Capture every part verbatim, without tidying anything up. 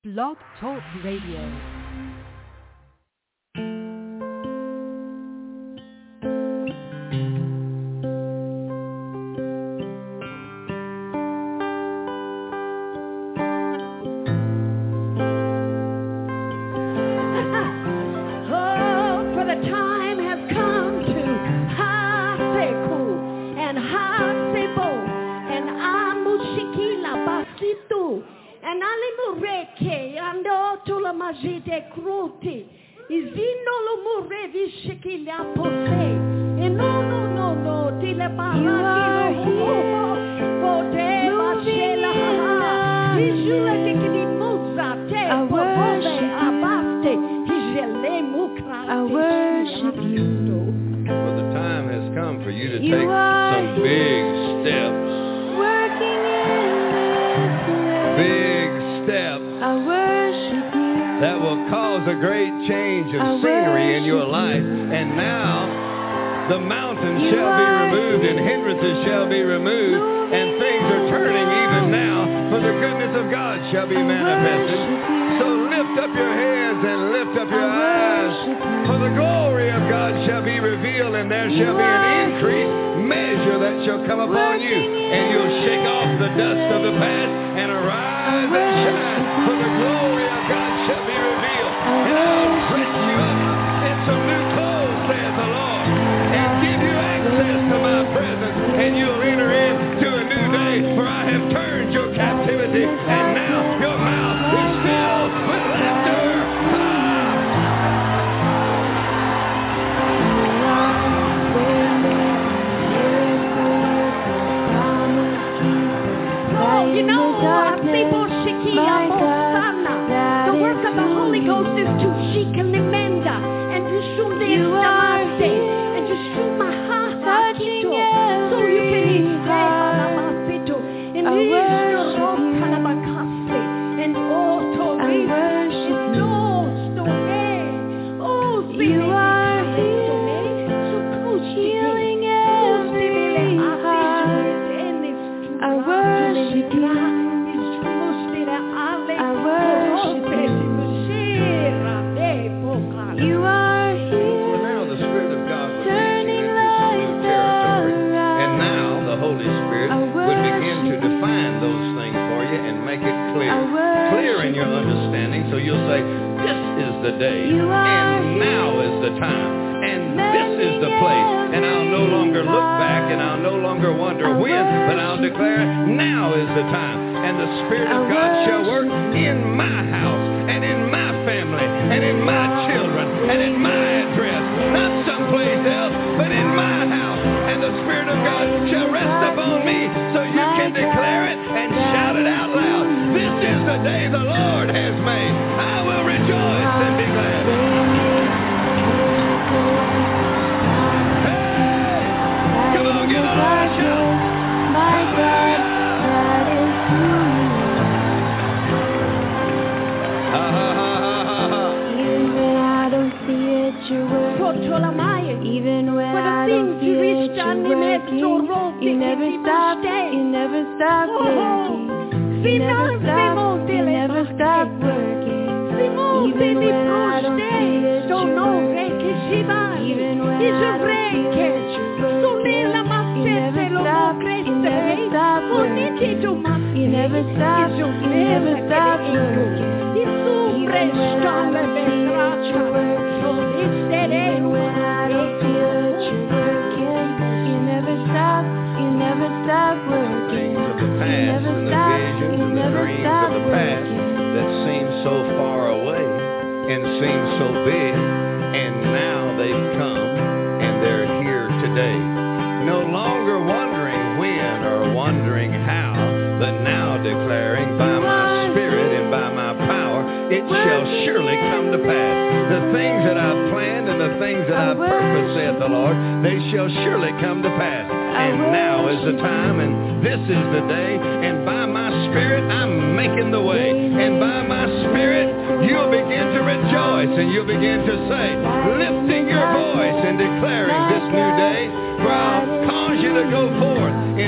Blog Talk Radio.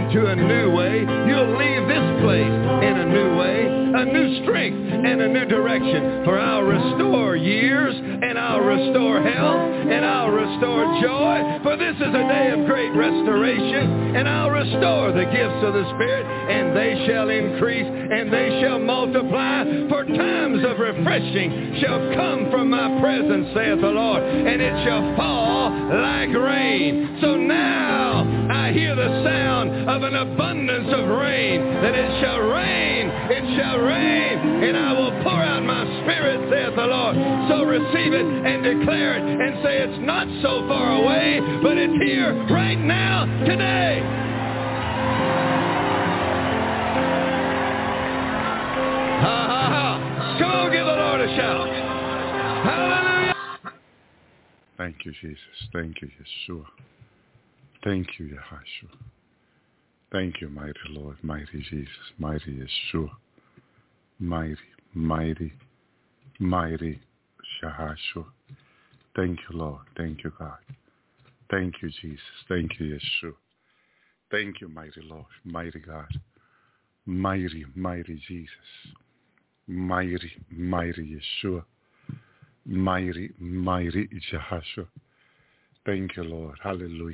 Into a new way, a new strength, and a new direction. direction. For I'll restore years, and I'll restore health, and I'll restore joy. For this is a day of great restoration, and I'll restore the gifts of the Spirit, and they shall increase, and they shall multiply. For times of refreshing shall come from my presence, saith the Lord, and it shall fall like rain. So now I hear the sound of an abundance of rain, that it shall rain, it shall rain, and I will pour out my Spirit, saith the Lord. So receive it and declare it and say it's not so far away, but it's here right now, today. Ha ha ha. Come on, give the Lord a shout. Hallelujah. Thank you, Jesus. Thank you, Yeshua. Thank you, Yahshua. Thank you, mighty Lord, mighty Jesus, mighty Yeshua, mighty, mighty, mighty Yahshua. Thank you, Lord. Thank you, God. Thank you, Jesus. Thank you, Yeshua. Thank you, mighty Lord, mighty God, mighty, mighty Jesus, mighty, mighty Yeshua, mighty, mighty Yahshua. Thank you, Lord. Hallelujah.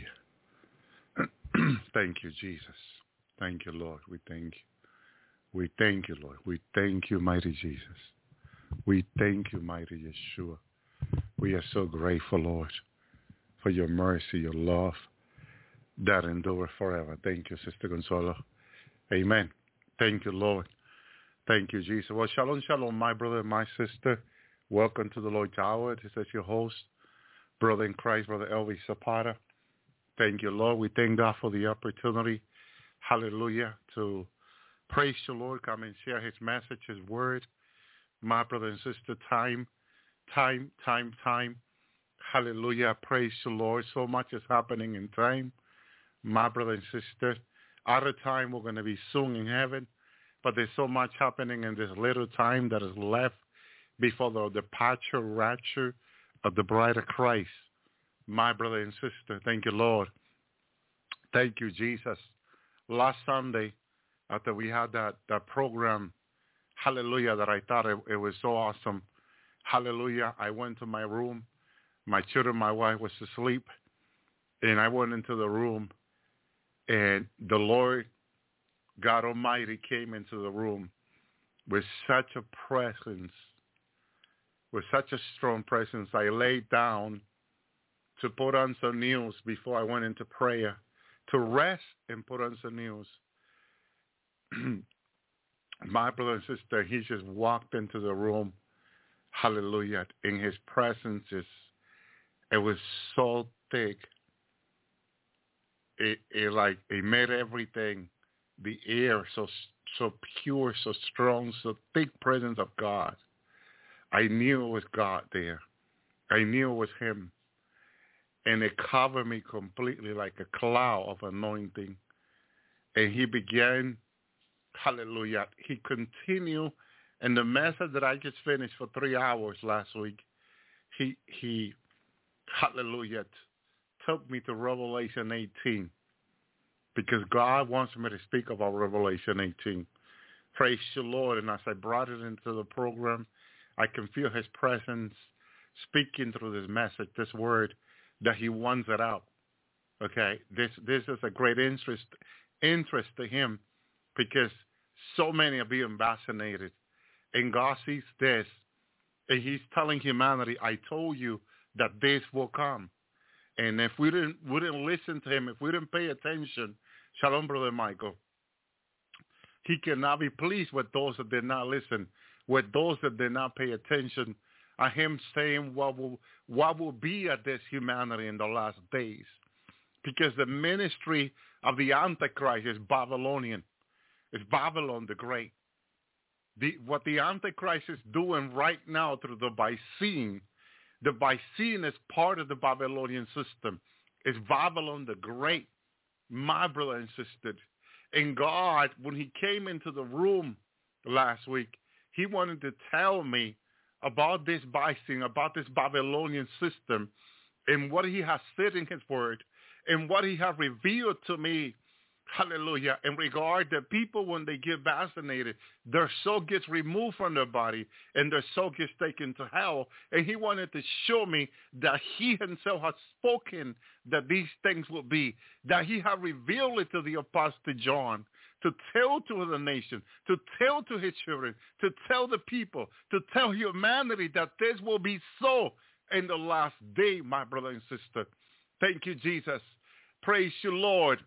Thank you, Jesus. Thank you, Lord. We thank you. We thank you, Lord. We thank you, mighty Jesus. We thank you, mighty Yeshua. We are so grateful, Lord, for your mercy, your love that endure forever. Thank you, Sister Consuelo. Amen. Thank you, Lord. Thank you, Jesus. Well, shalom, shalom, my brother and my sister. Welcome to the Lord's Hour. This is your host, brother in Christ, Brother Elvis Zapata. Thank you, Lord. We thank God for the opportunity, hallelujah, to praise the Lord, come and share his message, his word. My brother and sister, time, time, time, time. Hallelujah. Praise the Lord. So much is happening in time. My brother and sister, out of time, we're going to be soon in heaven. But there's so much happening in this little time that is left before the departure, rapture of the bride of Christ. My brother and sister, thank you, Lord. Thank you, Jesus. Last Sunday, after we had that, that program, hallelujah, that I thought it, it was so awesome. Hallelujah. I went to my room. My children, my wife was asleep. And I went into the room. And the Lord, God Almighty, came into the room with such a presence, with such a strong presence. I laid down to put on some news before I went into prayer, to rest and put on some news. My brother and sister, he just walked into the room, hallelujah, in his presence. Is, it was so thick. It, it like, it made everything, the air so, so pure, so strong, so thick presence of God. I knew it was God there. I knew it was him. And it covered me completely like a cloud of anointing. And he began, hallelujah, he continued. And the message that I just finished for three hours last week, he, he hallelujah, took me to Revelation eighteen. Because God wants me to speak about Revelation eighteen. Praise the Lord. And as I brought it into the program, I can feel his presence speaking through this message, this word, that he wants it out. Okay, this this is a great interest interest to him because so many are being vaccinated, and God sees this, and he's telling humanity, I told you that this will come. And if we didn't we didn't listen to him, if we didn't pay attention, shalom, Brother Michael, he cannot be pleased with those that did not listen, with those that did not pay attention. Of him saying what will what will be at this humanity in the last days. Because the ministry of the Antichrist is Babylonian. It's Babylon the Great. The, what the Antichrist is doing right now through the Byzantine, the Byzantine is part of the Babylonian system. It's Babylon the Great, my brother and sister. And God, when he came into the room last week, he wanted to tell me about this Byzantine, about this Babylonian system, and what he has said in his word, and what he has revealed to me hallelujah, in regard to people when they get vaccinated, their soul gets removed from their body and their soul gets taken to hell. And he wanted to show me that he himself has spoken that these things will be, that he had revealed it to the Apostle John, to tell to the nation, to tell to his children, to tell the people, to tell humanity that this will be so in the last day, my brother and sister. Thank you, Jesus. Praise you, Lord.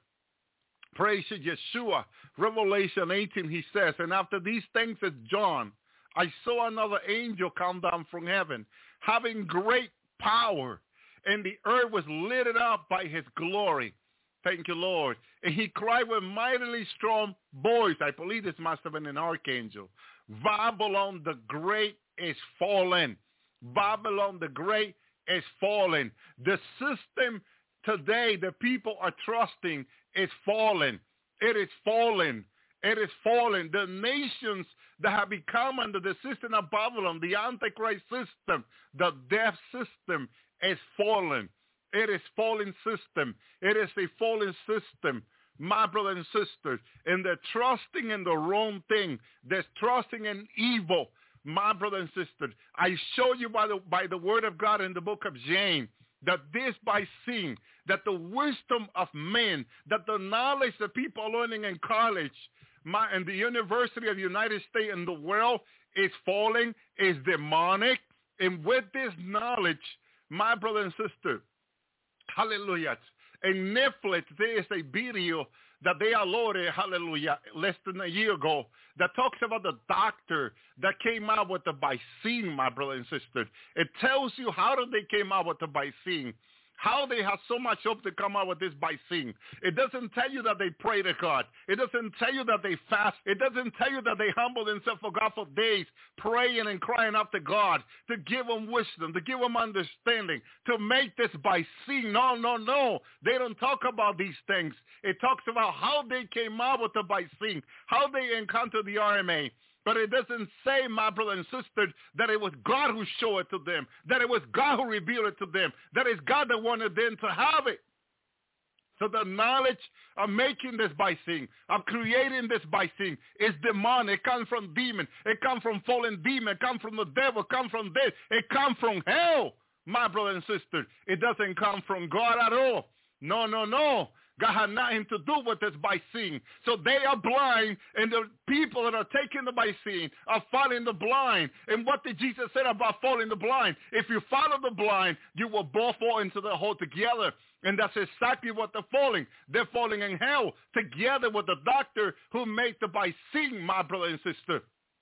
Praise you, Yeshua. Revelation eighteen, he says, and after these things, as John, I saw another angel come down from heaven, having great power, and the earth was lit up by his glory. Thank you, Lord. And he cried with mightily strong voice. I believe this must have been an archangel. Babylon the Great is fallen. Babylon the Great is fallen. The system today the people are trusting is fallen. It is fallen. It is fallen. The nations that have become under the system of Babylon, the Antichrist system, the death system is fallen. It is fallen system. It is a fallen system, my brothers and sisters. And they're trusting in the wrong thing. They're trusting in evil, my brothers and sisters. I show you by the, by the word of God in the book of James, that this by seeing, that the wisdom of men, that the knowledge that people are learning in college, my, in the University of the United States and the world is falling, is demonic. And with this knowledge, my brother and sister, hallelujah, in Netflix, there is a video that they uploaded, hallelujah, less than a year ago that talks about the doctor that came out with the vaccine, my brother and sister. It tells you how did they came out with the vaccine, how they have so much hope to come out with this vaccine. It doesn't tell you that they pray to God. It doesn't tell you that they fast. It doesn't tell you that they humble themselves for God for days, praying and crying out to God to give them wisdom, to give them understanding, to make this vaccine. No, no, no. They don't talk about these things. It talks about how they came out with the vaccine, how they encountered the R M A. But it doesn't say, my brother and sister, that it was God who showed it to them, that it was God who revealed it to them, that it's God that wanted them to have it. So the knowledge of making this vaccine, of creating this vaccine, is demonic. It comes from demon. It comes from fallen demon. It comes from the devil. It comes from this. It comes from hell, my brother and sister. It doesn't come from God at all. No, no, no. God had nothing to do with this vaccine. So they are blind, and the people that are taking the vaccine are following the blind. And what did Jesus say about following the blind? If you follow the blind, you will both fall into the hole together. And that's exactly what they're falling. They're falling in hell together with the doctor who made the vaccine, my brother and sister.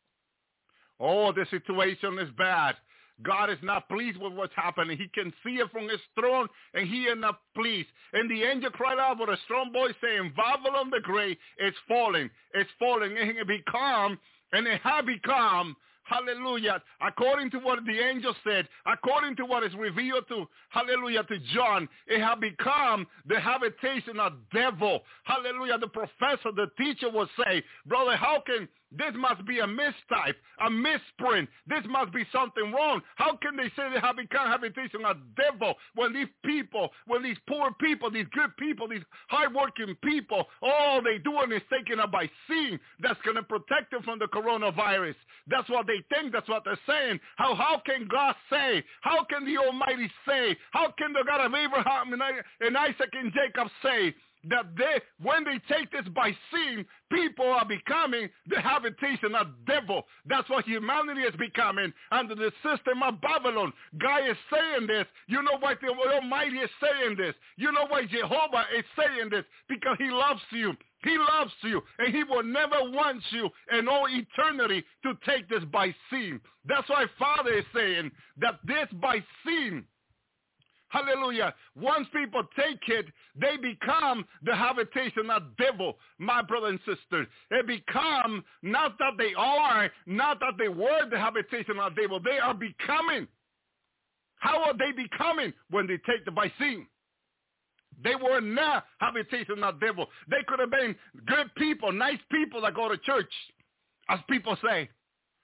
Oh, the situation is bad. God is not pleased with what's happening. He can see it from his throne, and he is not pleased. And the angel cried out with a strong voice, saying, Babylon the Great is falling. It's falling. And it become, and it has become, hallelujah, according to what the angel said, according to what is revealed to, hallelujah, to John, it has become the habitation of devil. Hallelujah, the professor, the teacher will say, brother, how can, this must be a mistype, a misprint. This must be something wrong. How can they say they have become habitation of devil when these people, when these poor people, these good people, these hardworking people, all they doing is taking a vaccine that's going to protect them from the coronavirus. That's what they think. That's what they're saying. How how can God say? How can the Almighty say? How can the God of Abraham and Isaac and Jacob say that they, when they take this vaccine, people are becoming the habitation of devil? That's what humanity is becoming under the system of Babylon. God is saying this. You know why the Almighty is saying this? You know why Jehovah is saying this? Because he loves you. He loves you, and he will never want you in all eternity to take this vaccine. That's why Father is saying that this vaccine, hallelujah, once people take it, they become the habitation of devil, my brother and sister. It become not that they are, not that they were the habitation of devil. They are becoming. How are they becoming? When they take the vaccine. They were not habitation of devil. They could have been good people, nice people that go to church, as people say.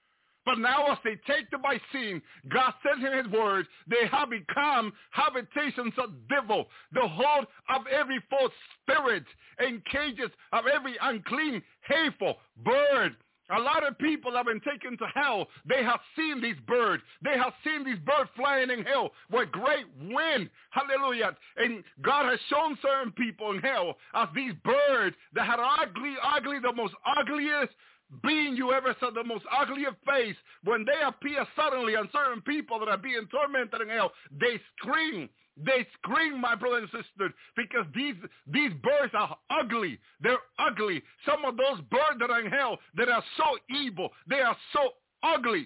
But now as they take the by seeing, God sent in his word, they have become habitations of devil, the hold of every false spirit, and cages of every unclean, hateful bird. A lot of people have been taken to hell. They have seen these birds. They have seen these birds flying in hell with great wind. Hallelujah. And God has shown certain people in hell as these birds that had ugly, ugly, the most ugliest being you ever saw, the most ugliest face. When they appear suddenly on certain people that are being tormented in hell, they scream. They scream, my brothers and sisters, because these these birds are ugly. They're ugly. Some of those birds that are in hell that are so evil, they are so ugly,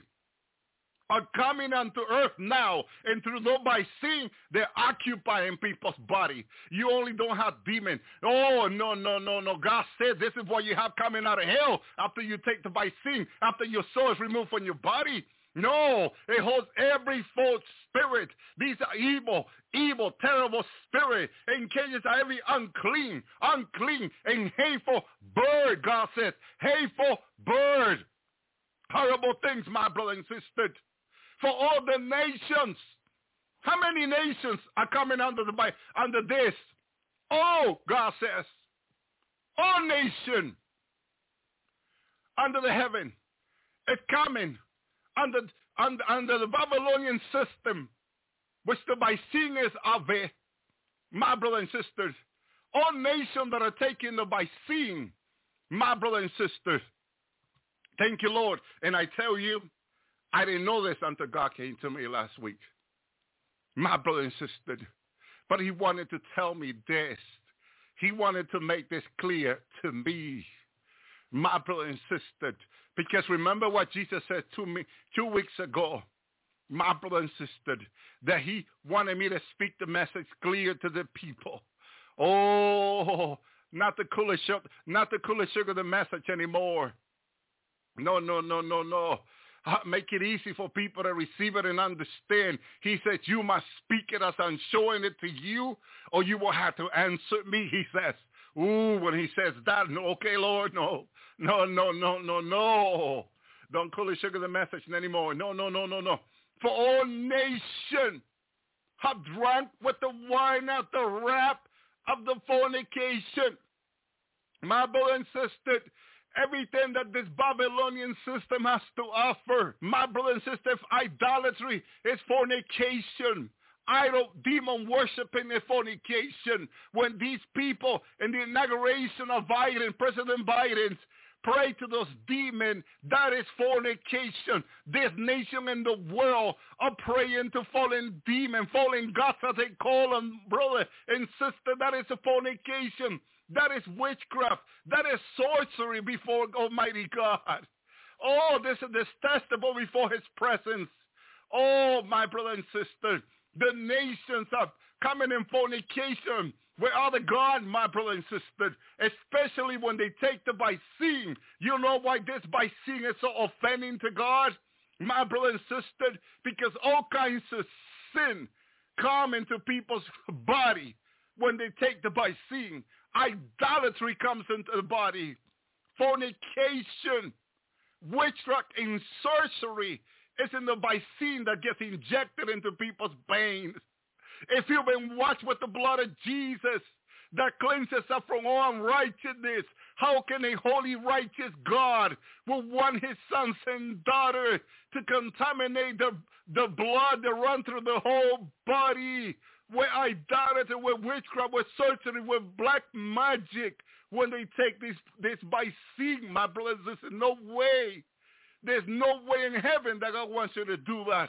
are coming onto earth now, and through no by seeing, they're occupying people's body. You only don't have demons. Oh, no, no, no, no. God said this is what you have coming out of hell after you take the by seeing, after your soul is removed from your body. No, it holds every false spirit. These are evil, evil, terrible spirit. And cages are every unclean, unclean, and hateful bird, God says. Hateful bird. Horrible things, my brother and sister. For all the nations. How many nations are coming under the under this? Oh, God says. All nation under the heaven is coming. Under, under, under the Babylonian system, which the Byzantines are there, my brothers and sisters, all nations that are taking the Byzantine, my brothers and sisters, thank you, Lord. And I tell you, I didn't know this until God came to me last week, my brother and sister, but he wanted to tell me this. He wanted to make this clear to me, my brother and sister. Because remember what Jesus said to me two weeks ago, my brother and sister, that he wanted me to speak the message clear to the people. Oh, not the cooler sugar, not the cooler sugar the message anymore. No, no, no, no, no. Make it easy for people to receive it and understand. He said, you must speak it as I'm showing it to you, or you will have to answer me, he says. Ooh, when he says that, no, okay, Lord, no, no, no, no, no, no. Don't call it sugar the message anymore. No, no, no, no, no. For all nations have drunk with the wine of the wrath of the fornication. My brother and sister, everything that this Babylonian system has to offer, my brother and sister, if idolatry is fornication. Idol, demon worshiping and fornication. When these people in the inauguration of Biden, President Biden, pray to those demons, that is fornication. This nation and the world are praying to fallen demons, fallen gods as they call them, brother and sister. That is a fornication. That is witchcraft. That is sorcery before Almighty God. Oh, this is detestable before his presence. Oh, my brother and sister. The nations are coming in fornication with other God, my brother and sister, especially when they take the by seeing. You know why this by seeing is so offending to God, my brother and sister? Because all kinds of sin come into people's body when they take the by seeing. Idolatry comes into the body. Fornication, witchcraft, and sorcery. It's in the by seeing that gets injected into people's veins. If you've been washed with the blood of Jesus that cleanses us from all unrighteousness, how can a holy, righteous God will want his sons and daughters to contaminate the, the blood that runs through the whole body with idolatry, with witchcraft, with sorcery, with black magic when they take this, this by seeing, my brothers? There's no way. There's no way in heaven that God wants you to do that.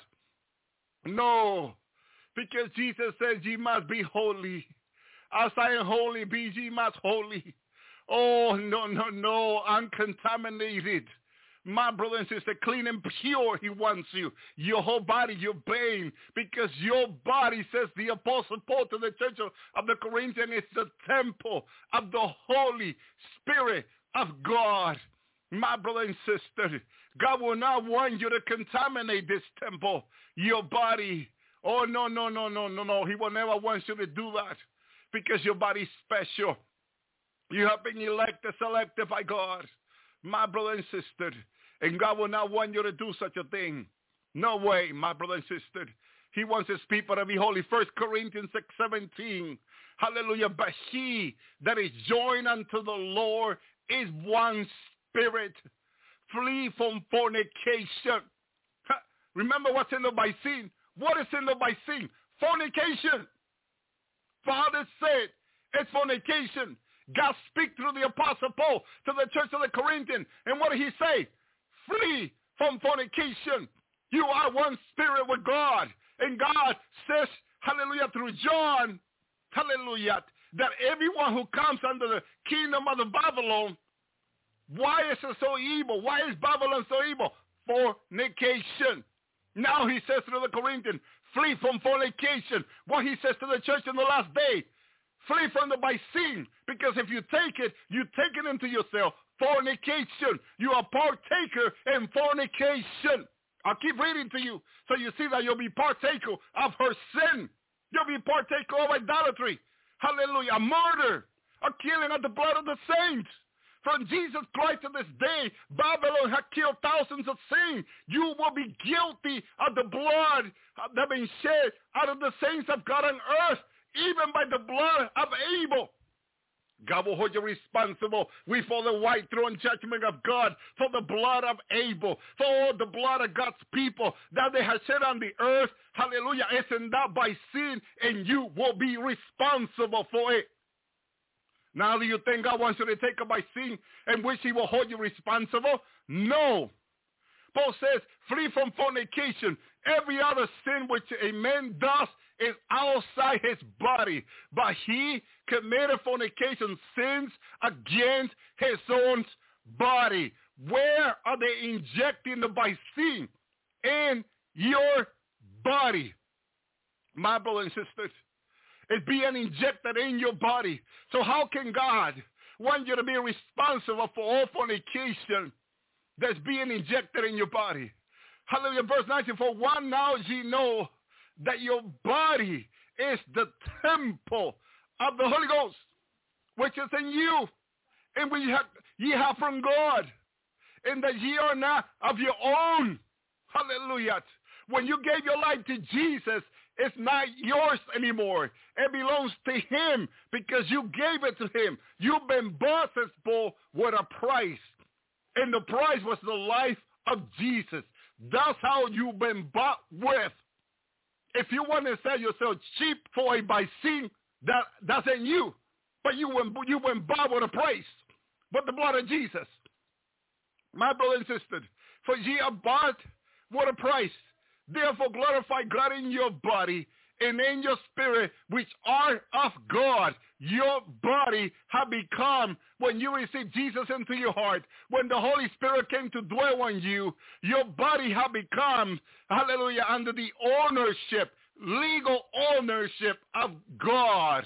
No. Because Jesus says ye must be holy. As I am holy, be ye must holy. Oh, no, no, no, uncontaminated. My brother and sister, clean and pure, he wants you. Your whole body, your being. Because your body, says the Apostle Paul to the church of, of the Corinthians, is the temple of the Holy Spirit of God. My brother and sister, God will not want you to contaminate this temple, your body. Oh, no, no, no, no, no, no. He will never want you to do that because your body is special. You have been elected, selected by God. My brother and sister, And God will not want you to do such a thing. No way, my brother and sister. He wants his people to be holy. First Corinthians six seventeen. Hallelujah. But he that is joined unto the Lord is one spirit. Flee from fornication. Remember what's in the by sin. What is in the by sin? Fornication. Father said it's fornication. God speak through the Apostle Paul to the church of the Corinthians. And what did he say? Flee from fornication. You are one spirit with God. And God says, hallelujah, through John, hallelujah, that everyone who comes under the kingdom of the Babylon, why is it so evil? Why is Babylon so evil? Fornication. Now he says to the Corinthians, flee from fornication. What he says to the church in the last day, flee from the by sin. Because if you take it, you take it into yourself. Fornication. You are partaker in fornication. I'll keep reading to you so you see that you'll be partaker of her sin. You'll be partaker of idolatry. Hallelujah. Murder. A killing of the blood of the saints. From Jesus Christ to this day, Babylon had killed thousands of saints. You will be guilty of the blood that been shed out of the saints of God on earth, even by the blood of Abel. God will hold you responsible before the white throne judgment of God for the blood of Abel, for all the blood of God's people that they have shed on the earth. Hallelujah. It's not by sin, and you will be responsible for it. Now, do you think God wants you to take it by sin and which he will hold you responsible? No. Paul says, flee from fornication. Every other sin which a man does is outside his body. But he committed fornication sins against his own body. Where are they injecting the by sin? In your body. My brothers and sisters. It's being injected in your body. So how can God want you to be responsible for all fornication that's being injected in your body? Hallelujah. Verse nineteen, for one now ye know that your body is the temple of the Holy Ghost, which is in you, and which ye have from God, and that ye are not of your own. Hallelujah. When you gave your life to Jesus, it's not yours anymore. It belongs to him because you gave it to him. You've been bought, says Paul, with a price. And the price was the life of Jesus. That's how you've been bought with. If you want to sell yourself cheap for a by sin, that, that's in you. But you went, you went bought with a price. But the blood of Jesus. My brother and sister, for ye are bought with a price. Therefore glorify God in your body and in your spirit, which are of God. Your body have become, when you receive Jesus into your heart, when the Holy Spirit came to dwell on you, your body have become, hallelujah, under the ownership, legal ownership of God.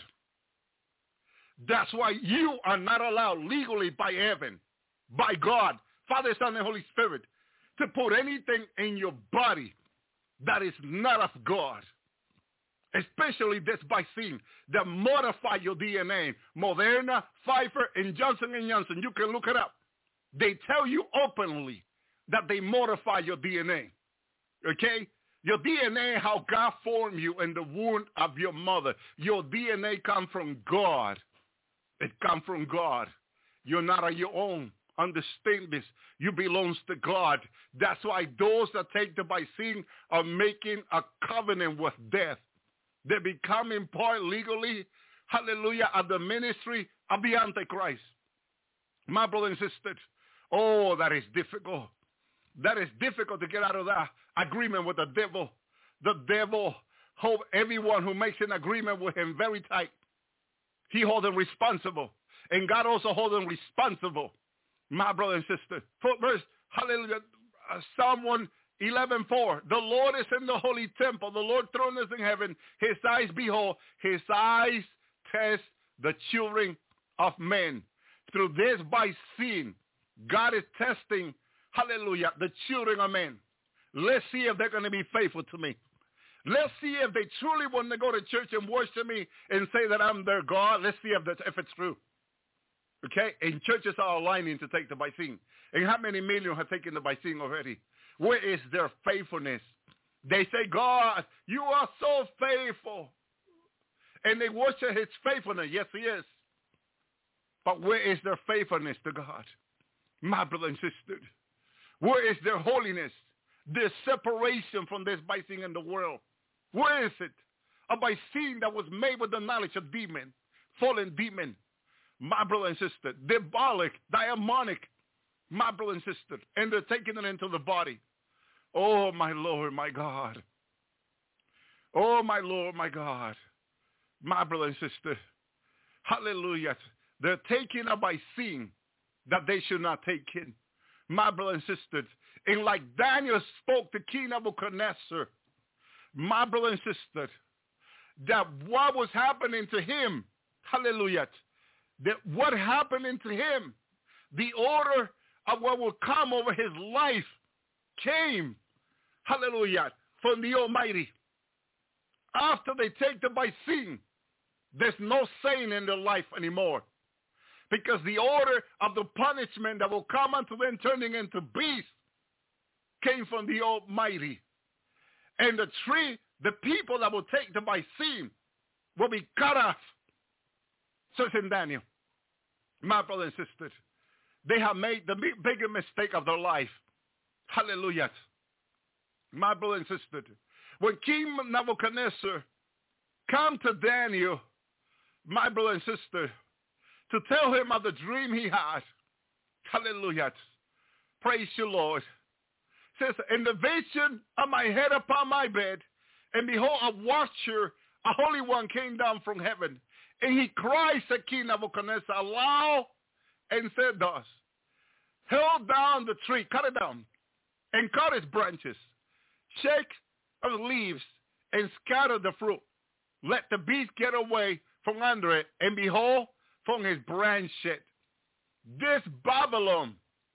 That's why you are not allowed legally by heaven, by God, Father, Son, and Holy Spirit, to put anything in your body that is not of God, especially this vaccine that modify your D N A. Moderna, Pfizer, and Johnson and Johnson, you can look it up. They tell you openly that they modify your D N A, okay? Your D N A, how God formed you in the womb of your mother. Your D N A comes from God. It comes from God. You're not on your own. Understand this. You belongs to God. That's why those that take the vaccine are making a covenant with death. They become in part legally, hallelujah, of the ministry of the Antichrist. My brothers and sisters, oh, that is difficult. That is difficult to get out of that agreement with the devil. The devil holds everyone who makes an agreement with him very tight. He holds them responsible. And God also holds them responsible. My brother and sister, for verse, hallelujah, uh, Psalm one eleven four, the Lord is in the holy temple, the Lord throne is in heaven, his eyes behold, his eyes test the children of men. Through this by sin, God is testing, hallelujah, the children of men. Let's see if they're going to be faithful to me. Let's see if they truly want to go to church and worship me and say that I'm their God. Let's see if, that's, if it's true. Okay? And churches are aligning to take the vaccine. And how many million have taken the vaccine already? Where is their faithfulness? They say, God, you are so faithful. And they worship his faithfulness. Yes, he is. But where is their faithfulness to God? My brother and sister. Where is their holiness? Their separation from this vaccine in the world. Where is it? A vaccine that was made with the knowledge of demon, fallen demon. My brother and sister. Diabolic, demonic. My brother and sister. And they're taking it into the body. Oh, my Lord, my God. Oh, my Lord, my God. My brother and sister. Hallelujah. They're taking a vaccine that they should not take in. My brother and sister. And like Daniel spoke to King Nebuchadnezzar, my brother and sister, that what was happening to him, hallelujah, that what happening to him, the order of what will come over his life came, hallelujah, from the Almighty. After they take the vaccine, there's no saying in their life anymore. Because the order of the punishment that will come unto them turning into beasts came from the Almighty. And the tree, the people that will take the vaccine will be cut off. So it's in Daniel. My brother and sister, they have made the bigger mistake of their life. Hallelujah. My brother and sister, when King Nebuchadnezzar come to Daniel, my brother and sister, to tell him of the dream he had. Hallelujah. Praise you, Lord. Says, in the vision of my head upon my bed, and behold, a watcher, a holy one came down from heaven. And he cries to King Nebuchadnezzar aloud and said thus, held down the tree, cut it down, and cut its branches, shake of the leaves, and scatter the fruit. Let the beast get away from under it, and behold, from his branches. This Babylon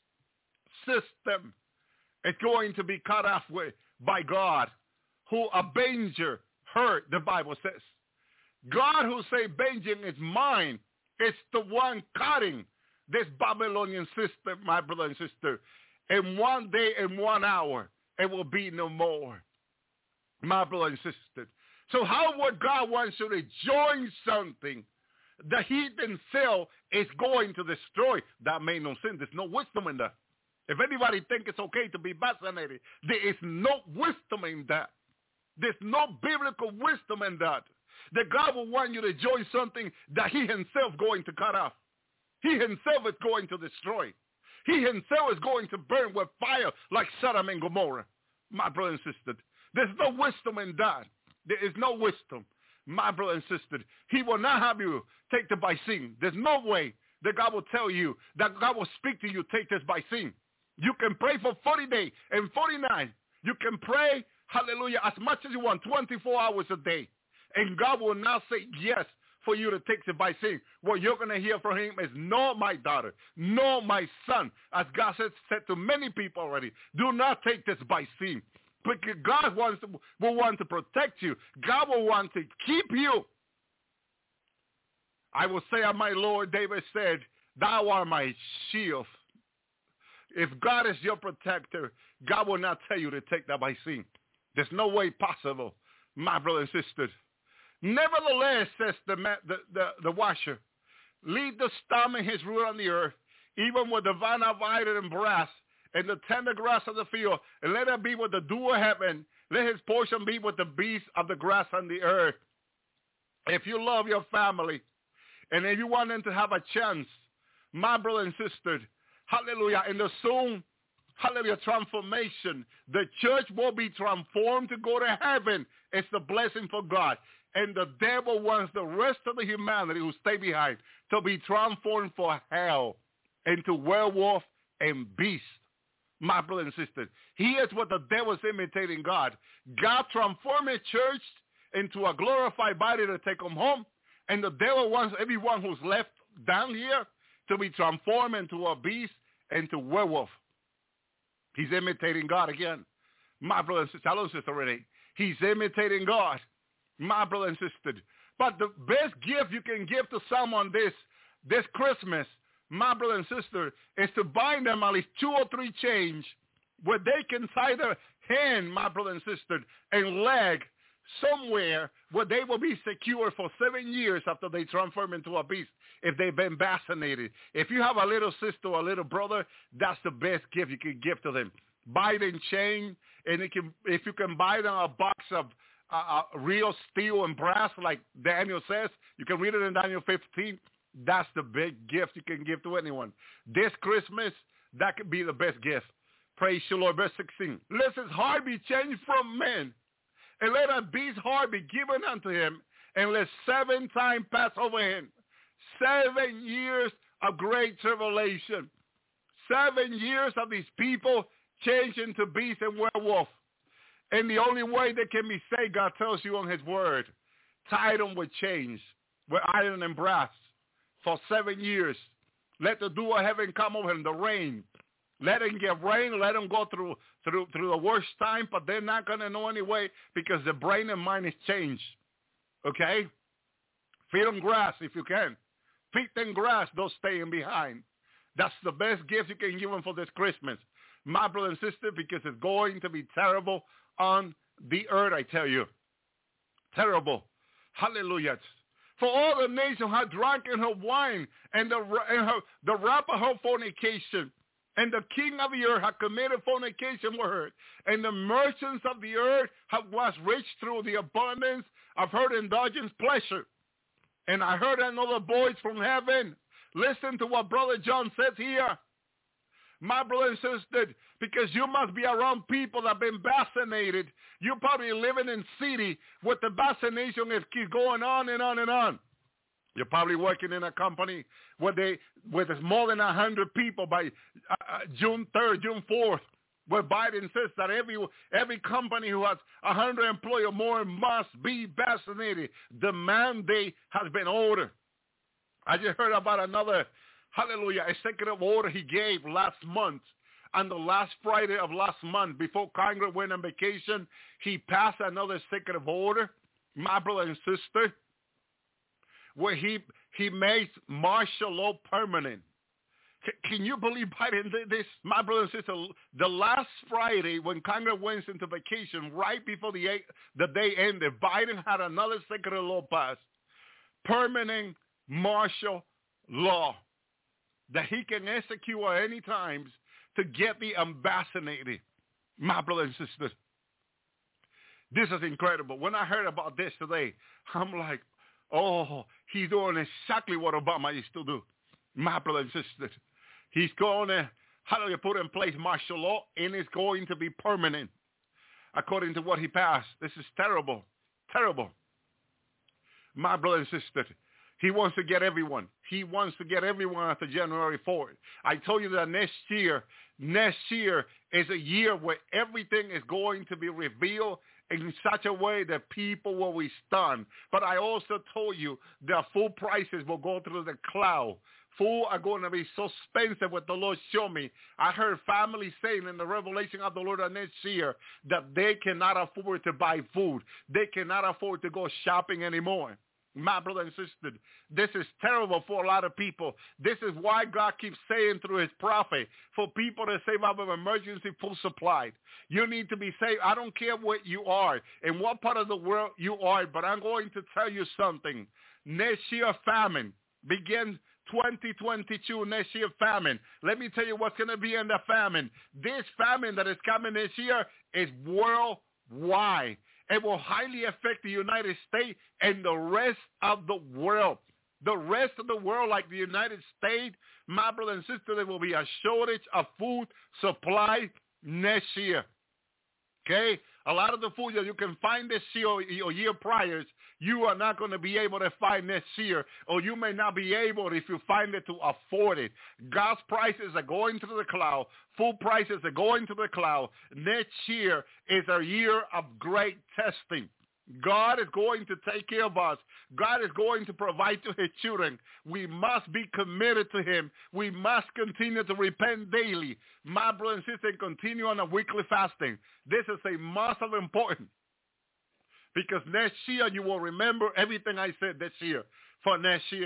system is going to be cut off with by God, who avenger her, the Bible says. God who say, avenging is mine, is the one cutting this Babylonian system, my brother and sister. In one day, in one hour, it will be no more, my brother and sister. So how would God want you to join something that he himself is going to destroy? That made no sense. There's no wisdom in that. If anybody think it's okay to be vaccinated, there is no wisdom in that. There's no biblical wisdom in that. That God will want you to join something that he himself going to cut off. He himself is going to destroy. He himself is going to burn with fire like Sodom and Gomorrah. My brother and sister, there's no wisdom in that. There is no wisdom. My brother and sister, he will not have you take the vaccine. There's no way that God will tell you, that God will speak to you, take this vaccine. You can pray for forty days and forty-nine. You can pray, hallelujah, as much as you want, twenty-four hours a day. And God will not say yes for you to take the vaccine. What you're going to hear from him is, no, my daughter, no, my son. As God said, said to many people already, do not take this vaccine. Because God wants to, will want to protect you. God will want to keep you. I will say, my Lord, David said, thou art my shield. If God is your protector, God will not tell you to take that vaccine. There's no way possible, my brother and sister. Nevertheless, says the, the, the, the washer, lead the stomach his root on the earth, even with the vine of iron and brass, and the tender grass of the field, and let it be with the dew of heaven. Let his portion be with the beasts of the grass on the earth. If you love your family, and if you want them to have a chance, my brother and sister, hallelujah, in the soon, hallelujah, transformation, the church will be transformed to go to heaven. It's the blessing for God. And the devil wants the rest of the humanity who stay behind to be transformed for hell into werewolf and beast. My brother and sister, he is what the devil is imitating God. God transformed his church into a glorified body to take them home. And the devil wants everyone who's left down here to be transformed into a beast, into werewolf. He's imitating God again. My brother and sister, hello, Sister Renee. He's imitating God. My brother and sister. But the best gift you can give to someone this, this Christmas, my brother and sister, is to bind them at least two or three chains where they can tie their hand, my brother and sister, and leg somewhere where they will be secure for seven years after they transform into a beast if they've been vaccinated. If you have a little sister or a little brother, that's the best gift you can give to them. Buy them chain, and it can, if you can buy them a box of uh, uh, real steel and brass, like Daniel says, you can read it in Daniel fifteen. That's the big gift you can give to anyone. This Christmas, that could be the best gift. Praise the Lord. Verse sixteen. Let his heart be changed from men, and let a beast's heart be given unto him, and let seven times pass over him. Seven years of great tribulation. Seven years of these people changed into beast and werewolf. And the only way they can be saved, God tells you on his word, tie them with chains, with iron and brass for seven years. Let the dew of heaven come over them, the rain. Let them get rain. Let them go through through through the worst time, but they're not going to know anyway because the brain and mind is changed. Okay? Feed them grass if you can. Feed them grass, those staying behind. That's the best gift you can give them for this Christmas, my brother and sister, because it's going to be terrible on the earth, I tell you. Terrible. Hallelujah. For all the nations have drunk in her wine, and the and her, the wrap of her fornication. And the king of the earth had committed fornication with her. And the merchants of the earth have was rich through the abundance of her indulgence pleasure. And I heard another voice from heaven. Listen to what Brother John says here. My brother and sister, because you must be around people that have been vaccinated. You're probably living in city with the vaccination is keep going on and on and on. You're probably working in a company where they where there's more than a hundred people by uh, June third, June fourth, where Biden says that every every company who has a hundred employees or more must be vaccinated. The mandate has been ordered. I just heard about another, hallelujah, executive order he gave last month. On the last Friday of last month, before Congress went on vacation, he passed another executive order, my brother and sister, where he he makes martial law permanent. C- can you believe Biden did this? My brother and sister, the last Friday when Congress went into vacation, right before the eight, the day ended, Biden had another executive law passed, permanent martial law, that he can execute at any times to get the unvaccinated. My brother and sister, this is incredible. When I heard about this today, I'm like, oh, he's doing exactly what Obama used to do. My brother and sister, he's going to, how do you put in place martial law, and it's going to be permanent, according to what he passed. This is terrible, terrible. My brother and sister, he wants to get everyone. He wants to get everyone after January fourth. I told you that next year, next year is a year where everything is going to be revealed in such a way that people will be stunned. But I also told you that food prices will go through the cloud. Food are going to be so expensive what the Lord showed me. I heard families saying in the revelation of the Lord of next year that they cannot afford to buy food. They cannot afford to go shopping anymore. My brother and sister, this is terrible for a lot of people. This is why God keeps saying through his prophet, for people to save up an emergency food supply. You need to be saved. I don't care what you are, in what part of the world you are, but I'm going to tell you something. Next year famine begins twenty twenty-two, next year famine. Let me tell you what's going to be in the famine. This famine that is coming this year is worldwide. It will highly affect the United States and the rest of the world. The rest of the world, like the United States, my brother and sister, there will be a shortage of food supply next year. Okay? A lot of the food that you can find this year or year prior, you are not going to be able to find next year, or you may not be able, if you find it, to afford it. Gas prices are going to the cloud. Food prices are going to the cloud. Next year is a year of great testing. God is going to take care of us. God is going to provide to his children. We must be committed to him. We must continue to repent daily. My brother and sister, continue on a weekly fasting. This is a must of importance. Because next year you will remember everything I said this year for next year.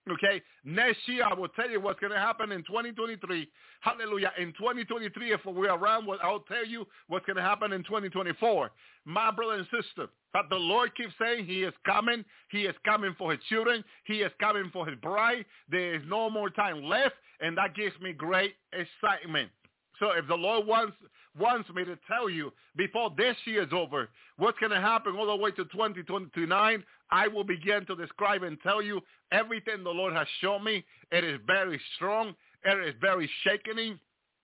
Okay, next year I will tell you what's going to happen in twenty twenty-three. Hallelujah. In twenty twenty-three, if we're around, I'll tell you what's going to happen in twenty twenty-four. My brother and sister, but the Lord keeps saying he is coming. He is coming for his children. He is coming for his bride. There is no more time left, and that gives me great excitement. So if the Lord wants wants me to tell you before this year is over what's going to happen all the way to twenty twenty-nine, I will begin to describe and tell you everything the Lord has shown me. It is very strong. It is very shaking.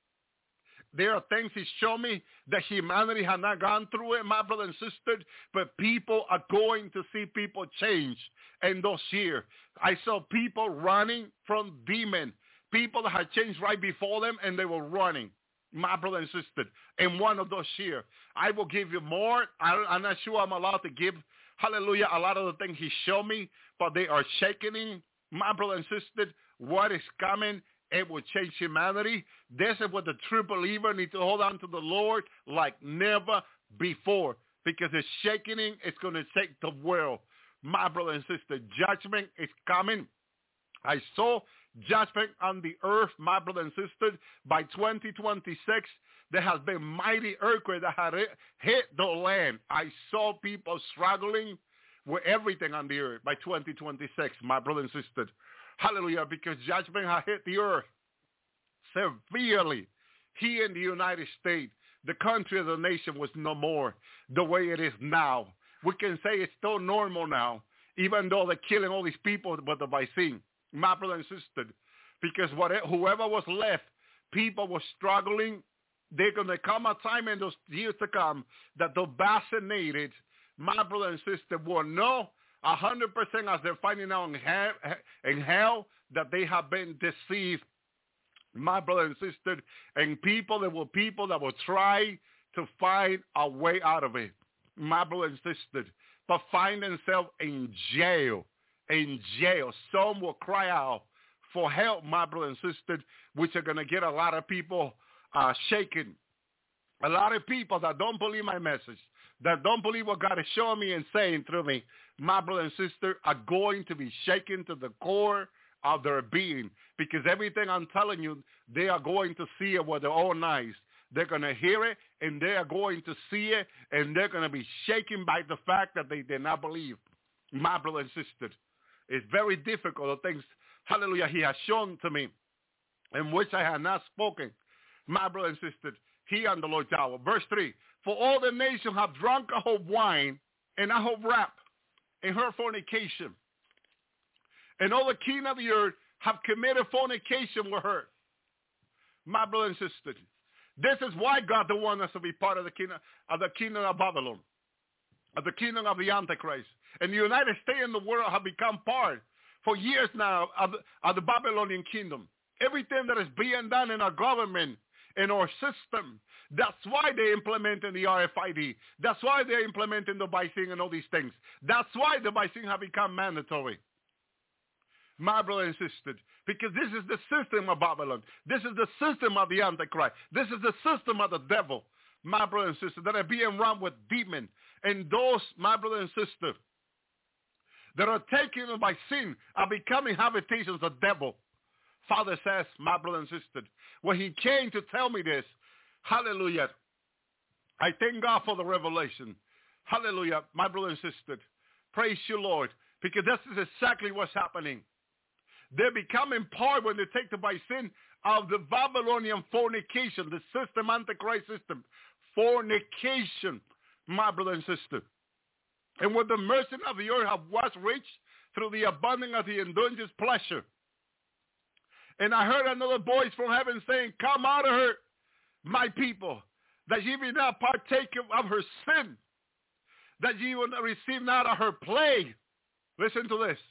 There are things he showed me that humanity has not gone through it, my brother and sister, but people are going to see people change in those years. I saw people running from demons. People that had changed right before them, and they were running. My brother and sister, in one of those years. I will give you more. I, I'm not sure I'm allowed to give, hallelujah, a lot of the things he showed me, but they are shaking. My brother and sister, what is coming, it will change humanity. This is what the true believer needs to hold on to the Lord like never before, because the shaking is going to shake the world. My brother and sister, judgment is coming. I saw judgment on the earth, my brother and sister. By twenty twenty-six, there has been mighty earthquake that had hit the land. I saw people struggling with everything on the earth by twenty twenty-six, my brother and sister. Hallelujah, because judgment has hit the earth severely. Here in the United States, the country of the nation was no more the way it is now. We can say it's still normal now, even though they're killing all these people with the vaccine. My brother and sister, because whatever, whoever was left, people were struggling. There's going to come a time in those years to come that the vaccinated, my brother and sister, will know one hundred percent as they're finding out in hell, in hell that they have been deceived, my brother and sister, and people that will people that will try to find a way out of it, my brother and sister, but find themselves in jail. In jail. Some will cry out for help, my brother and sister, which are going to get a lot of people uh, shaken. A lot of people that don't believe my message, that don't believe what God is showing me and saying through me, my brother and sister, are going to be shaken to the core of their being, because everything I'm telling you, they are going to see it with their own eyes. They're going to hear it, and they are going to see it, and they're going to be shaken by the fact that they did not believe, my brother and sister. It's very difficult, the things, hallelujah, he has shown to me, in which I have not spoken. My brother and sister, he on the Lord's hour. Verse three, for all the nations have drunk a whole wine and a whole wrap in her fornication. And all the king of the earth have committed fornication with her. My brother and sister, this is why God don't want us to be part of the kingdom of the kingdom of Babylon, of the kingdom of the Antichrist. And the United States and the world have become part for years now of, of the Babylonian kingdom. Everything that is being done in our government, in our system, that's why they're implementing the R F I D. That's why they're implementing the vaccine and all these things. That's why the vaccine have become mandatory. My brother and sister, because this is the system of Babylon. This is the system of the Antichrist. This is the system of the devil. My brother and sister, that are being run with demons. And those, my brother and sister, that are taken by sin are becoming habitations of the devil. Father says, my brother and sister, when he came to tell me this, hallelujah, I thank God for the revelation. Hallelujah, my brother and sister, praise you, Lord, because this is exactly what's happening. They're becoming part, when they take the by sin, of the Babylonian fornication, the system, Antichrist system, fornication, my brother and sister. And when the mercy of the earth have was reached through the abundance of the indulgence pleasure. And I heard another voice from heaven saying, come out of her, my people, that ye be not partake of her sin, that ye will receive not of her plague. Listen to this.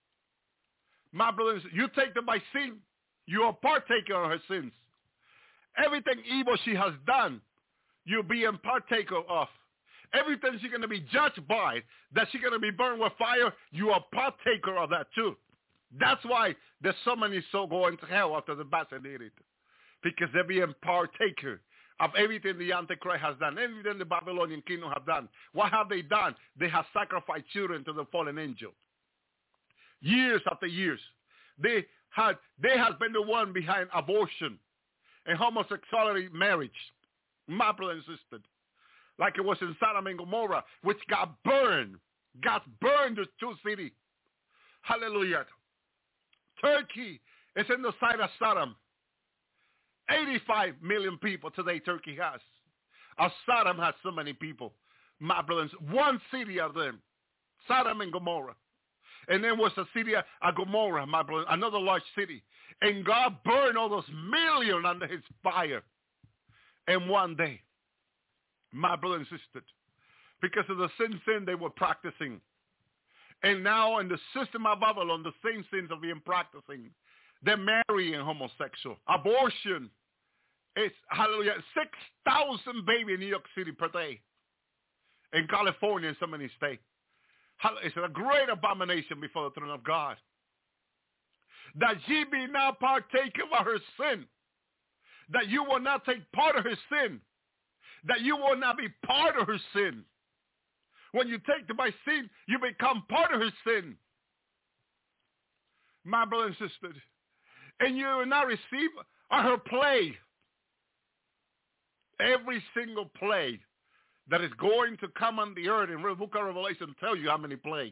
My brothers, you take them by sin, you are partaker of her sins. Everything evil she has done, you'll be a partaker of. Everything she's going to be judged by, that she's going to be burned with fire, you are partaker of that too. That's why there's so many souls going to hell after the vaccinated. Because they're being partaker of everything the Antichrist has done, everything the Babylonian kingdom have done. What have they done? They have sacrificed children to the fallen angel. Years after years. they had they have been the one behind abortion and homosexuality marriage, my brother and sister. Like it was in Sodom and Gomorrah, which got burned. Got burned, the two cities. Hallelujah. Turkey is in the side of Sodom. eighty-five million people today Turkey has. As Sodom has so many people. My brothers, one city of them, Sodom and Gomorrah. And then was the city of Gomorrah, my brother, another large city. And God burned all those millions under his fire in one day. My brother and sister, because of the sin sin they were practicing. And now in the system of Babylon, the same sins are being practicing. They're marrying homosexual. Abortion. It's, hallelujah, six thousand babies in New York City per day. In California and so many states. It's a great abomination before the throne of God. That ye be not partaker of her sin. That you will not take part of her sin. That you will not be part of her sin. When you take to my sin, you become part of her sin. My brother and sister. And you will not receive her plague. Every single plague that is going to come on the earth, in the book of Revelation tell you how many plagues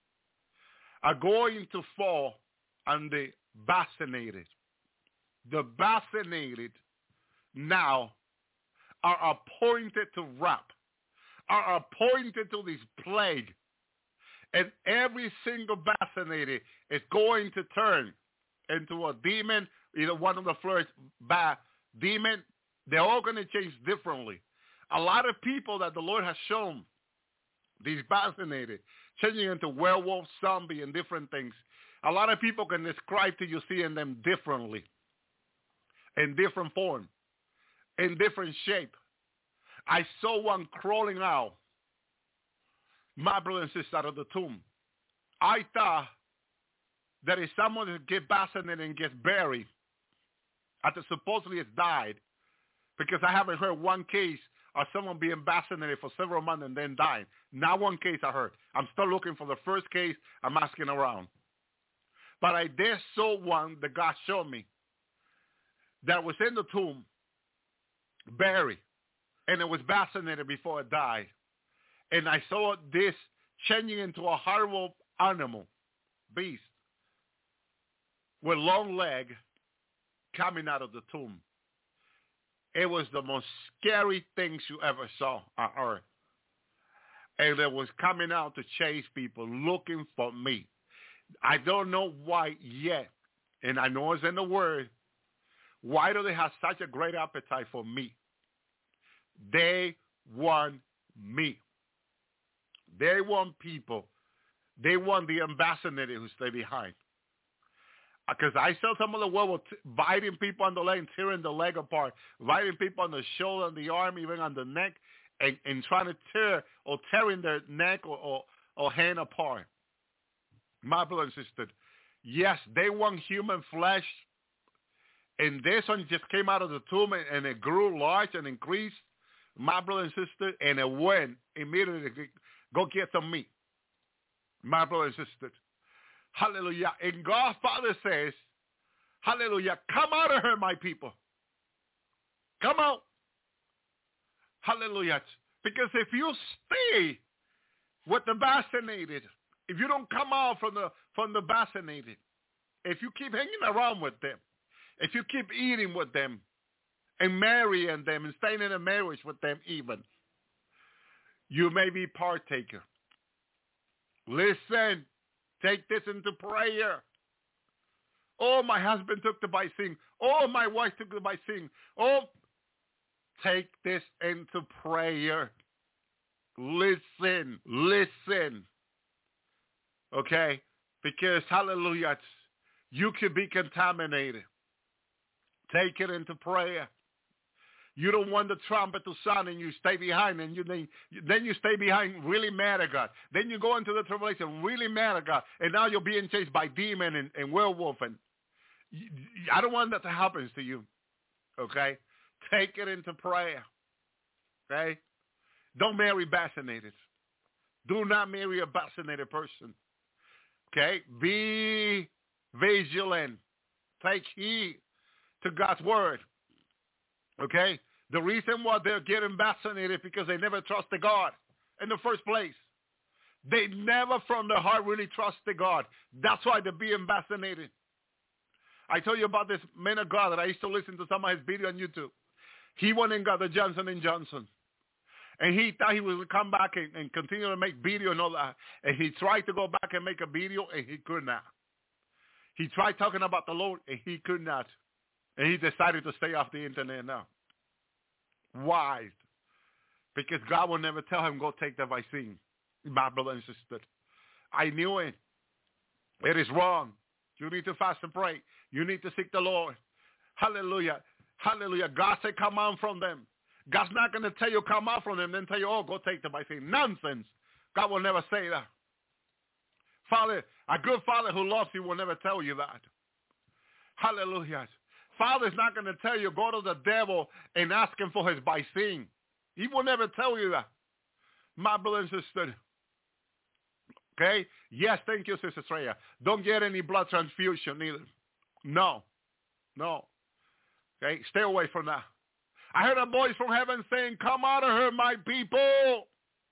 are going to fall on the vaccinated. The vaccinated now are appointed to wrap, are appointed to this plague. And every single vaccinated is going to turn into a demon, either one of the first bad demon. They're all going to change differently. A lot of people that the Lord has shown, these vaccinated, changing into werewolf, zombie, and different things. A lot of people can describe to you seeing them differently, in different form, in different shape. I saw one crawling out, my brother and sister, out of the tomb. I thought that if someone gets vaccinated and gets buried, after supposedly has died, because I haven't heard one case of someone being vaccinated for several months and then dying. Not one case I heard. I'm still looking for the first case. I'm asking around. But I did saw one that God showed me that was in the tomb, buried, and it was vaccinated before it died. And I saw this changing into a horrible animal, beast, with long leg coming out of the tomb. It was the most scary things you ever saw on earth. And it was coming out to chase people, looking for me. I don't know why yet, and I know it's in the word. Why do they have such a great appetite for me? They want me. They want people. They want the ambassador who stay behind. Because I saw some of the werewolves biting people on the leg, tearing the leg apart, biting people on the shoulder, on the arm, even on the neck, and, and trying to tear or tearing their neck or, or, or hand apart. My brother and sister, yes, they want human flesh. And this one just came out of the tomb and, and it grew large and increased. My brother and sister, and it went immediately, go get some meat. My brother and sister. Hallelujah. And God Father says, hallelujah, come out of her, my people. Come out. Hallelujah. Because if you stay with the vaccinated, if you don't come out from the from the vaccinated, if you keep hanging around with them, if you keep eating with them and marrying them and staying in a marriage with them even, you may be partaker. Listen. Take this into prayer. Oh, my husband took the vaccine. Oh, my wife took the vaccine. Oh, take this into prayer. Listen, listen. Okay? Because, hallelujah, you could be contaminated. Take it into prayer. You don't want the trumpet to sound and you stay behind, and you then, then you stay behind really mad at God. Then you go into the tribulation really mad at God, and now you're being chased by demon and, and werewolf. And you, I don't want that to happen to you, okay? Take it into prayer, okay? Don't marry vaccinated. Do not marry a vaccinated person, okay? Be vigilant. Take heed to God's word. Okay? The reason why they're getting vaccinated is because they never trusted God in the first place. They never from their heart really trusted God. That's why they're being vaccinated. I told you about this man of God that I used to listen to some of his videos on YouTube. He went and got the Johnson and Johnson. And he thought he would come back and, and continue to make video and all that. And he tried to go back and make a video, and he could not. He tried talking about the Lord, and he could not. And he decided to stay off the internet now. Why? Because God will never tell him, go take the vaccine. My brother and sister. I knew it. It is wrong. You need to fast and pray. You need to seek the Lord. Hallelujah. Hallelujah. God said, come on from them. God's not going to tell you, come out from them, then tell you, oh, go take the vaccine. Nonsense. God will never say that. Father, a good father who loves you will never tell you that. Hallelujah. Father's not going to tell you, go to the devil and ask him for his vaccine. He will never tell you that. My brother and sister. Okay? Yes, thank you, Sister Estrella. Don't get any blood transfusion either. No. No. Okay? Stay away from that. I heard a voice from heaven saying, come out of her, my people.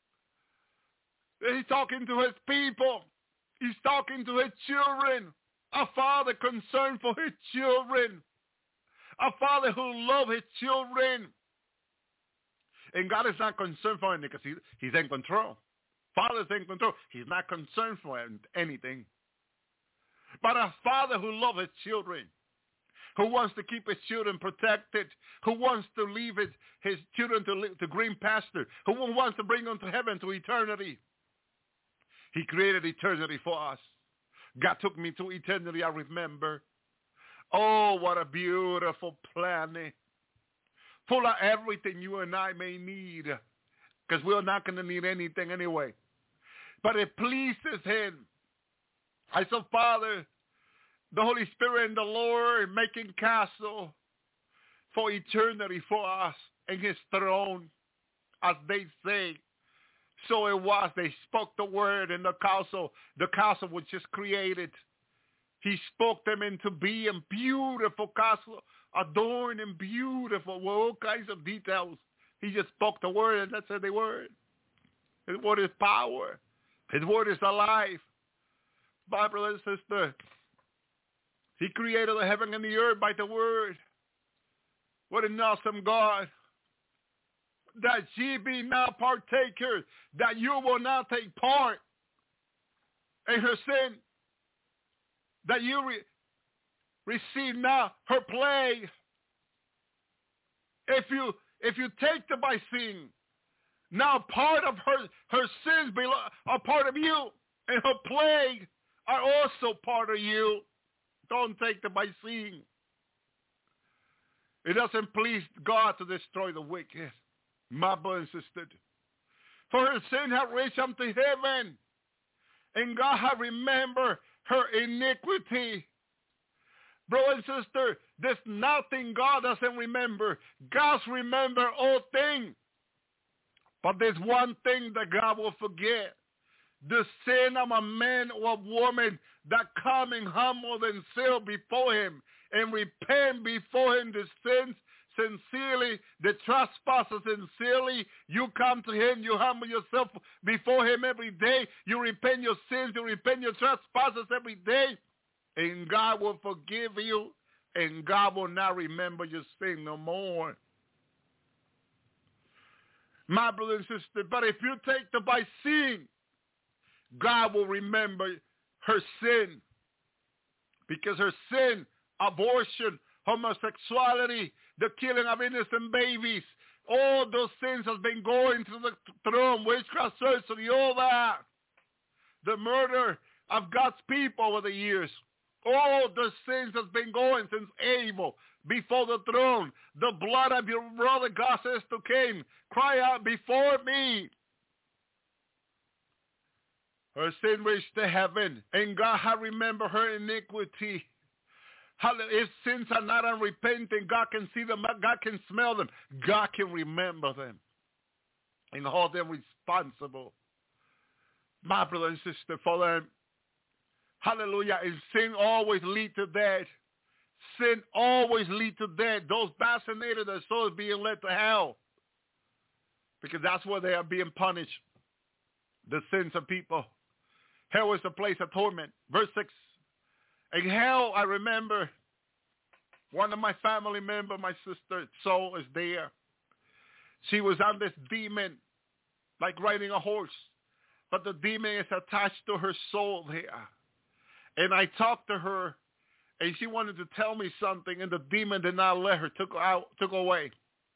He's talking to his people. He's talking to his children. A father concerned for his children. A father who loves his children. And God is not concerned for him because he, he's in control. Father's in control. He's not concerned for anything. But a father who loves his children, who wants to keep his children protected, who wants to leave his, his children to, live, to green pasture, who wants to bring them to heaven, to eternity. He created eternity for us. God took me to eternity, I remember. Oh, what a beautiful planet. Full of everything you and I may need. Because we're not going to need anything anyway. But it pleases him. I said, Father, the Holy Spirit and the Lord making castle for eternity for us in his throne, as they say. So it was. They spoke the word in the castle. The castle was just created. He spoke them into being. Beautiful castle, adorned and beautiful with all kinds of details. He just spoke the word, and that's how they were. His word is power. His word is alive. My brother and sister, he created the heaven and the earth by the word. What an awesome God. That ye be now partakers, that you will not take part in her sin, that you re- receive now her plague. If you if you take the vaccine, now part of her her sins belong, are part of you, and her plague are also part of you. Don't take the vaccine. It doesn't please God to destroy the wicked. My brother and sister. For her sin hath reached unto heaven, and God hath remembered her iniquity. Brother and sister, there's nothing God doesn't remember. God's remember all things. But there's one thing that God will forget. The sin of a man or a woman that come and humble themselves before him and repent before him the sins sincerely, the trespasses sincerely. You come to him, you humble yourself before him every day. You repent your sins, you repent your trespasses every day. And God will forgive you, and God will not remember your sin no more. My brother and sister, but if you take the vaccine, God will remember her sin. Because her sin, abortion, homosexuality, the killing of innocent babies, all those sins have been going to the throne, witchcraft, sorcery, all that. The murder of God's people over the years. All the sins has been going since Abel before the throne. The blood of your brother, God says to Cain, cry out before me. Her sin reached to heaven, and God had remembered her iniquity. If sins are not unrepentant, God can see them, God can smell them, God can remember them and hold them responsible. My brother and sister, for them, Hallelujah. And sin always leads to death. Sin always leads to death. Those vaccinated, their souls being led to hell. Because that's where they are being punished. The sins of people. Hell is a place of torment. Verse six. In hell, I remember one of my family members, my sister, soul is there. She was on this demon, like riding a horse. But the demon is attached to her soul there. And I talked to her, and she wanted to tell me something, and the demon did not let her, took out, took away.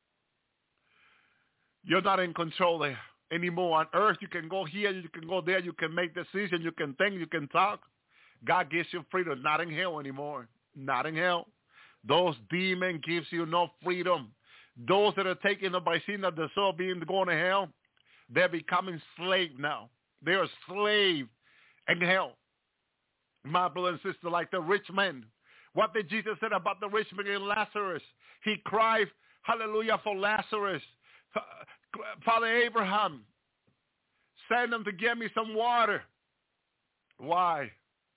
You're not in control there anymore. On earth, you can go here, you can go there, you can make decisions, you can think, you can talk. God gives you freedom, not in hell anymore. Not in hell. Those demons gives you no freedom. Those that are taking the vaccine of the soul being going to hell, they're becoming slave now. They're a slave in hell. My brother and sister, like the rich man. What did Jesus say about the rich man and Lazarus? He cried, hallelujah, for Lazarus. Father Abraham, send them to get me some water. Why?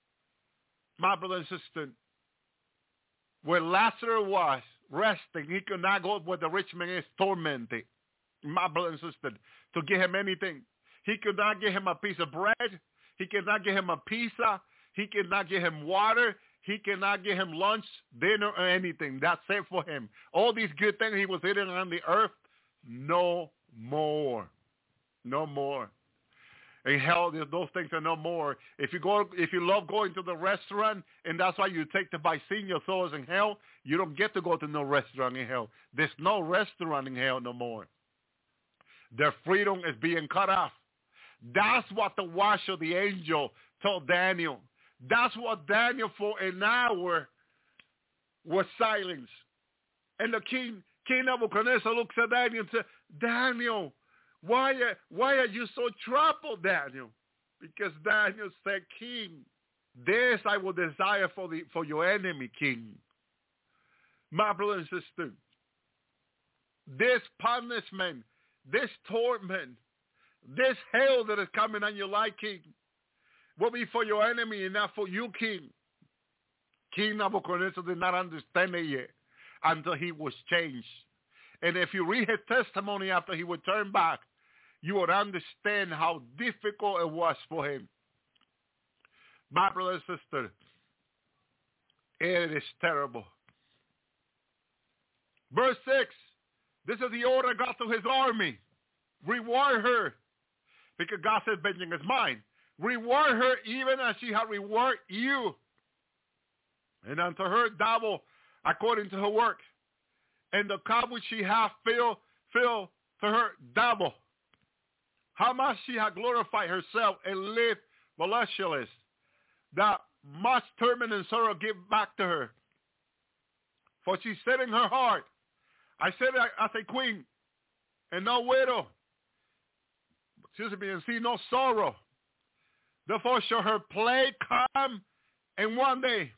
My brother and sister, where Lazarus was resting, he could not go where the rich man is tormented. My brother and sister, to give him anything. He could not give him a piece of bread. He could not give him a pizza. He cannot give him water. He cannot give him lunch, dinner, or anything. That's it for him. All these good things he was eating on the earth, no more. No more. In hell, those things are no more. If you go, if you love going to the restaurant, and that's why you take the vaccine, your soul is in hell, you don't get to go to no restaurant in hell. There's no restaurant in hell no more. Their freedom is being cut off. That's what the watch of the angel told Daniel. That's what Daniel for an hour was silenced. And the king, King Nebuchadnezzar looks at Daniel and said, Daniel, why are, why are you so troubled, Daniel? Because Daniel said, King, this I will desire for, the, for your enemy, King. My brother and sister, this punishment, this torment, this hell that is coming on your life, King, will be for your enemy and not for you, King. King Nebuchadnezzar did not understand it yet until he was changed. And if you read his testimony after he would turn back, you would understand how difficult it was for him. My brother and sister, it is terrible. Verse six, this is the order God to his army. Reward her, because God says, vengeance is mine. Reward her even as she had rewarded you. And unto her double according to her work. And the cup which she hath filled, fill to her double. How much she hath glorified herself and lived voluptuous. That much torment and sorrow give back to her. For she said in her heart, I said as a queen, and no widow. Excuse me, and see no sorrow. Therefore shall her plague come in one day.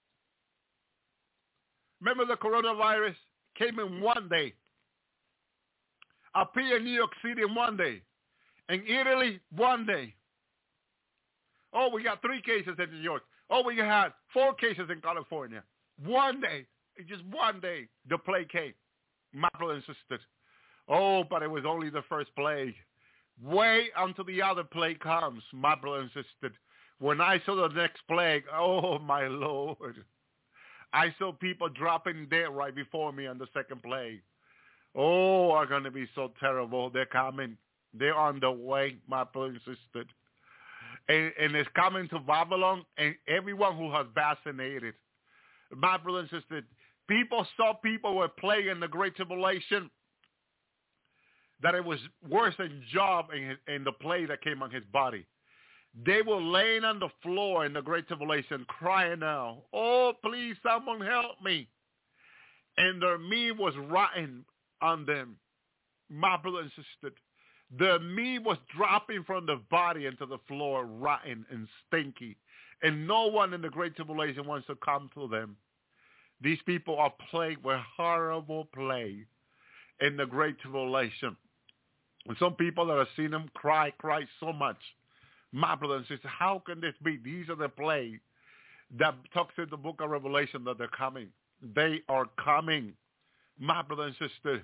Remember the coronavirus came in one day. Appeared in New York City in one day. In Italy, one day. Oh, we got three cases in New York. Oh, we had four cases in California. One day. Just one day, the plague came. My brothers and sisters. Oh, but it was only the first plague. Wait until the other plague comes, my brothers and sisters. When I saw the next plague, oh, my Lord. I saw people dropping dead right before me on the second plague. Oh, are going to be so terrible. They're coming. They're on the way, my brothers and sisters. And, and it's coming to Babylon and everyone who has vaccinated. My brothers and sisters, people saw people were plagued in the Great Tribulation, that it was worse than Job in, his, in the plague that came on his body. They were laying on the floor in the Great Tribulation crying out, oh, please, someone help me. And their meat was rotten on them. My brother and sister, the meat was dropping from the body into the floor, rotten and stinky. And no one in the Great Tribulation wants to come to them. These people are plagued with horrible plague in the Great Tribulation. And some people that have seen them cry, cry so much. My brother and sister, how can this be? These are the plagues that talks in the book of Revelation that they're coming. They are coming, my brother and sister.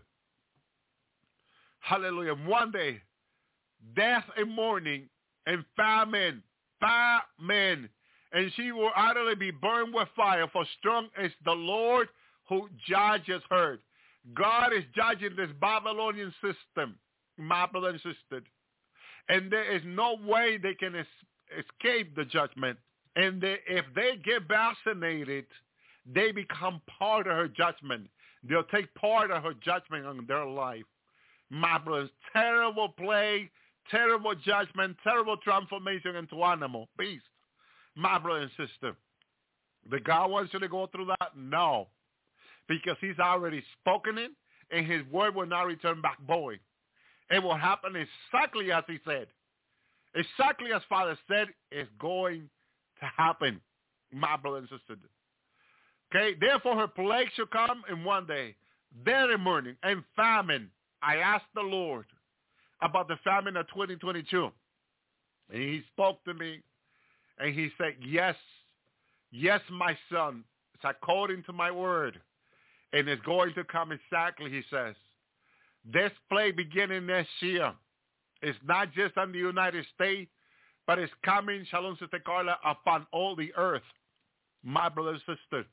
Hallelujah. One day, death and mourning and famine, famine, and she will utterly be burned with fire, for strong is the Lord who judges her. God is judging this Babylonian system, my brother and sister. And there is no way they can es- escape the judgment. And they, if they get vaccinated, they become part of her judgment. They'll take part of her judgment on their life. My brothers, terrible plague, terrible judgment, terrible transformation into animal, beast. My brother and sister, the God wants you to go through that? No, because he's already spoken it, and his word will not return back void. It will happen exactly as he said. Exactly as Father said, it's going to happen, my brother and sister. Okay, therefore her plague shall come in one day, then in morning, and famine. I asked the Lord about the famine of twenty twenty-two. And he spoke to me, and he said, yes, yes, my son, it's according to my word. And it's going to come exactly, he says. This plague beginning next year is not just on the United States, but it's coming, Shalom Sister Carla, upon all the earth, my brothers and sisters.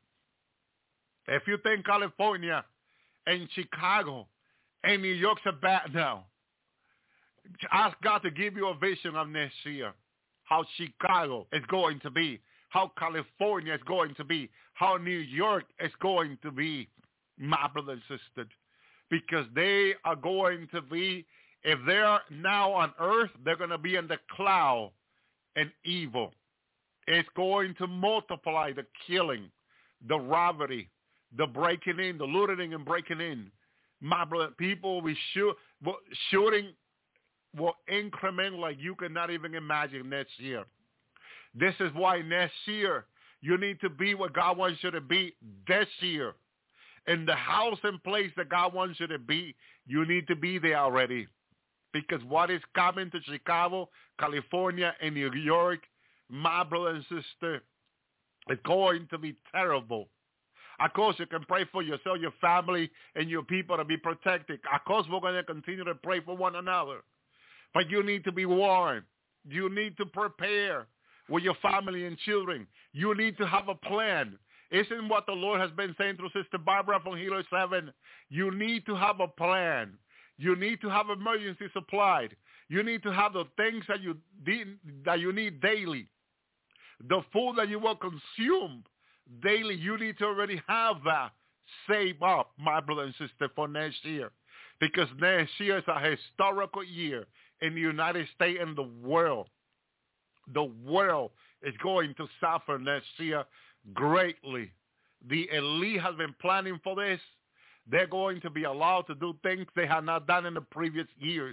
If you think California and Chicago and New York's are bad now, ask God to give you a vision of next year, how Chicago is going to be, how California is going to be, how New York is going to be, my brothers and sisters. Because they are going to be, if they're now on earth, they're going to be in the cloud and evil. It's going to multiply the killing, the robbery, the breaking in, the looting and breaking in. My brother, people will be shoot, shooting will increment like you cannot even imagine next year. This is why next year you need to be what God wants you to be this year. In the house and place that God wants you to be, you need to be there already. Because what is coming to Chicago, California, and New York, my brother and sister, is going to be terrible. Of course, you can pray for yourself, your family, and your people to be protected. Of course, we're going to continue to pray for one another. But you need to be warned. You need to prepare with your family and children. You need to have a plan. Isn't what the Lord has been saying through Sister Barbara from Healer seven? You need to have a plan. You need to have emergency supplied. You need to have the things that you need, that you need daily. The food that you will consume daily, you need to already have that saved up, my brother and sister, for next year. Because next year is a historical year in the United States and the world. The world is going to suffer next year greatly. The elite has been planning for this. They're going to be allowed to do things they have not done in the previous years.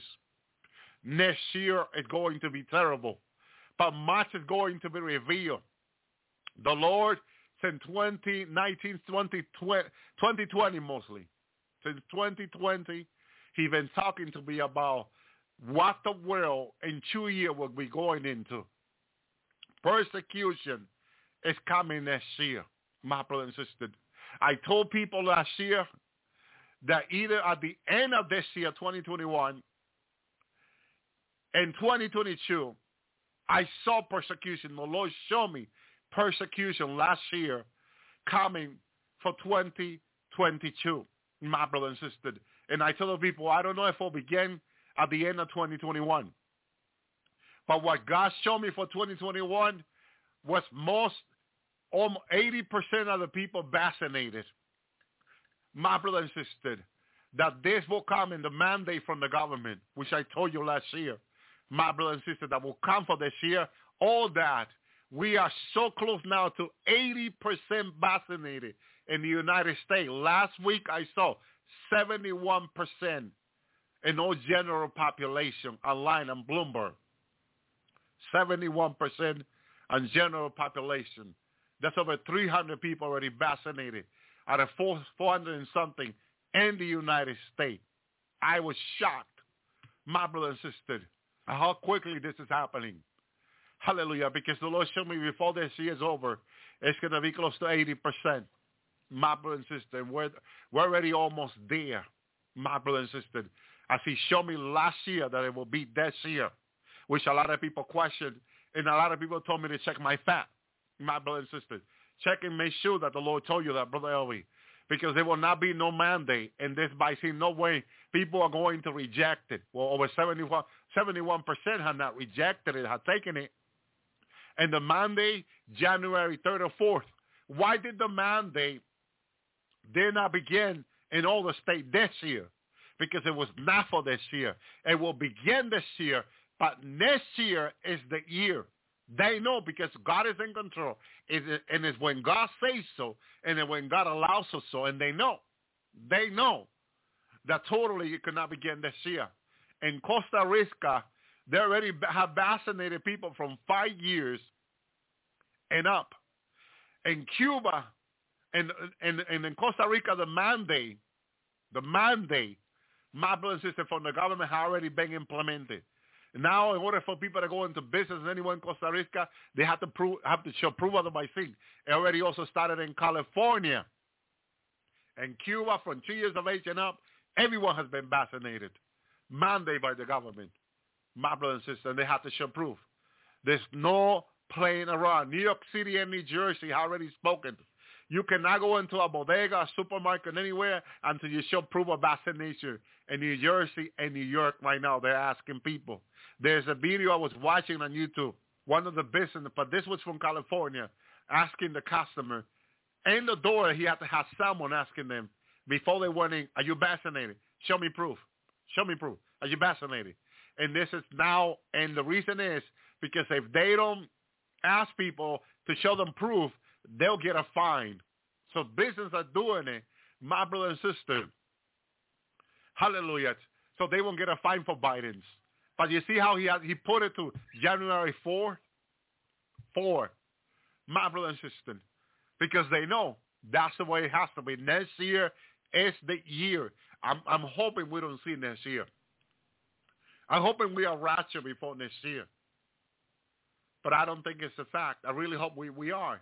Next year is going to be terrible. But much is going to be revealed. The Lord, since twenty nineteen, twenty twenty mostly, since twenty twenty, He's been talking to me about what the world in two years will be going into. Persecution is coming next year, my brother and sister. I told people last year that either at the end of this year, twenty twenty-one, and twenty twenty-two, I saw persecution. The Lord showed me persecution last year coming for twenty twenty-two, my brother and sister. And I told the people, I don't know if it will begin at the end of twenty twenty-one. But what God showed me for twenty twenty-one was most, almost eighty percent of the people vaccinated. My brother and sister, that this will come in the mandate from the government, which I told you last year. My brother and sister, that will come for this year. All that. We are so close now to eighty percent vaccinated in the United States. Last week I saw seventy-one percent in all general population online on Bloomberg. seventy-one percent on general population. That's over three hundred people already vaccinated out of four hundred and something in the United States. I was shocked, my brother and sister, how quickly this is happening. Hallelujah. Because the Lord showed me before this year is over, it's going to be close to eighty percent. My brother and sister, we're, we're already almost there. My brother and sister, as he showed me last year that it will be this year, which a lot of people questioned, and a lot of people told me to check my fat. My brother and sister, check and make sure that the Lord told you that, Brother Elvi, because there will not be no mandate in this by saying no way people are going to reject it. Well, over seventy-one, seventy-one percent have not rejected it, have taken it. And the mandate, January third or fourth. Why did the mandate did not begin in all the state this year? Because it was not for this year. It will begin this year, but next year is the year. They know because God is in control. And it's when God says so, and it's when God allows us so, and they know. They know that totally it cannot begin this year. In Costa Rica, they already have vaccinated people from five years and up. In Cuba, and, and, and in Costa Rica, the mandate, the mandate, my brother and sister, from the government has already been implemented. Now, in order for people to go into business anywhere in Costa Rica, they have to prove, have to show proof of the vaccine. It already also started in California. And Cuba, from two years of age and up, everyone has been vaccinated. Mandated by the government. My brother and sister, and they have to show proof. There's no playing around. New York City and New Jersey have already spoken. You cannot go into a bodega, a supermarket, anywhere until you show proof of vaccination. In New Jersey and New York right now, they're asking people. There's a video I was watching on YouTube, one of the business, but this was from California, asking the customer. In the door, he had to have someone asking them before they went in, are you vaccinated? Show me proof. Show me proof. Are you vaccinated? And this is now, and the reason is because if they don't ask people to show them proof, they'll get a fine. So businesses are doing it, my brother and sister. Hallelujah. So they won't get a fine for Biden's. But you see how he has, he put it to January fourth? four. My brother and sister. Because they know that's the way it has to be. Next year is the year. I'm, I'm hoping we don't see next year. I'm hoping we are raptured before next year. But I don't think it's a fact. I really hope we, we are.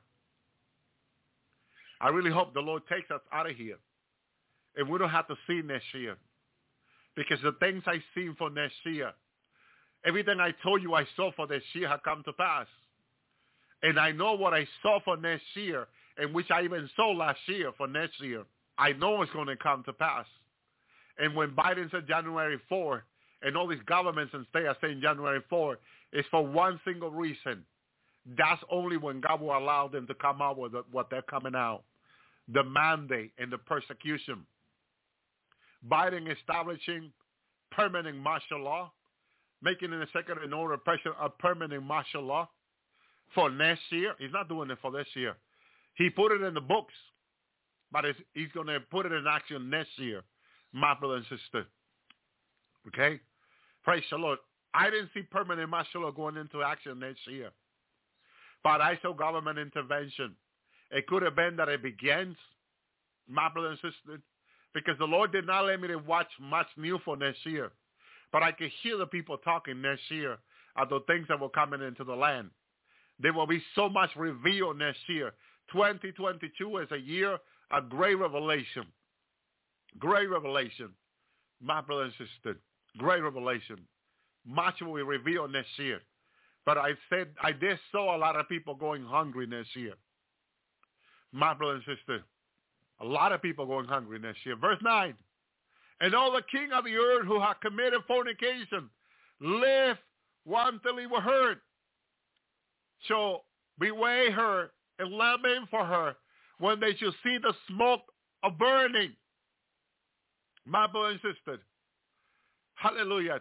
I really hope the Lord takes us out of here. And we don't have to see next year. Because the things I've seen for next year, everything I told you I saw for this year have come to pass. And I know what I saw for next year, and which I even saw last year for next year. I know it's going to come to pass. And when Biden said January fourth, and all these governments and states are saying January fourth, it's for one single reason. That's only when God will allow them to come out with what they're coming out. The mandate and the persecution. Biden establishing permanent martial law, making it a second in order a permanent martial law for next year. He's not doing it for this year. He put it in the books, but it's, he's going to put it in action next year, my brother and sister. Okay? Praise the Lord. I didn't see permanent martial law going into action next year, but I saw government intervention. It could have been that it begins, my brother and sister, because the Lord did not let me to watch much new for next year. But I could hear the people talking next year of the things that were coming into the land. There will be so much revealed next year. twenty twenty-two is a year of great revelation. Great revelation. My brother and sister, great revelation. Much will be revealed next year. But I said, I did saw a lot of people going hungry next year. My brother and sister, a lot of people going hungry next year. Verse nine. And all the king of the earth who had committed fornication lived one till he were heard. So bewail her and lament for her when they shall see the smoke of burning. My brother and sister, hallelujah.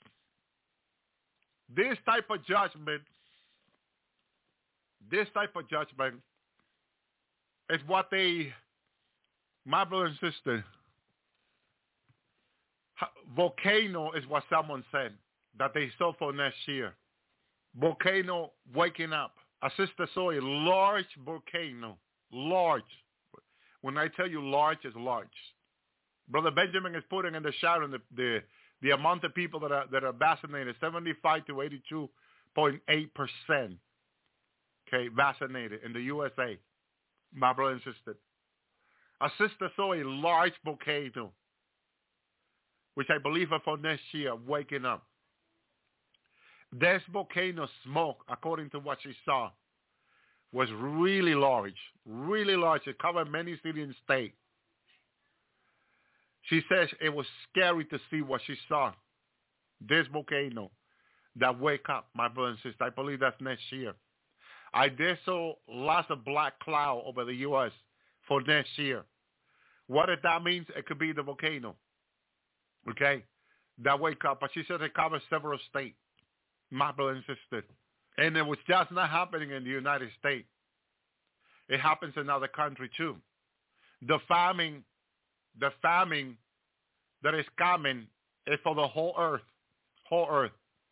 This type of judgment, this type of judgment is what they, my brother and sister, volcano is what someone said that they saw for next year. Volcano waking up. A sister saw a large volcano. Large. When I tell you large, it's large. Brother Benjamin is putting in the shadow the, the, the amount of people that are, that are vaccinated, seventy-five to eighty-two point eight percent, okay, vaccinated in the U S A, my brother and sister. A sister saw a large volcano, which I believe are for next year, waking up. This volcano smoke, according to what she saw, was really large, really large. It covered many cities and states. She says it was scary to see what she saw. This volcano that wake up, my brother and sister. I believe that's next year. I did saw lots of black cloud over the U S for next year. What if that means? It could be the volcano, okay, that wake up. But she said it covers several states, my brother and sister. And it was just not happening in the United States. It happens in other countries too. The famine, the famine that is coming is for the whole earth, whole earth.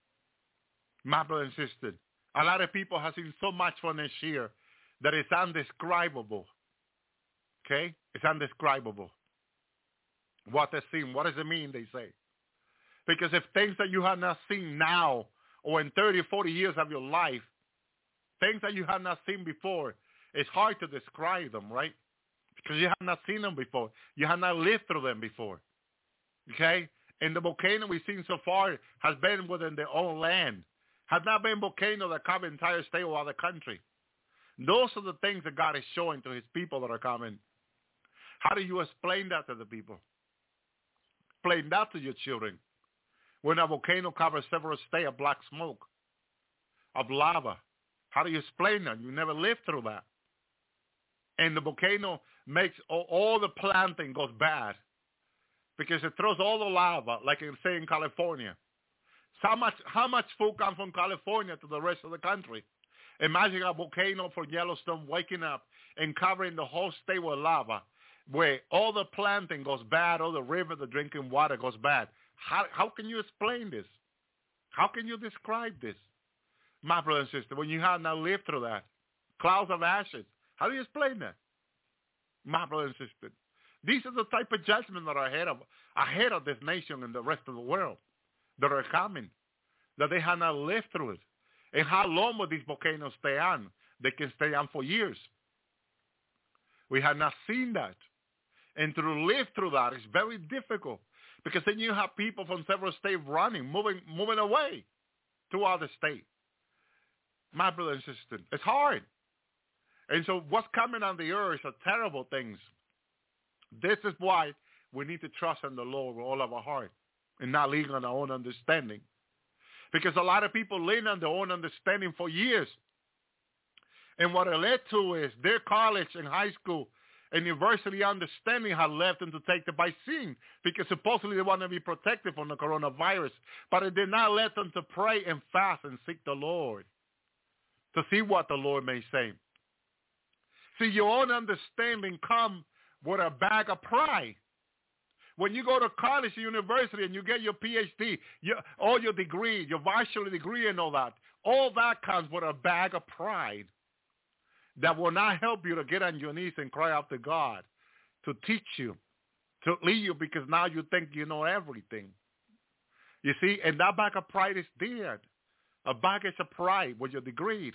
My brother and sister, a lot of people have seen so much for this year that it's undescribable. Okay? It's undescribable. What they've seen. What does it mean, they say? Because if things that you have not seen now or in thirty, forty years of your life, things that you have not seen before, it's hard to describe them, right? Because you have not seen them before. You have not lived through them before. Okay? And the volcano we've seen so far has been within their own land. Has not been volcano that cover entire state or other country. Those are the things that God is showing to his people that are coming. How do you explain that to the people? Explain that to your children. When a volcano covers several states of black smoke, of lava, how do you explain that? You never lived through that. And the volcano makes all, all the planting goes bad because it throws all the lava, like in, say in California. So how much how much food comes from California to the rest of the country? Imagine a volcano from Yellowstone waking up and covering the whole state with lava, where all the planting goes bad, all the river, the drinking water goes bad. How how can you explain this? How can you describe this? My brother and sister, when you have not lived through that, clouds of ashes, how do you explain that? My brother and sister, these are the type of judgments that are ahead of ahead of this nation and the rest of the world that are coming, that they have not lived through it. And how long will these volcanoes stay on? They can stay on for years. We have not seen that. And to live through that is very difficult because then you have people from several states running, moving, moving away to other states. My brother and sister, it's hard. And so what's coming on the earth are terrible things. This is why we need to trust in the Lord with all of our heart and not lean on our own understanding. Because a lot of people lean on their own understanding for years. And what it led to is their college and high school and university understanding had left them to take the vaccine because supposedly they want to be protected from the coronavirus. But it did not let them to pray and fast and seek the Lord to see what the Lord may say. See, your own understanding comes with a bag of pride. When you go to college, university, and you get your P H D, your, all your degree, your bachelor degree and all that, all that comes with a bag of pride that will not help you to get on your knees and cry out to God to teach you, to lead you, because now you think you know everything. You see, and that bag of pride is dead. A baggage of pride with your degree.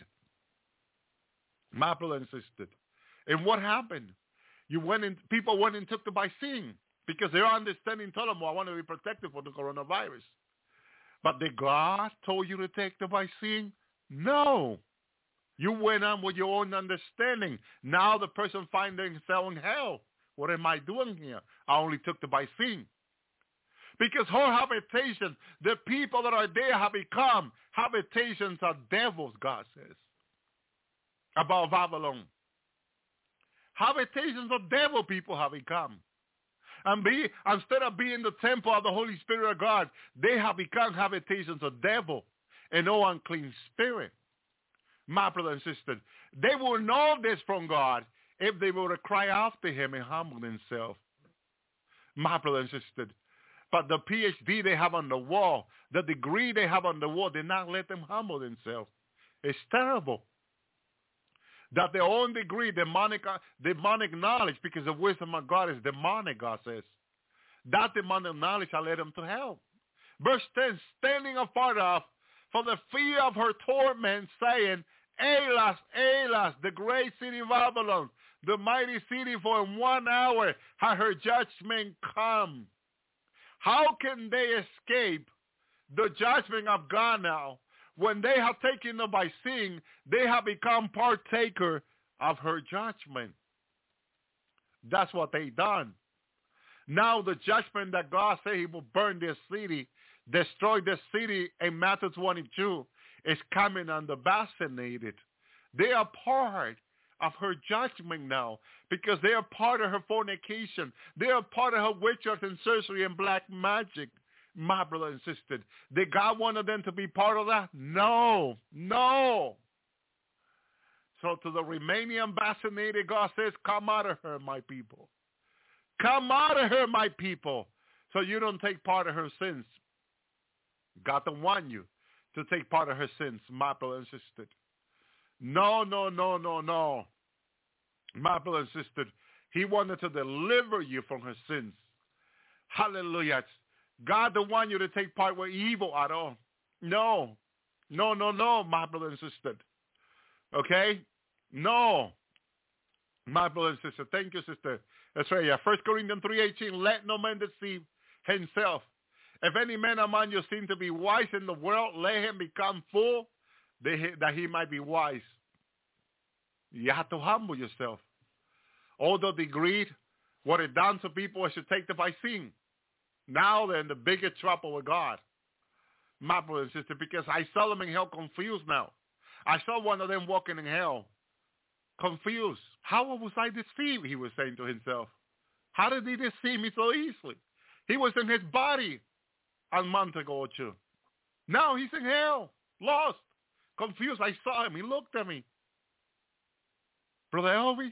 My brother and sister. And what happened? You went in, people went and took the vaccine because their understanding told them, well, I want to be protected from the coronavirus. But did God told you to take the vaccine? No. You went on with your own understanding. Now the person finds themselves in hell. What am I doing here? I only took the vaccine. Because her habitation, the people that are there have become habitations of devils, God says, about Babylon. Habitations of devil people have become. And be, instead of being the temple of the Holy Spirit of God, they have become habitations of devil and no unclean spirit. My brother and sister, they will know this from God if they were to cry after him and humble themselves. My brother and sister, but the P H D they have on the wall, the degree they have on the wall, did not let them humble themselves. It's terrible. That their own degree, demonic, demonic knowledge, because the wisdom of God is demonic, God says. That demonic knowledge shall lead them to hell. Verse ten, standing afar off from the fear of her torment, saying, Alas, alas, the great city Babylon, the mighty city, for in one hour had her judgment come. How can they escape the judgment of God now? When they have taken it by sin, they have become partaker of her judgment. That's what they done. Now the judgment that God said he will burn this city, destroy this city in Matthew twenty-two, is coming on the vaccinated. They are part of her judgment now because they are part of her fornication. They are part of her witchcraft and sorcery and black magic. My brother and sister, did God want them to be part of that? No, no. So to the remaining vaccinated, God says, come out of her, my people. Come out of her, my people, so you don't take part of her sins. God don't want you to take part of her sins, my brother and sister. No, no, no, no, no. My brother and sister, he wanted to deliver you from her sins. Hallelujah. God don't want you to take part with evil at all. No. No, no, no, my brother and sister. Okay? No. My brother and sister. Thank you, sister. That's right. Yeah. First Corinthians three eighteen, let no man deceive himself. If any man among you seem to be wise in the world, let him become fool that he might be wise. You have to humble yourself. Although the greed, what it done to people is to take them by sin. Now they're in the biggest trouble with God. My brother and sister, because I saw them in hell confused now. I saw one of them walking in hell confused. How was I deceived, he was saying to himself. How did he deceive me so easily? He was in his body a month ago or two. Now he's in hell, lost, confused. I saw him. He looked at me. Brother Elvi.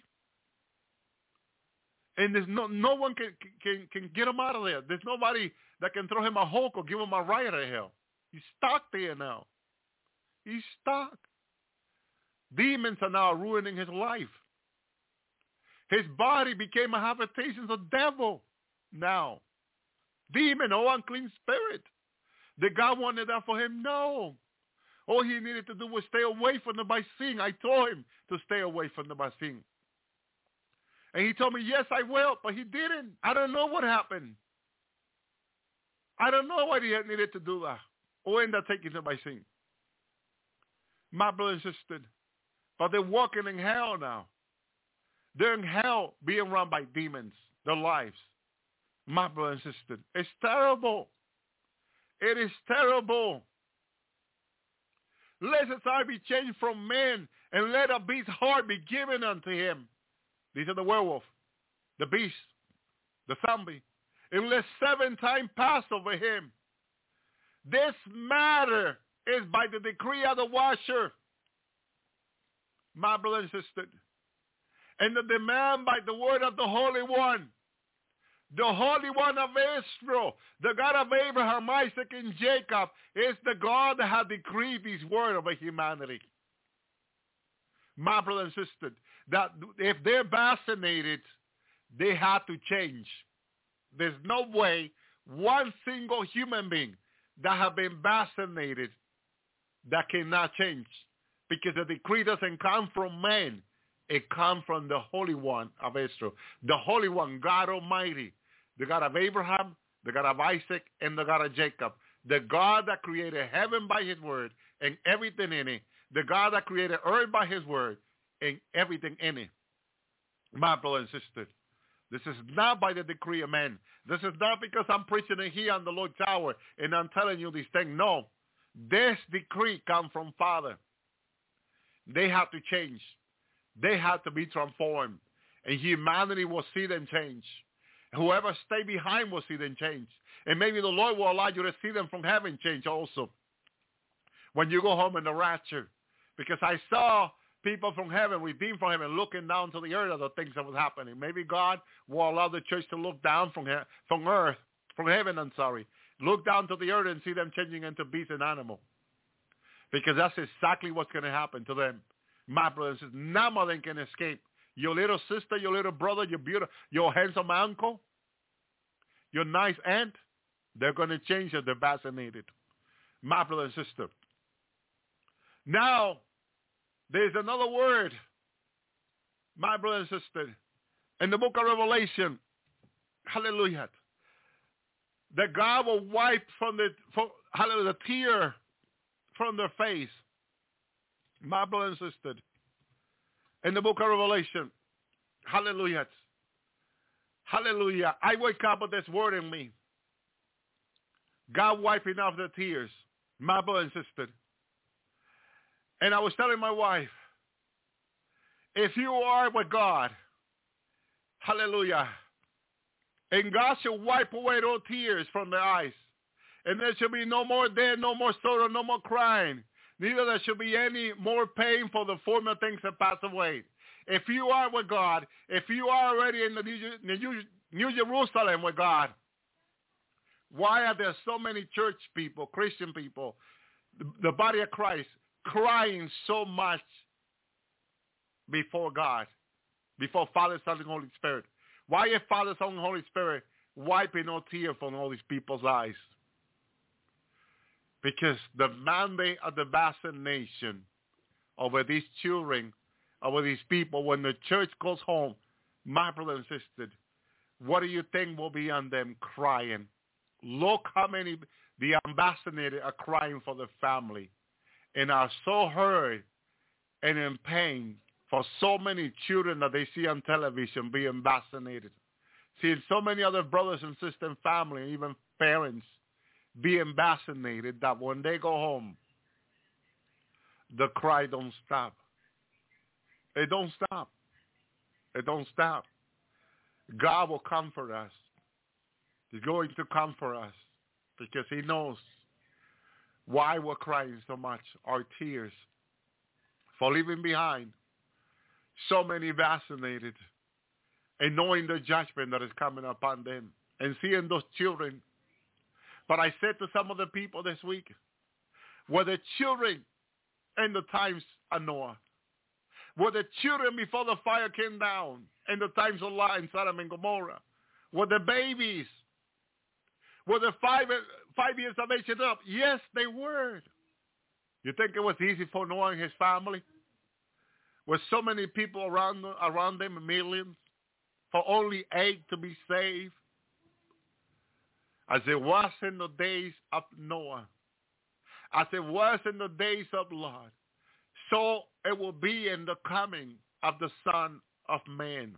And there's no no one can, can can get him out of there. There's nobody that can throw him a hook or give him a ride out of hell. He's stuck there now. He's stuck. Demons are now ruining his life. His body became a habitation of the devil now. Demon, oh unclean spirit. Did God wanted that for him? No. All he needed to do was stay away from the sin. I told him to stay away from the sin. And he told me, yes, I will, but he didn't. I don't know what happened. I don't know why he had needed to do that. Or end up taking it by sin. My brother and sister, but they're walking in hell now. They're in hell being run by demons, their lives. My brother and sister, it's terrible. It is terrible. Let his heart be changed from man, and let a beast's heart be given unto him. These are the werewolf, the beast, the zombie. And let seven times pass over him. This matter is by the decree of the washer, my brother and sister. And the demand by the word of the Holy One. The Holy One of Israel, the God of Abraham, Isaac, and Jacob, is the God that has decreed this word over humanity. My brother and sister, that if they're vaccinated, they have to change. There's no way one single human being that have been vaccinated that cannot change, because the decree doesn't come from man. It comes from the Holy One of Israel, the Holy One, God Almighty, the God of Abraham, the God of Isaac, and the God of Jacob, the God that created heaven by his word and everything in it, the God that created earth by his word and everything in it. My brother and sister, this is not by the decree of man. This is not because I'm preaching it here on the Lord's Tower and I'm telling you these things. No, this decree comes from Father. They have to change. They have to be transformed. And humanity will see them change. Whoever stay behind will see them change. And maybe the Lord will allow you to see them from heaven change also. When you go home in the rapture. Because I saw people from heaven, redeemed from heaven, looking down to the earth at the things that was happening. Maybe God will allow the church to look down from he- from earth, from heaven, I'm sorry. Look down to the earth and see them changing into beast and animal. Because that's exactly what's going to happen to them. My brothers, none of them can escape. Your little sister, your little brother, your beautiful, your handsome uncle, your nice aunt, they're going to change if they're vaccinated. My brother and sister, Now, there's another word, my brother and sister, in the book of Revelation. Hallelujah. That God will wipe from the, from, hallelujah, the tear from their face. My brother and sister, in the book of Revelation. Hallelujah. Hallelujah. I wake up with this word in me. God wiping off the tears. My brother and sister. And I was telling my wife, if you are with God, hallelujah, and God shall wipe away those tears from their eyes, and there shall be no more death, no more sorrow, no more crying, neither there shall be any more pain, for the former things have passed away. If you are with God, if you are already in the New, New Jerusalem with God, why are there so many church people, Christian people, the, the body of Christ, crying so much before God, before Father, Son, and Holy Spirit? Why is Father, Son, and Holy Spirit wiping all tears from all these people's eyes? Because the mandate of the vaccination over these children, over these people, when the church goes home, my brother and sister, what do you think will be on them crying? Look how many, the ambassadors are crying for the family and are so hurt and in pain for so many children that they see on television being vaccinated. Seeing so many other brothers and sisters and family, even parents, being vaccinated, that when they go home, the cry don't stop. It don't stop. It don't stop. God will comfort us. He's going to comfort us because he knows why we're crying so much, our tears, for leaving behind so many vaccinated and knowing the judgment that is coming upon them and seeing those children. But I said to some of the people this week, were the children in the times of Noah, were the children before the fire came down in the times of Lot in Sodom and Gomorrah, were the babies, were the five, five years of age and up? Yes, they were. You think it was easy for Noah and his family? With so many people around, around them, millions, for only eight to be saved? As it was in the days of Noah, as it was in the days of Lot, so it will be in the coming of the Son of Man.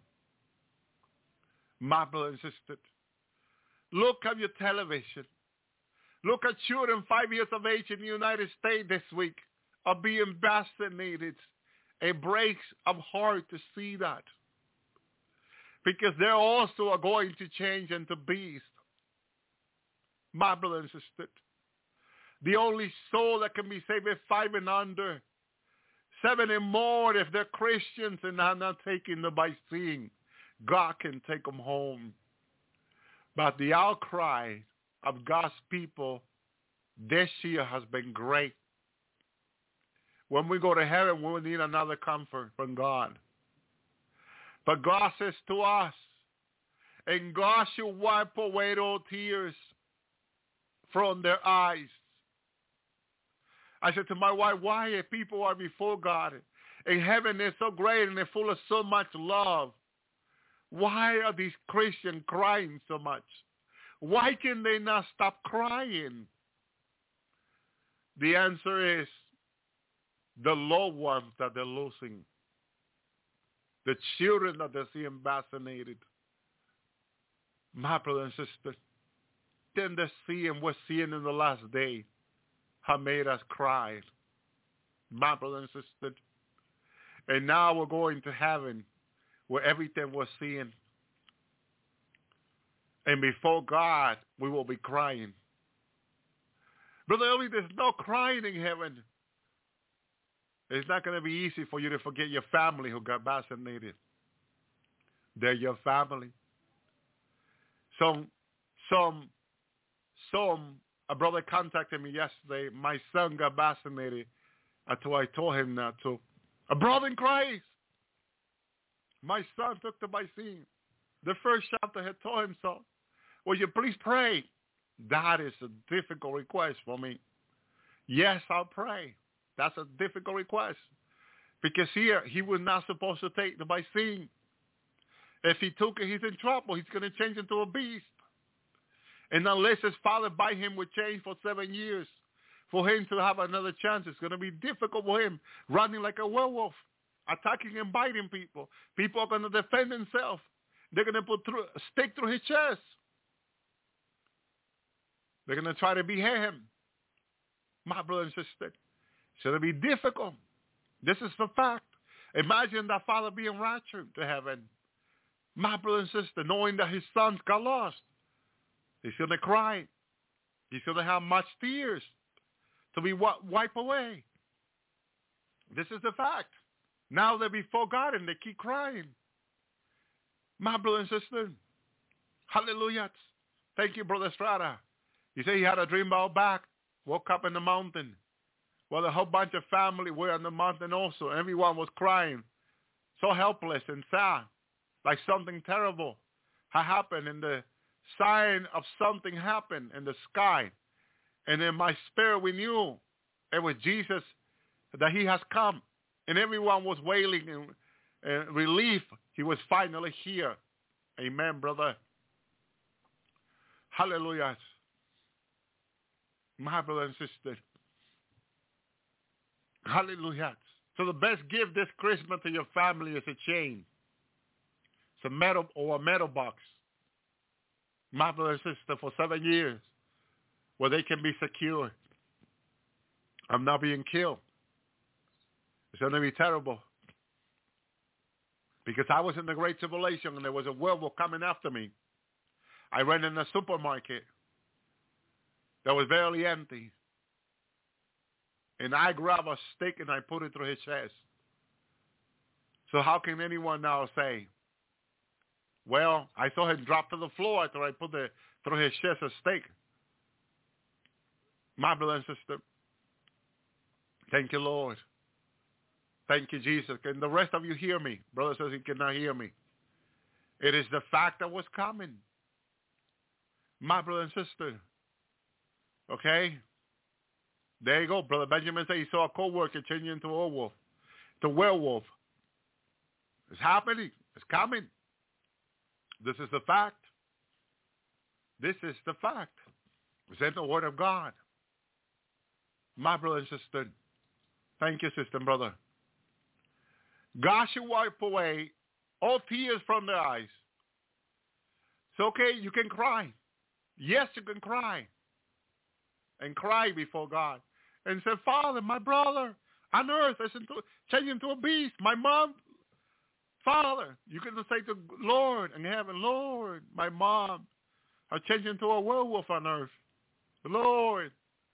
My brother and sister, look at your television. Look at children five years of age in the United States this week are being vaccinated. It breaks of heart to see that, because they also are going to change into beasts. My brother and sister, the only soul that can be saved is five and under, seven and more if they're Christians and are not taking the vaccine. God can take them home. But the outcry of God's people this year has been great. When we go to heaven, we will need another comfort from God. But God says to us, and God shall wipe away all tears from their eyes. I said to my wife, why if people are before God and heaven is so great and they're full of so much love, why are these Christians crying so much? Why can they not stop crying? The answer is the loved ones that they're losing, the children that they're seeing vaccinated. My brother and sister, then they're seeing, we're seeing in the last day, have made us cry. My brother and sister. And now we're going to heaven where everything we're seeing. And before God, we will be crying. Brother Ellie, there's no crying in heaven. It's not going to be easy for you to forget your family who got vaccinated. They're your family. Some, some, some, a brother contacted me yesterday. My son got vaccinated until I told him not to. A brother in Christ. My son took the vaccine. The first chapter had told him so. Will you please pray? That is a difficult request for me. Yes, I'll pray. That's a difficult request. Because here, he was not supposed to take the vaccine. If he took it, he's in trouble. He's going to change into a beast. And unless his father by him would change for seven years, for him to have another chance, it's going to be difficult for him, running like a werewolf, attacking and biting people. People are going to defend themselves. They're going to put through, a stick through his chest. They're going to try to behead him. My brother and sister, it's going to be difficult. This is the fact. Imagine that father being raptured to heaven. My brother and sister, knowing that his sons got lost. He's going to cry. He's going to have much tears to be wiped away. This is the fact. Now they're before God and they keep crying. My brother and sister, hallelujah. Thank you, Brother Estrada. You say he had a dream about back, woke up in the mountain. Well, a whole bunch of family were on the mountain also. Everyone was crying, so helpless and sad, like something terrible had happened, and the sign of something happened in the sky. And in my spirit, we knew it was Jesus, that he has come. And everyone was wailing in uh, relief. He was finally here. Amen, brother. Hallelujah. My brother and sister. Hallelujah. So the best gift this Christmas to your family is a chain. It's a metal or a metal box. My brother and sister, for seven years, where they can be secure. I'm not being killed. It's going to be terrible. Because I was in the Great Tribulation and there was a werewolf coming after me. I ran in a supermarket that was barely empty. And I grabbed a stick and I put it through his chest. So how can anyone now say, well, I saw him drop to the floor after I put the, through his chest a stick. My brother and sister, thank you, Lord. Thank you, Jesus. Can the rest of you hear me? Brother says he cannot hear me. It is the fact that was coming. My brother and sister. Okay? There you go. Brother Benjamin said he saw a co-worker changing into a wolf. The werewolf. It's happening. It's coming. This is the fact. This is the fact. It's in the Word of God. My brother and sister. Thank you, sister and brother. God should wipe away all tears from their eyes. It's okay, you can cry. Yes, you can cry. And cry before God. And say, Father, my brother on earth is into, changed into a beast. My mom, Father, you can say to Lord in heaven, Lord, my mom has changed into a werewolf on earth. Lord,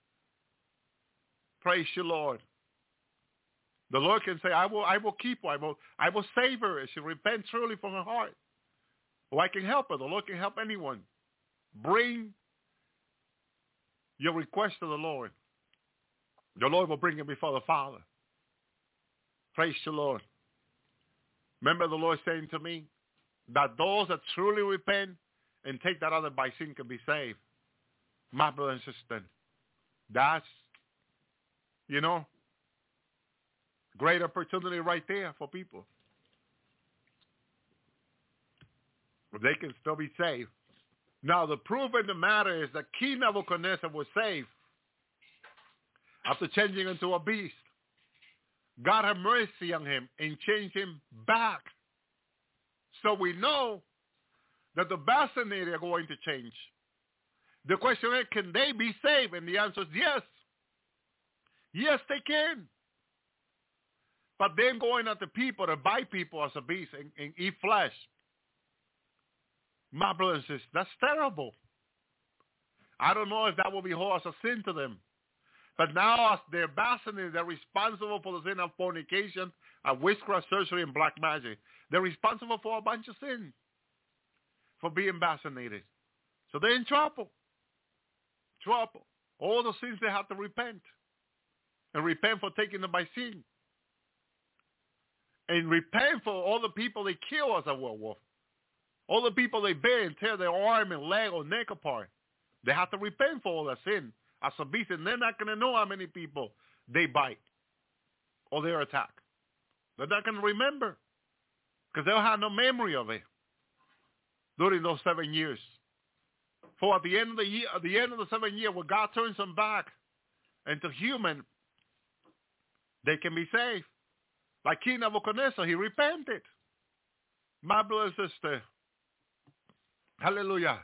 praise you, Lord. The Lord can say, I will I will keep her. I will, I will save her if she repents truly from her heart. Or I can help her. The Lord can help anyone. Bring your request to the Lord. The Lord will bring it before the Father. Praise the Lord. Remember the Lord saying to me that those that truly repent and take that other by sin can be saved. My brother and sister, that's, you know, great opportunity right there for people. They can still be saved. Now, the proof of the matter is that King Nebuchadnezzar was saved after changing into a beast. God had mercy on him and changed him back. So we know that the vaccinated are going to change. The question is, can they be saved? And the answer is yes. Yes, they can. But then going at the people to buy people as a beast and, and eat flesh. My brothers and sisters, that's terrible. I don't know if that will be whole as a sin to them. But now as they're vaccinated, they're responsible for the sin of fornication, of witchcraft, sorcery, and black magic. They're responsible for a bunch of sin for being vaccinated. So they're in trouble. Trouble. All the sins they have to repent. And repent for taking them by sin. And repent for all the people they kill as a werewolf. All the people they bear and tear their arm and leg or neck apart. They have to repent for all that sin as a beast. And they're not going to know how many people they bite. of their attack. They're not going to remember because they'll have no memory of it during those seven years. For at the end of the year, at the end of the seven years, when God turns them back into human, they can be saved. Like King Nebuchadnezzar, he repented. My brother and sister, hallelujah.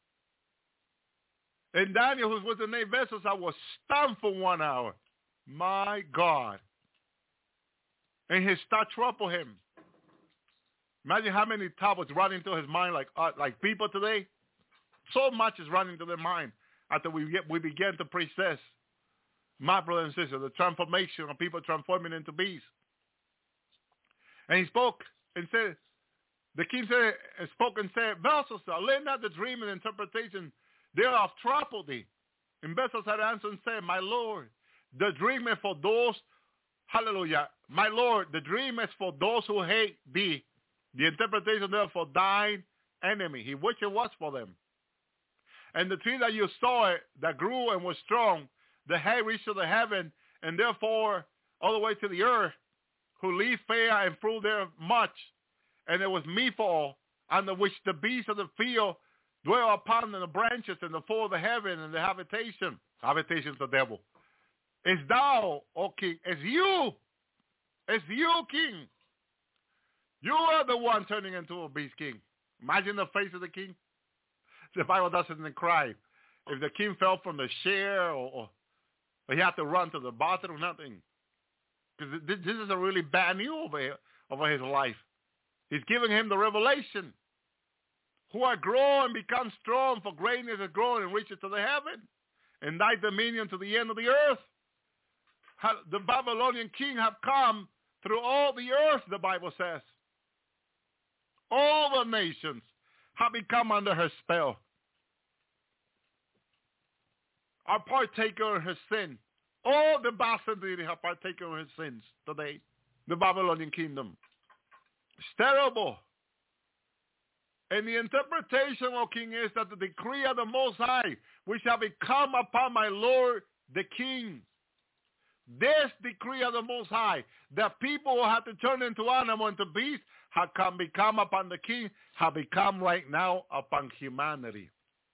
And Daniel, who was in eight vessels, I was stunned for one hour. My God. And his thought troubled him. Imagine how many thoughts was running through his mind like uh, like people today. So much is running through their mind after we get, we begin to process, my brother and sister, the transformation of people transforming into beasts. And he spoke and said, the king said, spoke and said, Belshazzar, let not the dream and interpretation thereof trouble thee. And Belshazzar answered and said, my Lord, the dream is for those, hallelujah, my Lord, the dream is for those who hate thee. The interpretation thereof for thine enemy. He wished it was for them. And the tree that you saw it, that grew and was strong, the head reached to the heaven, and therefore all the way to the earth, who leave fair and fruit there much. And there was meat for all, under which the beasts of the field dwell upon the branches and the fall of the heaven and the habitation. Habitation is the devil. It's thou, O king. It's you. It's you, king. You are the one turning into a beast king. Imagine the face of the king. The Bible doesn't cry. If the king fell from the chair or, or, or he had to run to the bathroom, nothing. Because this, this is a really bad news over, here, over his life. He's giving him the revelation. Who are grown and become strong, for greatness is grown and reaches to the heaven, and thy dominion to the end of the earth. The Babylonian king have come through all the earth, the Bible says. All the nations have become under her spell. Are partaker in her sin. All the bastards have partaken in her sins today. The Babylonian kingdom. It's terrible. And the interpretation, O king, is that the decree of the Most High, which shall become upon my Lord the king. This decree of the Most High, that people will have to turn into animal, into beasts, have come, become upon the king, have become right now upon humanity.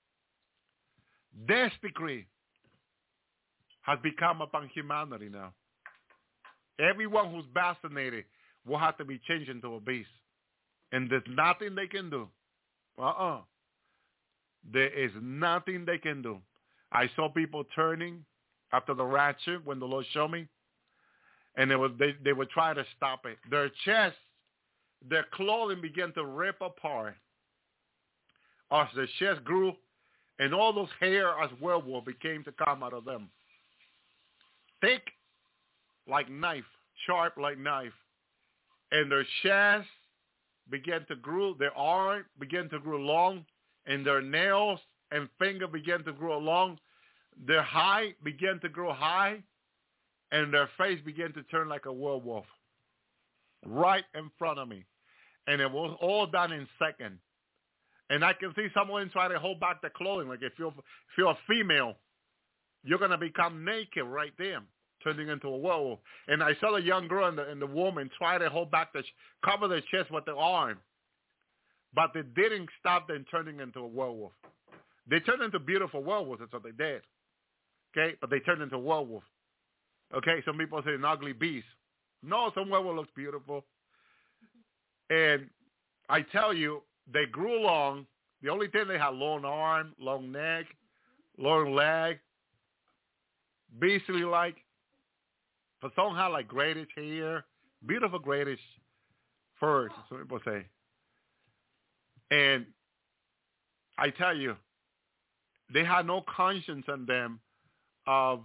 This decree has become upon humanity now. Everyone who's vaccinated will have to be changed into a beast. And there's nothing they can do. Uh-uh. There is nothing they can do. I saw people turning after the rapture when the Lord showed me. And it was, they, they would try to stop it. Their chests, their clothing began to rip apart as their chest grew, and all those hair as werewolf began to come out of them. Thick like knife, sharp like knife. And their chest began to grow, their arm began to grow long, and their nails and finger began to grow long. Their height began to grow high, and their face began to turn like a werewolf right in front of me. And it was all done in seconds. And I can see someone try to hold back the clothing. Like if you're, if you're a female, you're going to become naked right there, turning into a werewolf. And I saw the young girl and the, and the woman try to hold back, the cover their chest with their arm. But they didn't stop them turning into a werewolf. They turned into beautiful werewolves. That's what they did. Okay? But they turned into a werewolf. Okay? Some people say an ugly beast. No, some werewolf looks beautiful. And I tell you, they grew long. The only thing they had long arm, long neck, long leg, beastly like. But some had like grayish hair, beautiful grayish fur, some people say. And I tell you, they had no conscience in them of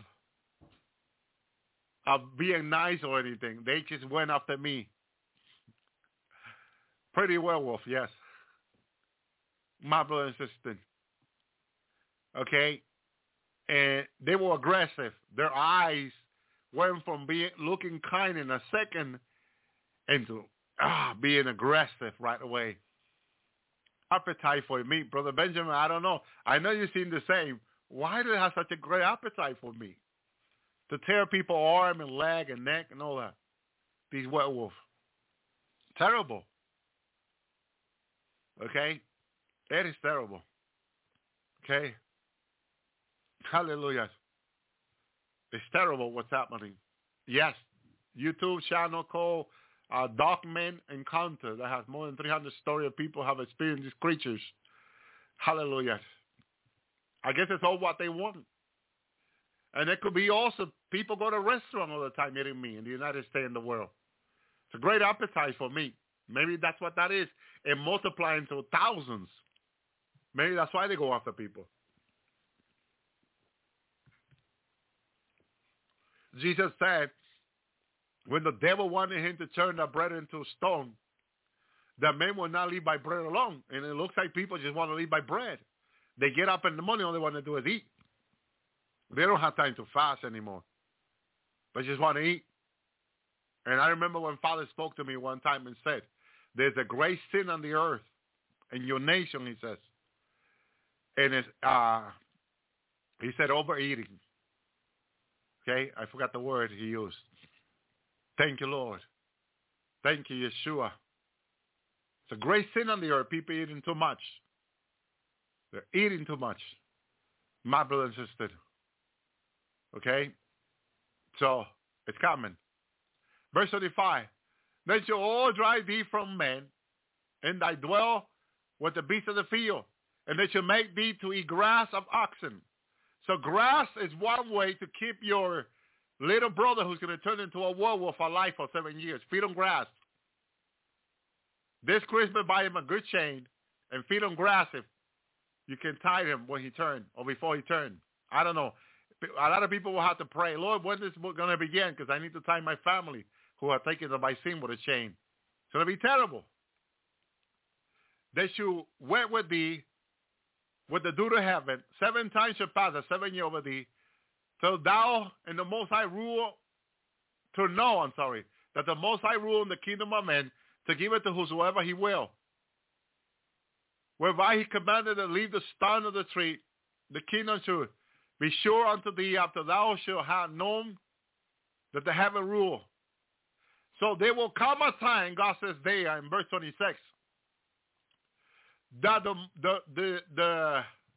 of being nice or anything. They just went after me. Pretty werewolf, yes. My brother and sister. Okay? And they were aggressive. Their eyes went from being looking kind in a second into ah, being aggressive right away. Appetite for meat. Brother Benjamin, I don't know. I know you seem the same. Why do they have such a great appetite for meat? To tear people's arm and leg and neck and all that. these werewolves. Terrible. Okay? It is terrible. Okay? Hallelujah. It's terrible what's happening. Yes, YouTube channel called uh, Dogman Encounter that has more than three hundred stories of people have experienced these creatures. Hallelujah. I guess it's all what they want. And it could be also people go to restaurant all the time eating meat in the United States and the world. It's a great appetite for meat. Maybe that's what that is. It multiplies into thousands. Maybe that's why they go after people. Jesus said, when the devil wanted him to turn the bread into stone, that men will not live by bread alone. And it looks like people just want to live by bread. They get up in the morning, all they want to do is eat. They don't have time to fast anymore. They just want to eat. And I remember when Father spoke to me one time and said, there's a great sin on the earth in your nation, he says. And it's, uh, he said overeating. Okay, I forgot the word he used. Thank you, Lord. Thank you, Yeshua. It's a great sin on the earth, people eating too much. They're eating too much. My brother and sister. Okay? So, it's coming. Verse thirty-five. Then shall all drive thee from men, and thy dwell with the beasts of the field, and they shall make thee to eat grass of oxen. So grass is one way to keep your little brother who's going to turn into a werewolf alive for seven years. Feed him grass. This Christmas, buy him a good chain and feed him grass if you can tie him when he turned or before he turned. I don't know. A lot of people will have to pray, Lord, when is this going to begin? Because I need to tie my family who are taken by sin with a chain. It's going to be terrible. They should wet with thee with the dew of heaven. Seven times shall pass a seven year over thee, till thou and the Most High rule, to know, I'm sorry, that the Most High rule in the kingdom of men, to give it to whosoever he will. Whereby he commanded to leave the stone of the tree, the kingdom should be sure unto thee after thou shalt have known that the heaven rule. So there will come a time, God says there in verse twenty-six, that the the the the,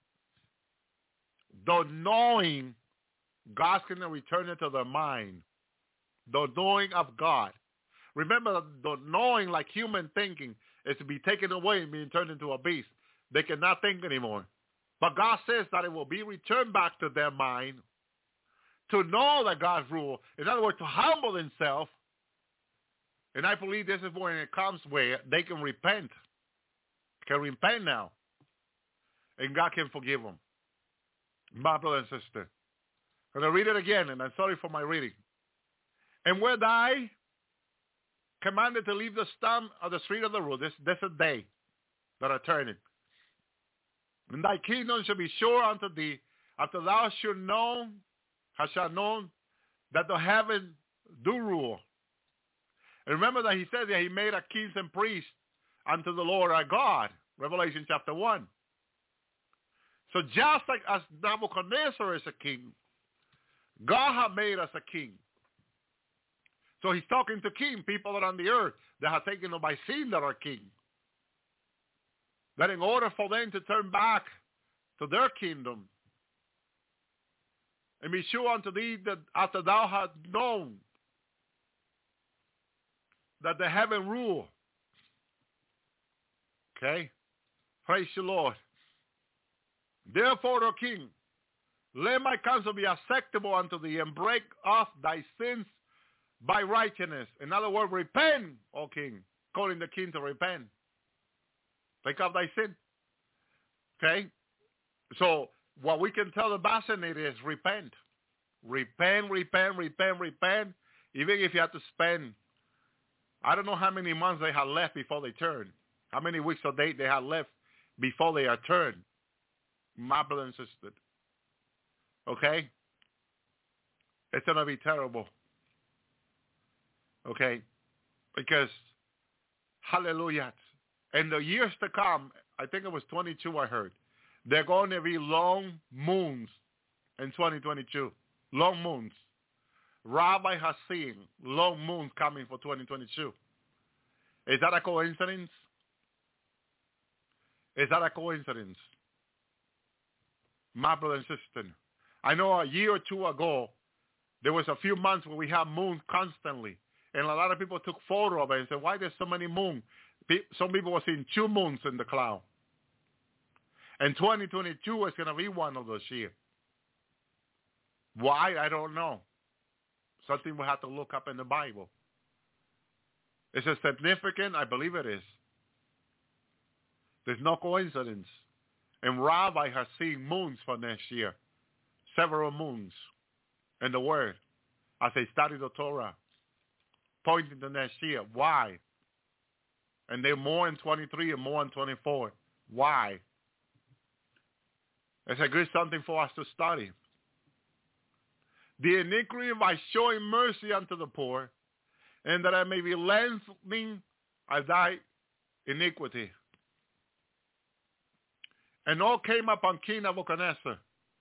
the knowing, God's going to return it to their mind. The knowing of God. Remember, the knowing, like human thinking, is to be taken away and being turned into a beast. They cannot think anymore. But God says that it will be returned back to their mind to know that God's rule. In other words, to humble themselves. And I believe this is when it comes where they can repent. Can repent now. And God can forgive them. My brother and sister. I'm going to read it again, and I'm sorry for my reading. And where thy commanded to leave the stump of the street of the road, this, this is a day that are turning. And thy kingdom shall be sure unto thee, after thou shalt know, hast shalt known, that the heaven do rule. And remember that he said that he made a kings and priests unto the Lord our God, Revelation chapter one. So just like as Nebuchadnezzar is a king, God has made us a king. So he's talking to king, people that are on the earth that have taken them by sin that are king. That in order for them to turn back to their kingdom and be sure unto thee that after thou hast known that the heaven rule. Okay? Praise the Lord. Therefore, O king, let my counsel be acceptable unto thee, and break off thy sins by righteousness. In other words, repent, O king, calling the king to repent. Take off thy sin. Okay? So what we can tell the vaccinated is repent. Repent, repent, repent, repent. Even if you have to spend, I don't know how many months they have left before they turn. How many weeks or days they have left before they are turned. My brother and sister. Okay? It's going to be terrible. Okay? Because, hallelujah, in the years to come, I think it was twenty-two I heard, there are going to be long moons in twenty twenty-two. Long moons. Rabbi has seen long moon coming for twenty twenty-two. Is that a coincidence? Is that a coincidence? My brother and sister, I know a year or two ago, there was a few months where we had moon constantly. And a lot of people took photo of it and said, why there's so many moon? Some people were seeing two moons in the cloud. And twenty twenty-two is going to be one of those years. Why? I don't know. Something we have to look up in the Bible. Is it significant? I believe it is. There's no coincidence. And Rabbi has seen moons for next year. Several moons in the Word as they study the Torah, pointing to next year. Why? And they're more in twenty-three and more in twenty-four. Why? It's a good something for us to study. The iniquity by showing mercy unto the poor, and that I may be lengthening of thy iniquity. And all came upon King Nebuchadnezzar.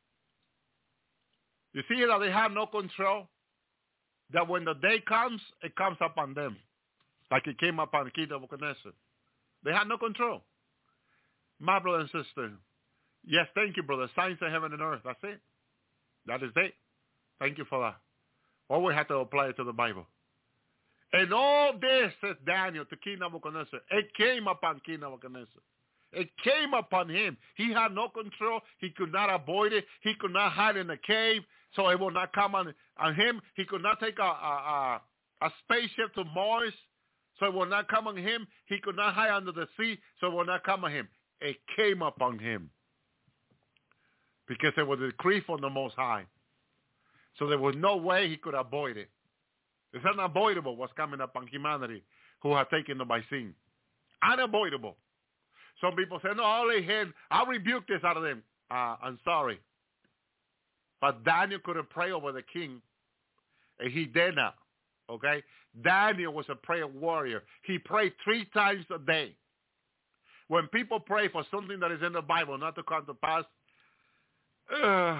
You see that they have no control? That when the day comes, it comes upon them. Like it came upon King Nebuchadnezzar. They had no control. My brother and sister. Yes, thank you, brother. Signs of heaven and earth. That's it. That is it. Thank you for that. Or we have to apply it to the Bible. And all this, says Daniel to King Nebuchadnezzar, it came upon King Nebuchadnezzar. It came upon him. He had no control. He could not avoid it. He could not hide in a cave, so it will not come on, on him. He could not take a, a, a, a spaceship to Mars, so it will not come on him. He could not hide under the sea, so it will not come on him. It came upon him because it was a decree from the Most High. So there was no way he could avoid it. It's unavoidable what's coming upon humanity who have taken the by sin. Unavoidable. Some people say, no, I'll lay hand. I'll rebuke this out of them. Uh, I'm sorry. But Daniel couldn't pray over the king, and he did not. Okay? Daniel was a prayer warrior. He prayed three times a day. When people pray for something that is in the Bible not to come to pass, uh,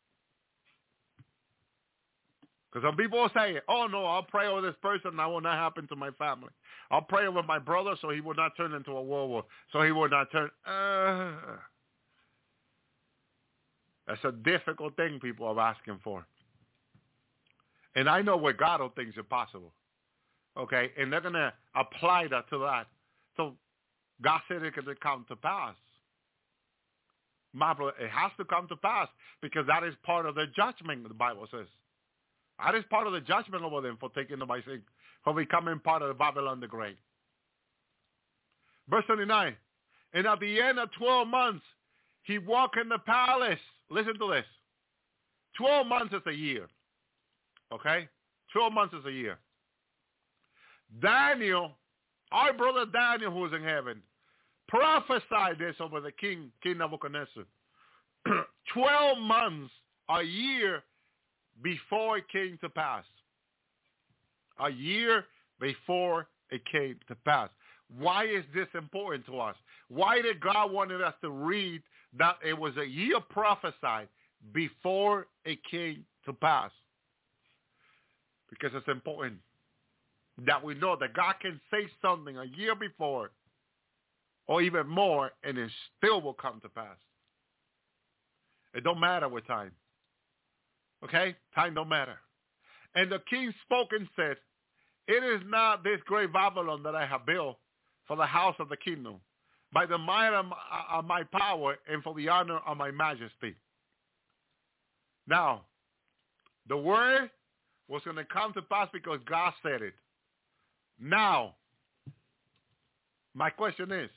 because some people will say, oh, no, I'll pray over this person and that will not happen to my family. I'll pray over my brother so he will not turn into a world war, so he will not turn. Uh, that's a difficult thing people are asking for. And I know where God will think is impossible. Okay? And they're going to apply that to that. So God said it can come to pass. My brother, it has to come to pass because that is part of the judgment, the Bible says. That is part of the judgment over them for taking the by sin, for becoming part of the Babylon the Great. Verse twenty-nine, and at the end of twelve months, he walked in the palace. Listen to this. twelve months is a year. Okay? twelve months is a year. Daniel, our brother Daniel who is in heaven, prophesied this over the king, King Nebuchadnezzar. twelve months, a year, before it came to pass. A year before it came to pass. Why is this important to us? Why did God wanted us to read that it was a year prophesied before it came to pass? Because it's important that we know that God can say something a year before or even more and it still will come to pass. It don't matter what time. Okay? Time don't matter. And the king spoke and said, it is not this great Babylon that I have built for the house of the kingdom, by the might of my, of my power and for the honor of my majesty. Now, the word was going to come to pass because God said it. Now, my question is,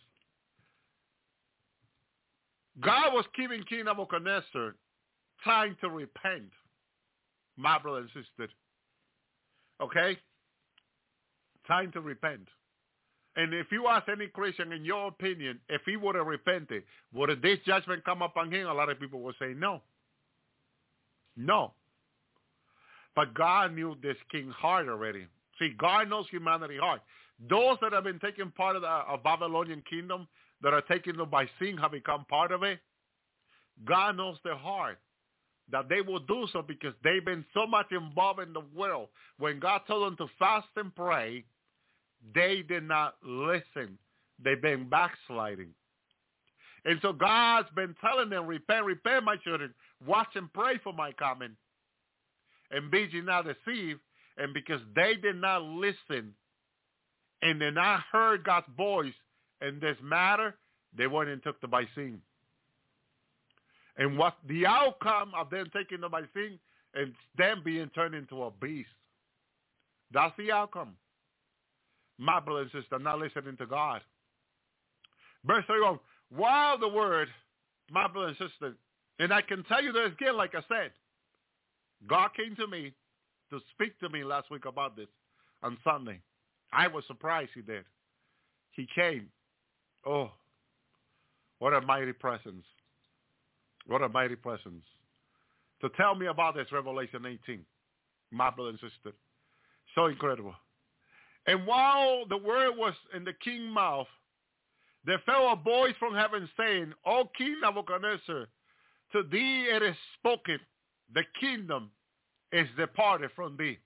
God was giving King Nebuchadnezzar time to repent. My brother and sister. Okay? Time to repent. And if you ask any Christian, in your opinion, if he would have repented, would this judgment come upon him? A lot of people will say no. No. But God knew this king's heart already. See, God knows humanity's heart. Those that have been taking part of the of Babylonian kingdom, that are taken by sin, have become part of it, God knows their heart. that they will do so because they've been so much involved in the world. When God told them to fast and pray, they did not listen. They've been backsliding. And so God's been telling them, repent, repent, my children. Watch and pray for my coming. And be ye not deceived. And because they did not listen and did not heard God's voice in this matter, they went and took the vaccine. And what the outcome of them taking the vaccine and them being turned into a beast. That's the outcome. My brother and sister, not listening to God. Verse thirty-one, while the word, my brother and sister, and I can tell you this again, like I said, God came to me to speak to me last week about this on Sunday. I was surprised he did. He came. Oh, what a mighty presence. What a mighty presence. To tell me about this, Revelation eighteen, my brother and sister. So incredible. And while the word was in the king's mouth, there fell a voice from heaven saying, O King Nebuchadnezzar, to thee it is spoken, the kingdom is departed from thee.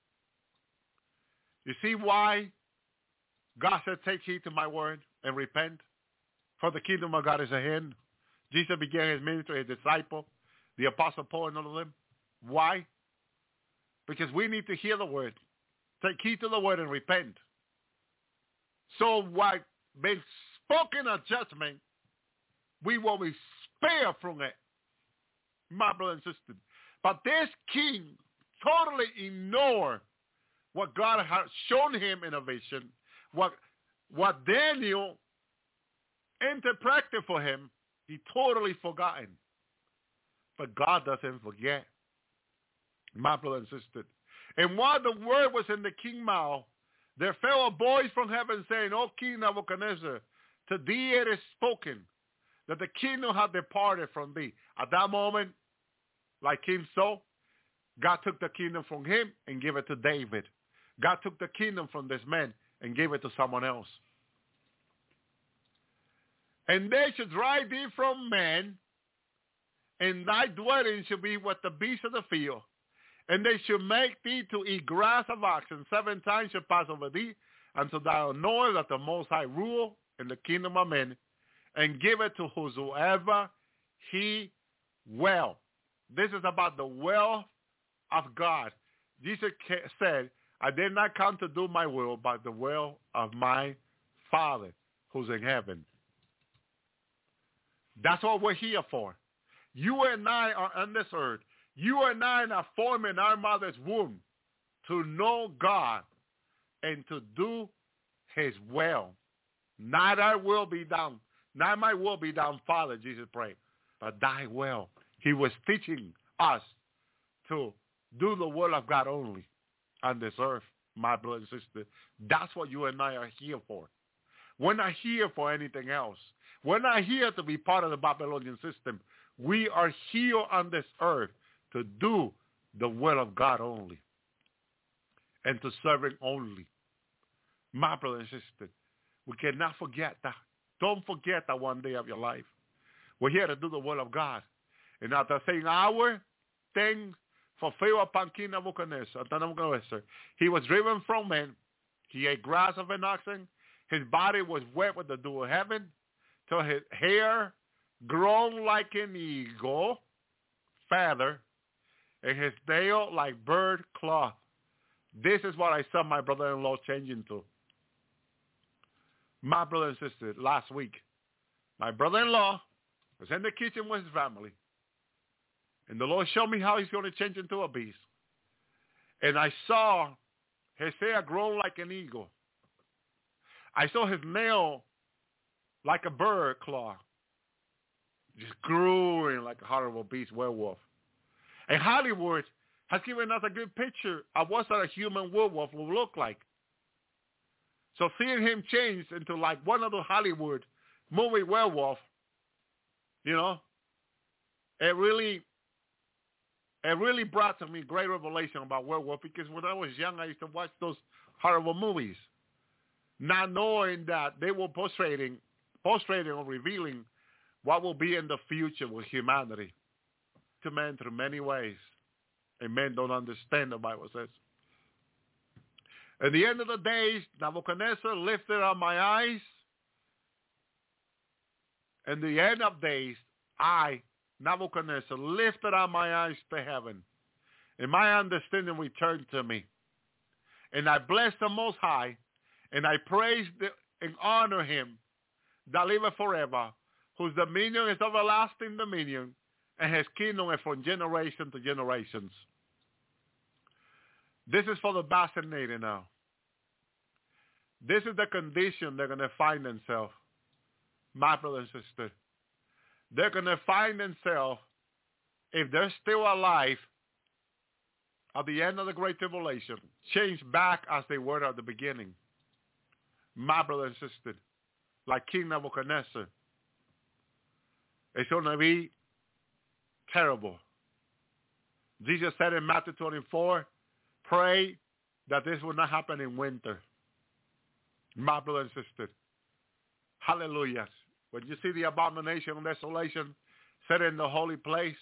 You see why God said, take heed to my word and repent? For the kingdom of God is at hand. Jesus began his ministry, his disciple, the apostle Paul and all of them. Why? Because we need to hear the word. Take heed to the word and repent. So what been spoken of judgment, we will be spared from it, my brother and sister. But this king totally ignored what God had shown him in a vision, what, what Daniel interpreted for him. He totally forgotten. But God doesn't forget, my brother and sister. And while the word was in the king's mouth, there fell a voice from heaven saying, O King Nebuchadnezzar, to thee it is spoken that the kingdom hath departed from thee. At that moment, like King Saul, God took the kingdom from him and gave it to David. God took the kingdom from this man and gave it to someone else. And they should drive thee from men, and thy dwelling shall be with the beasts of the field. And they shall make thee to eat grass of oxen. Seven times shall pass over thee, until thou knowest that the Most High rule in the kingdom of men, and give it to whosoever he will. This is about the will of God. Jesus said, I did not come to do my will, but the will of my Father who's in heaven. That's what we're here for. You and I are on this earth. You and I are formed in our mother's womb to know God and to do his will. Not our will be done. Not my will be done, Father, Jesus prayed, but thy will. He was teaching us to do the will of God only on this earth, my brother and sister. That's what you and I are here for. We're not here for anything else. We're not here to be part of the Babylonian system. We are here on this earth to do the will of God only and to serve him only. My brother and sister, we cannot forget that. Don't forget that one day of your life. We're here to do the will of God. And after saying our things fulfill upon King Nebuchadnezzar, he was driven from men. He ate grass of an oxen. His body was wet with the dew of heaven, till his hair grown like an eagle feather, and his tail like bird cloth. This is what I saw my brother-in-law changing to. My brother and sister, last week, my brother-in-law was in the kitchen with his family, and the Lord showed me how he's going to change into a beast. And I saw his hair grown like an eagle. I saw his nail like a bird claw, just growing like a horrible beast werewolf. And Hollywood has given us a good picture of what a human werewolf will look like. So seeing him change into like one of the Hollywood movie werewolf, you know, it really, it really brought to me great revelation about werewolf, because when I was young, I used to watch those horrible movies, not knowing that they were portraying, portraying or revealing what will be in the future with humanity. to men through many ways. And men don't understand, the Bible says. At the end of the days, Nebuchadnezzar lifted up my eyes. And the end of days, I, Nebuchadnezzar, lifted up my eyes to heaven. And my understanding returned to me. And I blessed the Most High. And I praised and honor him that liveth forever, whose dominion is everlasting dominion, and his kingdom is from generation to generations. This is for the vaccinated now. This is the condition they're going to find themselves, my brother and sister. They're going to find themselves, if they're still alive, at the end of the Great Tribulation, changed back as they were at the beginning. My brother and sister, like King Nebuchadnezzar. It's going to be terrible. Jesus said in Matthew twenty-four, pray that this will not happen in winter. My brother and sister. Hallelujah. When you see the abomination and desolation set in the holy place,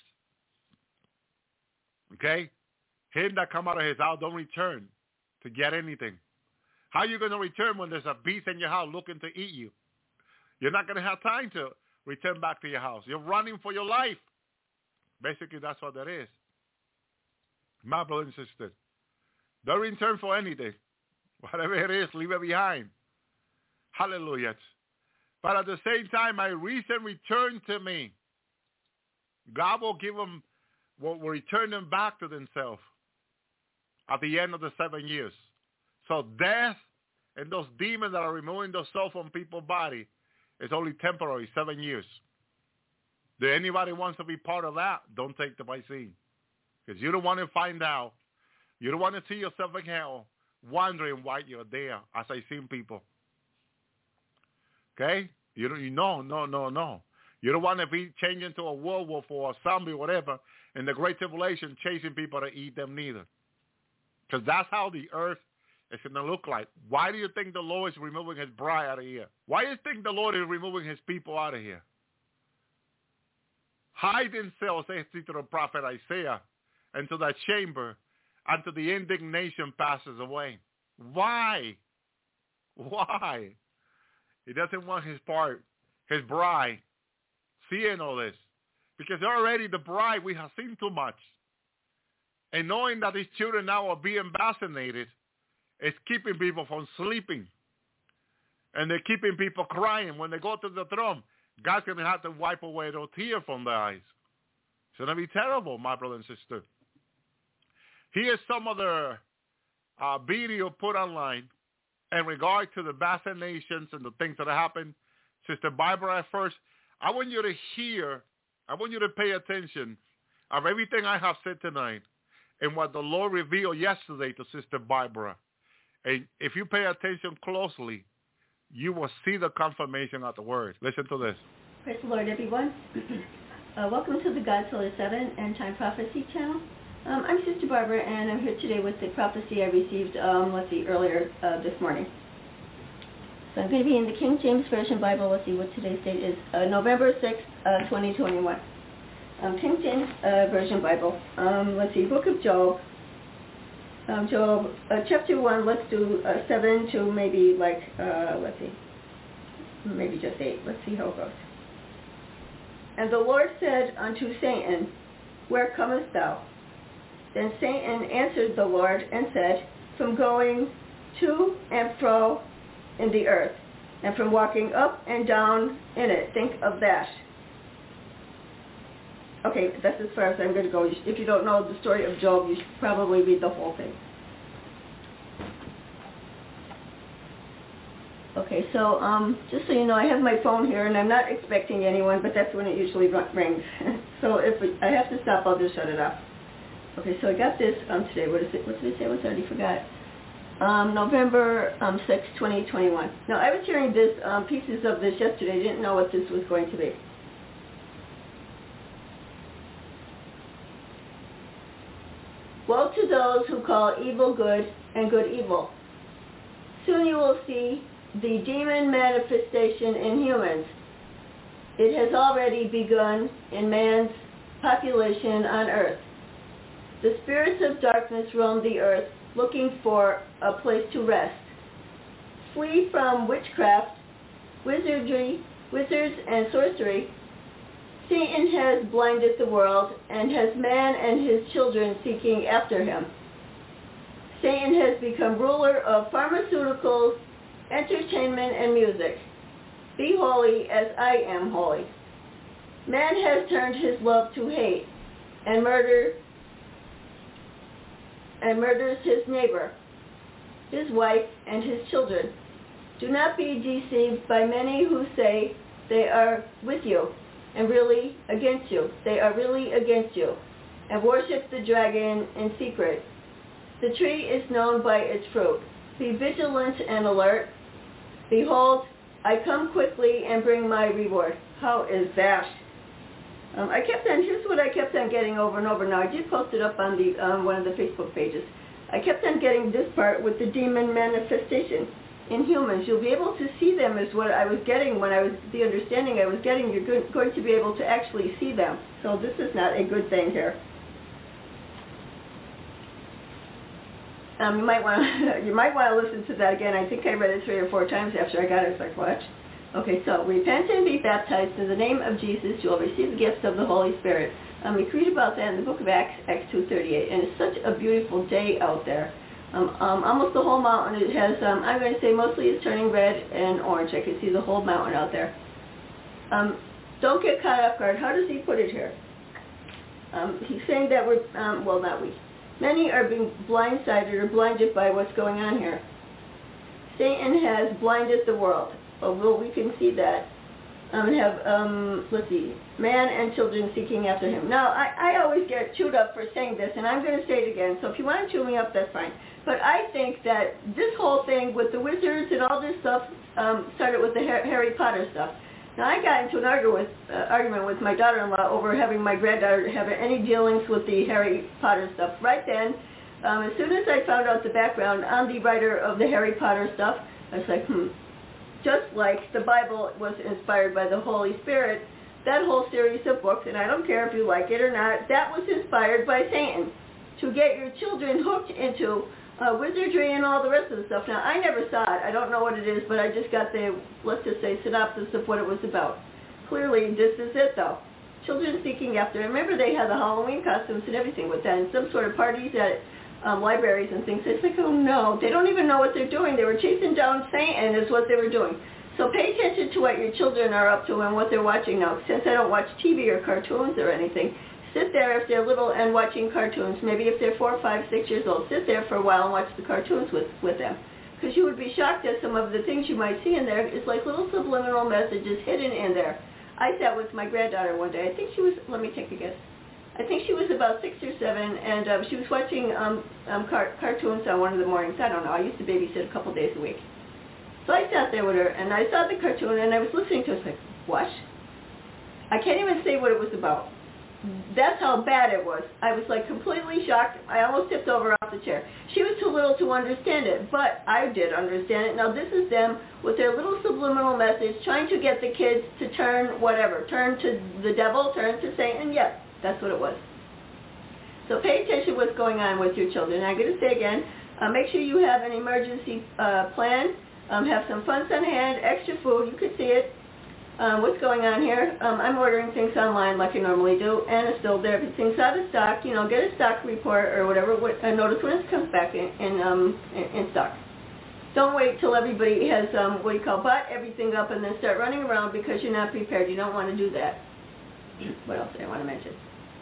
okay, him that come out of his house don't return to get anything. How are you going to return when there's a beast in your house looking to eat you? You're not going to have time to return back to your house. You're running for your life. Basically, that's what that is. My brother and sister. Don't return for anything. Whatever it is, leave it behind. Hallelujah. But at the same time, my reason returned to me. God will give them, will return them back to themselves at the end of the seven years. So death and those demons that are removing the soul from people's body is only temporary, seven years. Do anybody wants to be part of that? Don't take the vaccine. Because you don't want to find out. You don't want to see yourself in hell wondering why you're there, as I seen people. Okay? You don't, you know, no, no, no. You don't want to be changed into a werewolf or a zombie, whatever, in the Great Tribulation, chasing people to eat them neither. Because that's how the earth is going to look like. Why do you think the Lord is removing his bride out of here? Why do you think the Lord is removing his people out of here? Hide themselves, says the prophet Isaiah, into that chamber until the indignation passes away. Why? Why? He doesn't want his part, his bride, seeing all this. Because already the bride, we have seen too much. And knowing that these children now are being vaccinated, it's keeping people from sleeping. And they're keeping people crying. When they go to the throne, God's going to have to wipe away those tears from their eyes. It's going to be terrible, my brother and sister. Here's some of the uh, video put online in regard to the vaccinations and the things that happen. Sister Barbara, at first, I want you to hear, I want you to pay attention of everything I have said tonight and what the Lord revealed yesterday to Sister Barbara. And if you pay attention closely, you will see the confirmation of the word. Listen to this. Praise the Lord, everyone. uh, welcome to the God Solar seven End Time Prophecy channel. Um, I'm Sister Barbara, and I'm here today with the prophecy I received, um, let's see, earlier uh, this morning. So I'm going to be in the King James Version Bible. Let's see what today's date is. Uh, November sixth, uh, twenty twenty-one. Um, King James uh, Version Bible. Um, let's see, Book of Job. Um, Job, uh, chapter one, let's do uh, seven to maybe like, uh, let's see, maybe just eight. Let's see how it goes. And the Lord said unto Satan, Where comest thou? Then Satan answered the Lord and said, From going to and fro in the earth, and from walking up and down in it. Think of that. Okay, that's as far as I'm going to go. If you don't know the story of Job, you should probably read the whole thing. Okay, so um, just so you know, I have my phone here, and I'm not expecting anyone, but that's when it usually rings. So if I have to stop, I'll just shut it off. Okay, so I got this um, today. What is it? What did it say? I already forgot. Um, November um, sixth, twenty twenty-one. Now, I was hearing this um, pieces of this yesterday. I didn't know what this was going to be. Woe to those who call evil good and good evil. Soon you will see the demon manifestation in humans. It has already begun in man's population on earth. The spirits of darkness roam the earth, looking for a place to rest. Flee from witchcraft, wizardry, wizards, and sorcery. Satan has blinded the world and has man and his children seeking after him. Satan has become ruler of pharmaceuticals, entertainment, and music. Be holy as I am holy. Man has turned his love to hate and murder and murders his neighbor, his wife, and his children. Do not be deceived by many who say they are with you and really against you. They are really against you and worship the dragon in secret. The tree is known by its fruit. Be vigilant and alert. Behold, I come quickly and bring my reward. How is that? Um, I kept on, here's what I kept on getting over and over. Now, I did post it up on the um, one of the Facebook pages. I kept on getting this part with the demon manifestation in humans. You'll be able to see them is what I was getting when I was, the understanding I was getting. You're go- going to be able to actually see them. So this is not a good thing here. Um, you might want to you might want to listen to that again. I think I read it three or four times after I got it. It's like, what? Okay, so repent and be baptized in the name of Jesus. You will receive the gifts of the Holy Spirit. Um, we read about that in the book of Acts, Acts two thirty-eight, and it's such a beautiful day out there. Um, um, almost the whole mountain, it has, um, I'm going to say mostly it's turning red and orange. I can see the whole mountain out there. Um, don't get caught off guard. How does he put it here? Um, he's saying that we're, um, well, not we. Many are being blindsided or blinded by what's going on here. Satan has blinded the world. Oh, well, we can see that. Um, and have, um, let's see, man and children seeking after him. Now, I, I always get chewed up for saying this, and I'm going to say it again. So if you want to chew me up, that's fine. But I think that this whole thing with the wizards and all this stuff um, started with the Harry Potter stuff. Now, I got into an argue with, uh, argument with my daughter-in-law over having my granddaughter have any dealings with the Harry Potter stuff. Right then, um, as soon as I found out the background on the writer of the Harry Potter stuff, I was like, hmm. Just like the Bible was inspired by the Holy Spirit, that whole series of books, and I don't care if you like it or not, that was inspired by Satan to get your children hooked into uh, wizardry and all the rest of the stuff. Now, I never saw it. I don't know what it is, but I just got the, let's just say, synopsis of what it was about. Clearly, this is it, though. Children seeking after. Remember, they had the Halloween costumes and everything with that, and some sort of parties at Um, libraries and things. It's like, oh no, they don't even know what they're doing. They were chasing down Satan is what they were doing. So pay attention to what your children are up to and what they're watching now. Since I don't watch T V or cartoons or anything, sit there if they're little and watching cartoons. Maybe if they're four, five, six years old, sit there for a while and watch the cartoons with, with them. Because you would be shocked at some of the things you might see in there. It's like little subliminal messages hidden in there. I sat with my granddaughter one day. I think she was, let me take a guess. I think she was about six or seven, and um, she was watching um, um, car- cartoons on one of the mornings. I don't know. I used to babysit a couple days a week. So I sat there with her, and I saw the cartoon, and I was listening to it. I was like, what? I can't even say what it was about. That's how bad it was. I was, like, completely shocked. I almost tipped over off the chair. She was too little to understand it, but I did understand it. Now, this is them with their little subliminal message trying to get the kids to turn whatever, turn to the devil, turn to Satan. Yes. That's what it was. So pay attention to what's going on with your children. I'm going to say again, uh, make sure you have an emergency uh, plan. Um, have some funds on hand, extra food. You could see it. Um, what's going on here? Um, I'm ordering things online like I normally do, and it's still there. If things out of stock, you know, get a stock report or whatever. And notice when it comes back in, in, um, in, in stock. Don't wait till everybody has um, what you call bought everything up and then start running around because you're not prepared. You don't want to do that. What else do I want to mention?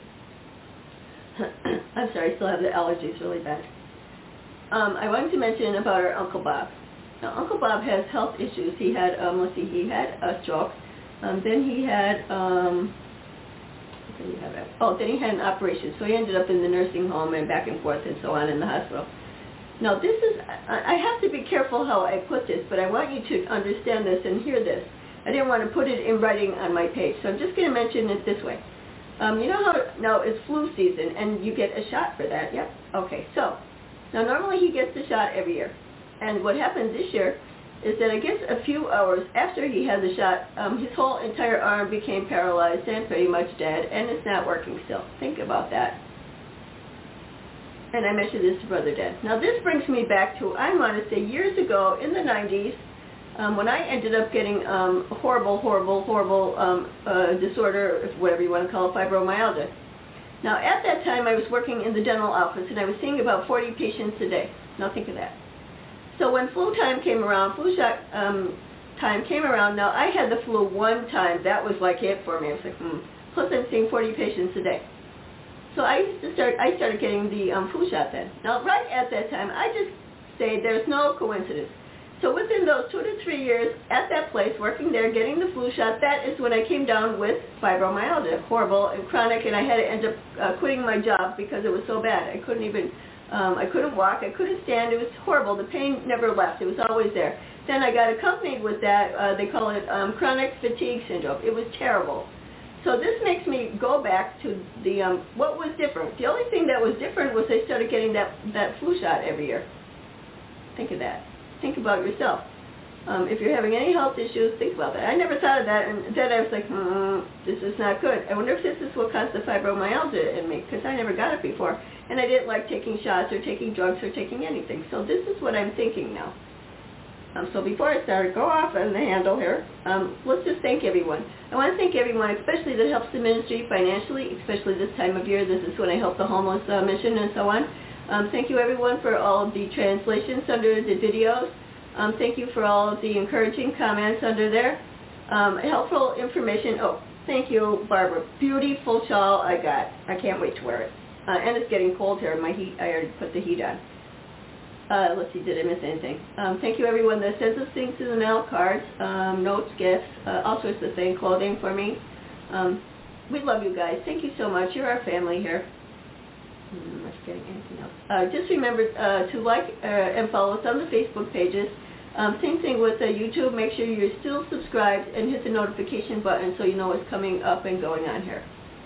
I'm sorry, I still have the allergies really bad. Um, I wanted to mention about our Uncle Bob. Now, Uncle Bob has health issues. He had, um, let's see, he had a stroke. Um, then he had, um, what did he have? Oh, then he had an operation. So he ended up in the nursing home and back and forth and so on in the hospital. Now, this is, I, I have to be careful how I put this, but I want you to understand this and hear this. I didn't want to put it in writing on my page, so I'm just going to mention it this way. Um, you know how, now it's flu season, and you get a shot for that, yep? Okay, so, now normally he gets the shot every year. And what happened this year, is that I guess a few hours after he had the shot, um, his whole entire arm became paralyzed and pretty much dead, and it's not working still. Think about that. And I mentioned this to Brother Dan. Now this brings me back to, I want to say years ago in the nineties, um, when I ended up getting um, a horrible, horrible, horrible um, uh, disorder, whatever you want to call it, fibromyalgia. Now at that time I was working in the dental office and I was seeing about forty patients a day. Now think of that. So when flu time came around, flu shot um, time came around, now I had the flu one time. That was like it for me. I was like, hmm. Plus I'm seeing forty patients a day. So I used to start, I started getting the um, flu shot then. Now right at that time, I just say there's no coincidence. So within those two to three years at that place, working there, getting the flu shot, that is when I came down with fibromyalgia, horrible and chronic, and I had to end up uh, quitting my job because it was so bad. I couldn't even, um, I couldn't walk, I couldn't stand, it was horrible. The pain never left, it was always there. Then I got accompanied with that, uh, they call it um, chronic fatigue syndrome. It was terrible. So this makes me go back to the, um, what was different. The only thing that was different was I started getting that, that flu shot every year. Think of that. Think about yourself. Um, if you're having any health issues, think about that. I never thought of that, and then I was like, hmm, this is not good. I wonder if this is what caused the fibromyalgia in me, because I never got it before. And I didn't like taking shots or taking drugs or taking anything. So this is what I'm thinking now. Um, so before I start, go off on the handle here. Um, let's just thank everyone. I want to thank everyone, especially that helps the ministry financially, especially this time of year. This is when I help the homeless uh, mission and so on. Um, thank you, everyone, for all of the translations under the videos. Um, thank you for all of the encouraging comments under there. Um, helpful information. Oh, thank you, Barbara. Beautiful shawl I got. I can't wait to wear it. Uh, and it's getting cold here. My heat, I already put the heat on. Uh, let's see, did I miss anything? Um, thank you, everyone that sends us things in the mail, cards, um, notes, gifts, uh, all sorts of things, clothing for me. Um, we love you guys. Thank you so much. You're our family here. I'm not forgetting anything else. Uh, just remember uh, to like uh, and follow us on the Facebook pages. Um, same thing with uh, YouTube. Make sure you're still subscribed and hit the notification button so you know what's coming up and going on here.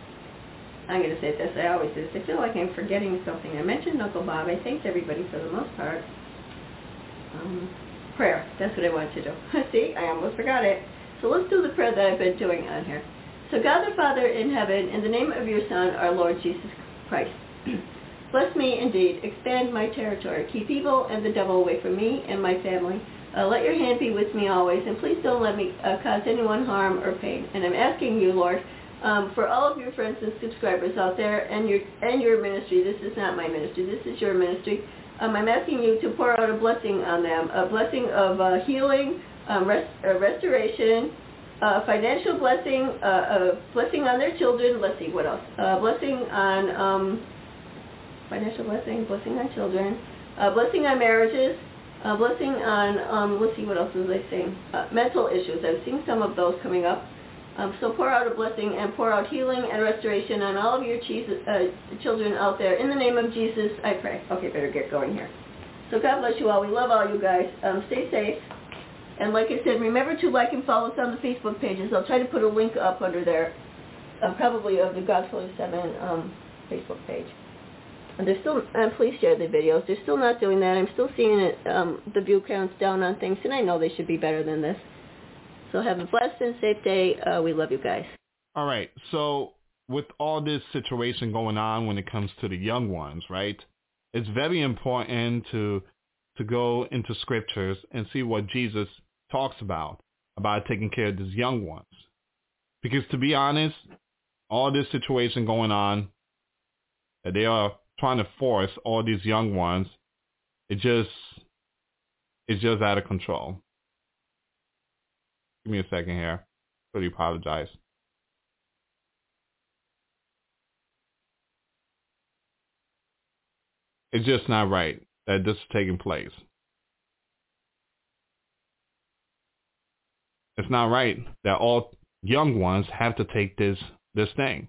I'm going to say this. I always do this. I feel like I'm forgetting something. I mentioned Uncle Bob. I thanked everybody for the most part. Um, prayer. That's what I wanted to do. See, I almost forgot it. So let's do the prayer that I've been doing on here. So God the Father in heaven, in the name of your Son, our Lord Jesus Christ, bless me indeed. Expand my territory. Keep evil and the devil away from me and my family. Uh, let your hand be with me always. And please don't let me uh, cause anyone harm or pain. And I'm asking you, Lord, Um, for all of your friends and subscribers out there and your and your ministry, this is not my ministry, this is your ministry, um, I'm asking you to pour out a blessing on them, a blessing of uh, healing, um, rest, uh, restoration, uh, financial blessing, uh, a blessing on their children, let's see, what else, uh, blessing on, um, financial blessing, blessing on children, uh, blessing on marriages, uh, blessing on, um, let's see, what else was I saying, uh, mental issues. I've seen some of those coming up. Um, so pour out a blessing and pour out healing and restoration on all of your Jesus, uh, children out there. In the name of Jesus, I pray. Okay, better get going here. So God bless you all. We love all you guys. Um, stay safe. And like I said, remember to like and follow us on the Facebook pages. I'll try to put a link up under there, uh, probably of the Godfather seven um, Facebook page. And they're still, uh, please share the videos. They're still not doing that. I'm still seeing it, um, the view counts down on things, and I know they should be better than this. So have a blessed and safe day. Uh, we love you guys. All right. So with all this situation going on when it comes to the young ones, right, it's very important to to go into scriptures and see what Jesus talks about, about taking care of these young ones. Because to be honest, all this situation going on, they are trying to force all these young ones, it just, it's just out of control. Give me a second here. Really apologize. It's just not right that this is taking place. It's not right that all young ones have to take this this thing.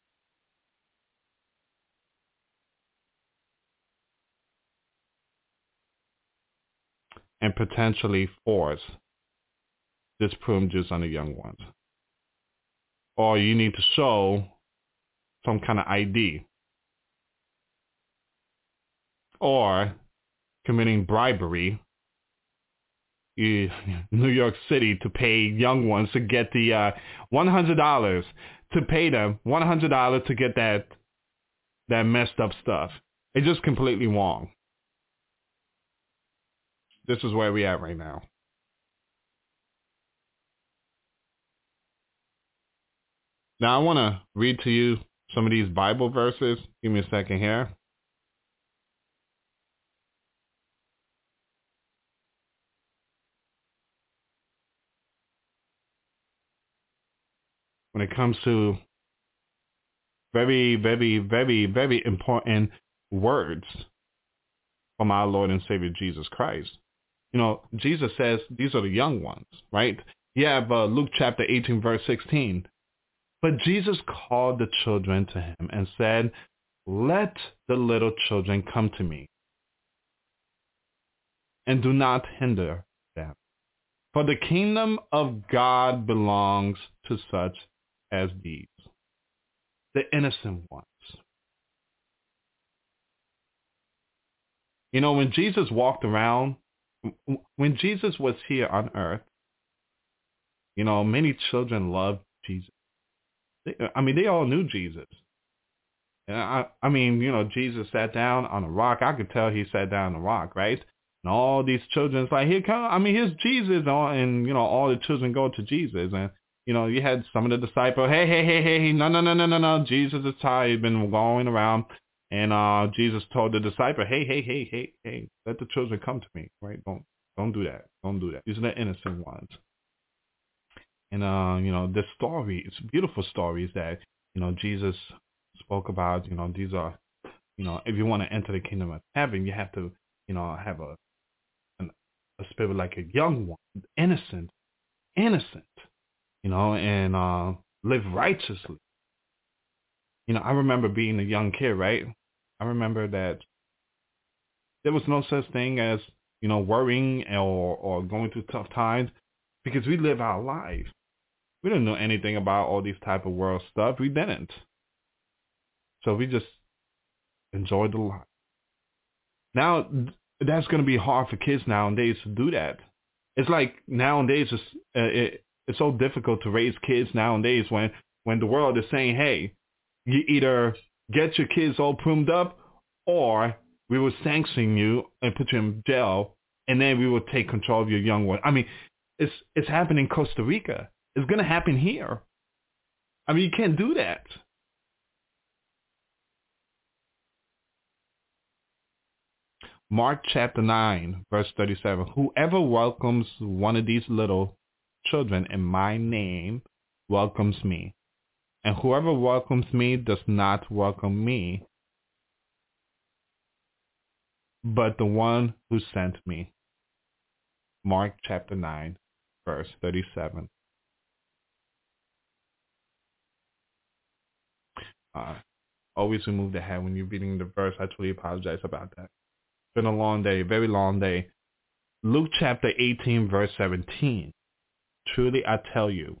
And potentially force this prune juice on the young ones. Or you need to show some kind of I D. Or committing bribery, New York City to pay young ones to get the uh, one hundred dollars to pay them one hundred dollars to get that that messed up stuff. It's just completely wrong. This is where we at right now. Now I want to read to you some of these Bible verses. Give me a second here. When it comes to very, very, very, very important words from our Lord and Savior Jesus Christ. You know, Jesus says these are the young ones, right? You have uh, Luke chapter eighteen, verse sixteen. But Jesus called the children to him and said, let the little children come to me, and do not hinder them. For the kingdom of God belongs to such as these, the innocent ones. You know, when Jesus walked around, when Jesus was here on earth, you know, many children loved Jesus. I mean, they all knew Jesus. And I, I mean, you know, Jesus sat down on a rock. I could tell he sat down on a rock, right? And all these children's like, here come, I mean, here's Jesus. And, you know, all the children go to Jesus. And, you know, you had some of the disciples, hey, hey, hey, hey, no, no, no, no, no, no. Jesus is tired. He's been going around. And uh, Jesus told the disciple, hey, hey, hey, hey, hey, let the children come to me, right? Don't, don't do that. Don't do that. These are the innocent ones. And, uh, you know, the story, it's beautiful stories that, you know, Jesus spoke about. You know, these are, you know, if you want to enter the kingdom of heaven, you have to, you know, have a, an, a spirit like a young one, innocent, innocent, you know, and uh, live righteously. You know, I remember being a young kid, right? I remember that there was no such thing as, you know, worrying or, or going through tough times because we live our life. We didn't know anything about all these type of world stuff. We didn't. So we just enjoyed the life. Now, that's going to be hard for kids nowadays to do that. It's like nowadays, it's, uh, it, it's so difficult to raise kids nowadays when, when the world is saying, hey, you either get your kids all pruned up or we will sanction you and put you in jail and then we will take control of your young one. I mean, it's it's happening in Costa Rica. It's going to happen here. I mean, you can't do that. Mark chapter nine, verse thirty-seven. Whoever welcomes one of these little children in my name welcomes me. And whoever welcomes me does not welcome me, but the one who sent me. Mark chapter nine, verse thirty-seven. Uh, always remove the head when you're reading the verse. I truly apologize about that. It's been a long day, very long day. Luke chapter eighteen, verse seventeen. Truly I tell you,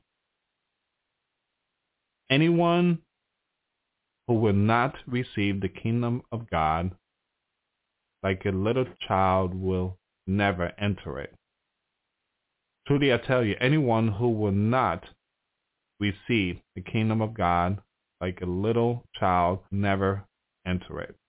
anyone who will not receive the kingdom of God like a little child will never enter it. Truly I tell you, anyone who will not receive the kingdom of God like a little child never enter it.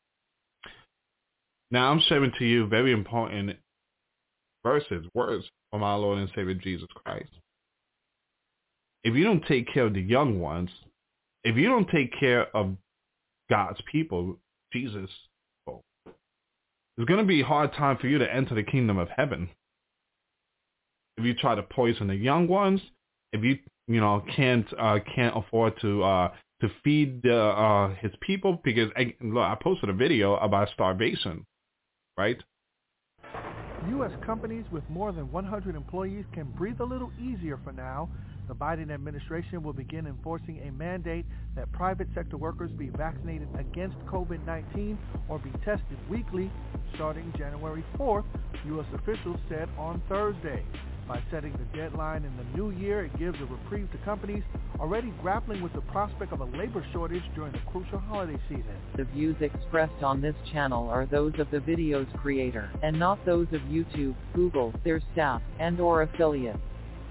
Now I'm sharing to you very important verses, words from our Lord and Savior Jesus Christ. If you don't take care of the young ones, if you don't take care of God's people, Jesus, well, it's going to be a hard time for you to enter the kingdom of heaven. If you try to poison the young ones, if you you know can't uh, can't afford to uh, to feed the, uh, his people, because I, look, I posted a video about starvation, right? U S companies with more than one hundred employees can breathe a little easier for now. The Biden administration will begin enforcing a mandate that private sector workers be vaccinated against COVID nineteen or be tested weekly starting January fourth, U S officials said on Thursday. By setting the deadline in the new year, it gives a reprieve to companies already grappling with the prospect of a labor shortage during the crucial holiday season. The views expressed on this channel are those of the video's creator, and not those of YouTube, Google, their staff, and or affiliates.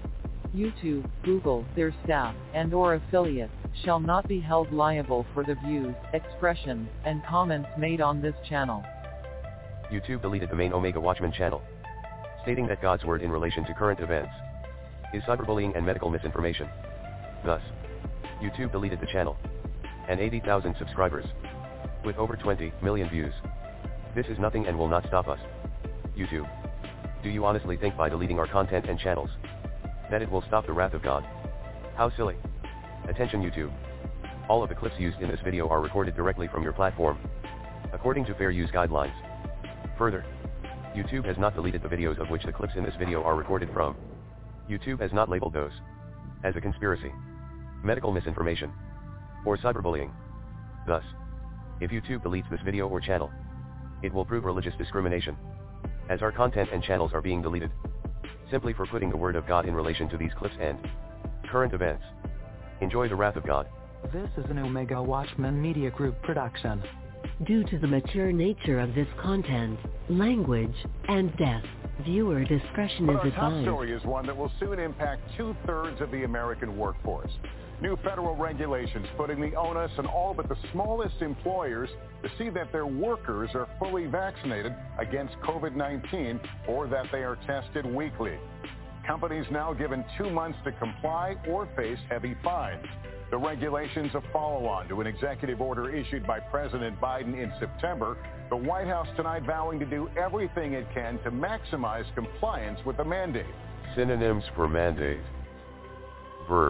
YouTube, Google, their staff, and or affiliates shall not be held liable for the views, expressions, and comments made on this channel. YouTube deleted the main Omega Watchman channel, stating that God's word in relation to current events is cyberbullying and medical misinformation. Thus, YouTube deleted the channel and eighty thousand subscribers with over twenty million views. This is nothing and will not stop us. YouTube, do you honestly think by deleting our content and channels that it will stop the wrath of God? How silly. Attention YouTube. All of the clips used in this video are recorded directly from your platform, according to fair use guidelines. Further, YouTube has not deleted the videos of which the clips in this video are recorded from. YouTube has not labeled those as a conspiracy, medical misinformation, or cyberbullying. Thus, if YouTube deletes this video or channel, it will prove religious discrimination, as our content and channels are being deleted, simply for putting the word of God in relation to these clips and current events. Enjoy the wrath of God. This is an Omega Watchman Media Group production. Due to the mature nature of this content, language, and depth, viewer discretion is But our top advised. story is one that will soon impact two-thirds of the American workforce. New federal regulations putting the onus on all but the smallest employers to see that their workers are fully vaccinated against COVID nineteen or that they are tested weekly. Companies now given two months to comply or face heavy fines. The regulations a follow-on to an executive order issued by President Biden in September. The White House tonight vowing to do everything it can to maximize compliance with the mandate. Synonyms for mandate: verb,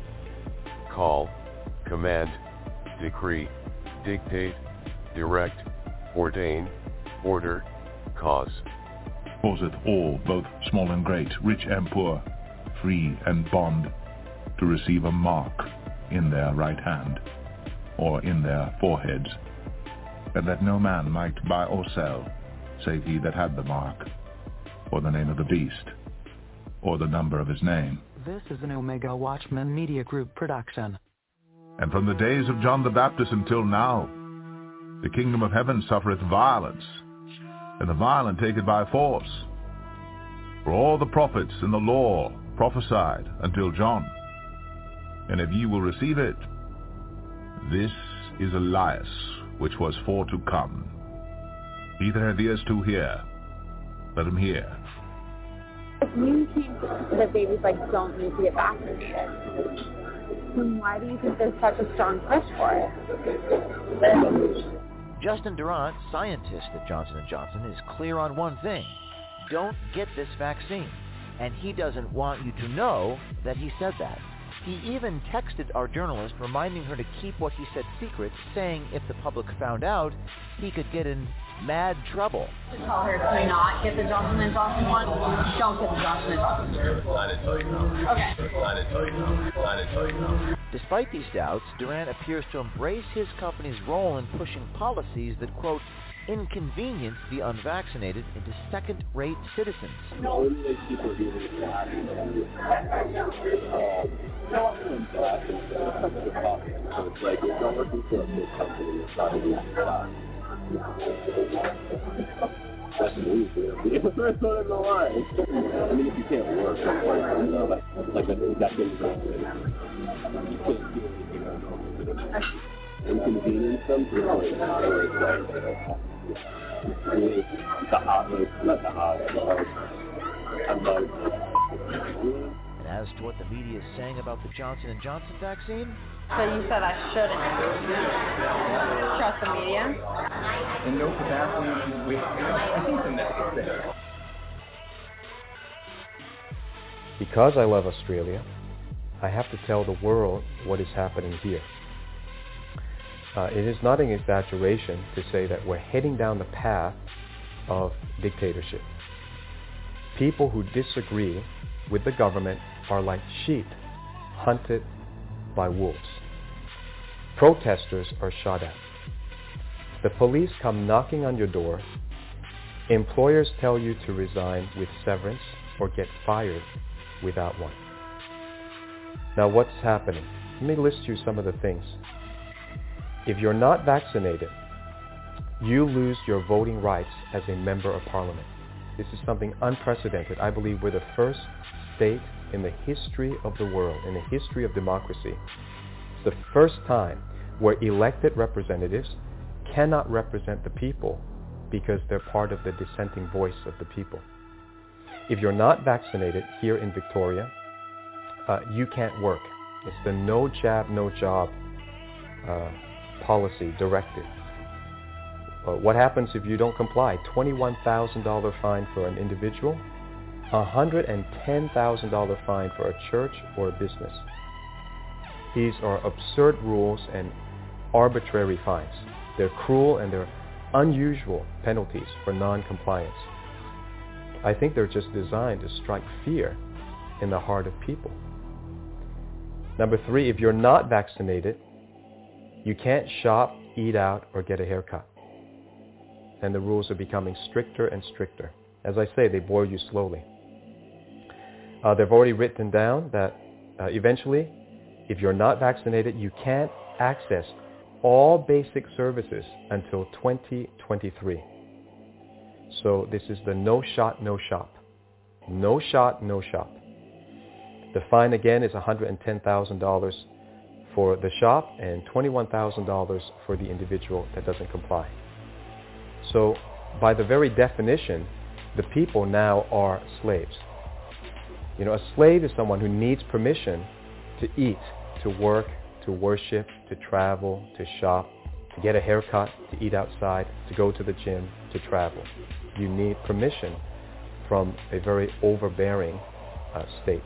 call, command, decree, dictate, direct, ordain, order, cause. Causeth all, both small and great, rich and poor, free and bond, to receive a mark in their right hand, or in their foreheads, and that no man might buy or sell, save he that had the mark, or the name of the beast, or the number of his name. This is an Omega Watchman Media Group production. And from the days of John the Baptist until now, the kingdom of heaven suffereth violence, and the violent take it by force. For all the prophets and the law prophesied until John. And if ye will receive it, this is Elias, which was for to come. He that hath ears to hear, let him hear. If you think that babies like don't need to get vaccinated, then why do you think there's such a strong push for it? Justin Durant, scientist at Johnson and Johnson, is clear on one thing: don't get this vaccine. And he doesn't want you to know that he said that. He even texted our journalist reminding her to keep what he said secret, saying if the public found out, he could get in mad trouble. Tell her to not get the Johnson and Johnson one. Don't get the Johnson and Johnson. I didn't tell you no. Okay. I didn't tell you no. I didn't tell you no. Despite these doubts, Durant appears to embrace his company's role in pushing policies that, quote, inconvenience the unvaccinated into second-rate citizens. No, it makes people really sad. No, I'm glad it's coffee. So it's like, it's not working for a big company. It's not a good job. That's the news, man. It's the first one in the line. I mean, if you can't work, of course, you know, like, like that thing's not good. You can't do anything else. Inconvenience them, you know, it's like, really, the hot, like, not the hot, the hard. I'm like, and as to what the media is saying about the Johnson and Johnson vaccine, So you said I shouldn't trust the media? in no capacity, we, I think the necessary. Because I love Australia, I have to tell the world what is happening here. Uh, it is not an exaggeration to say that we're heading down the path of dictatorship. People who disagree with the government are like sheep hunted by wolves. Protesters are shot at. The police come knocking on your door. Employers tell you to resign with severance or get fired without one. Now what's happening? Let me list you some of the things. If you're not vaccinated, you lose your voting rights as a member of parliament. This is something unprecedented. I believe we're the first state in the history of the world, in the history of democracy. It's the first time where elected representatives cannot represent the people because they're part of the dissenting voice of the people. If you're not vaccinated here in Victoria, uh, you can't work. It's the no jab, no job uh, policy directive. Uh, what happens if you don't comply? twenty-one thousand dollars fine for an individual, one hundred ten thousand dollars fine for a church or a business. These are absurd rules and arbitrary fines. They're cruel and they're unusual penalties for non-compliance. I think they're just designed to strike fear in the heart of people. Number three, if you're not vaccinated, you can't shop, eat out, or get a haircut. And the rules are becoming stricter and stricter. As I say, they boil you slowly. Uh, they've already written down that uh, eventually, if you're not vaccinated, you can't access all basic services until twenty twenty-three. So this is the no shot, no shop. No shot, no shop. The fine again is one hundred ten thousand dollars for the shop and twenty-one thousand dollars for the individual that doesn't comply. So by the very definition, the people now are slaves. You know, a slave is someone who needs permission to eat, to work, to worship, to travel, to shop, to get a haircut, to eat outside, to go to the gym, to travel. You need permission from a very overbearing uh, state.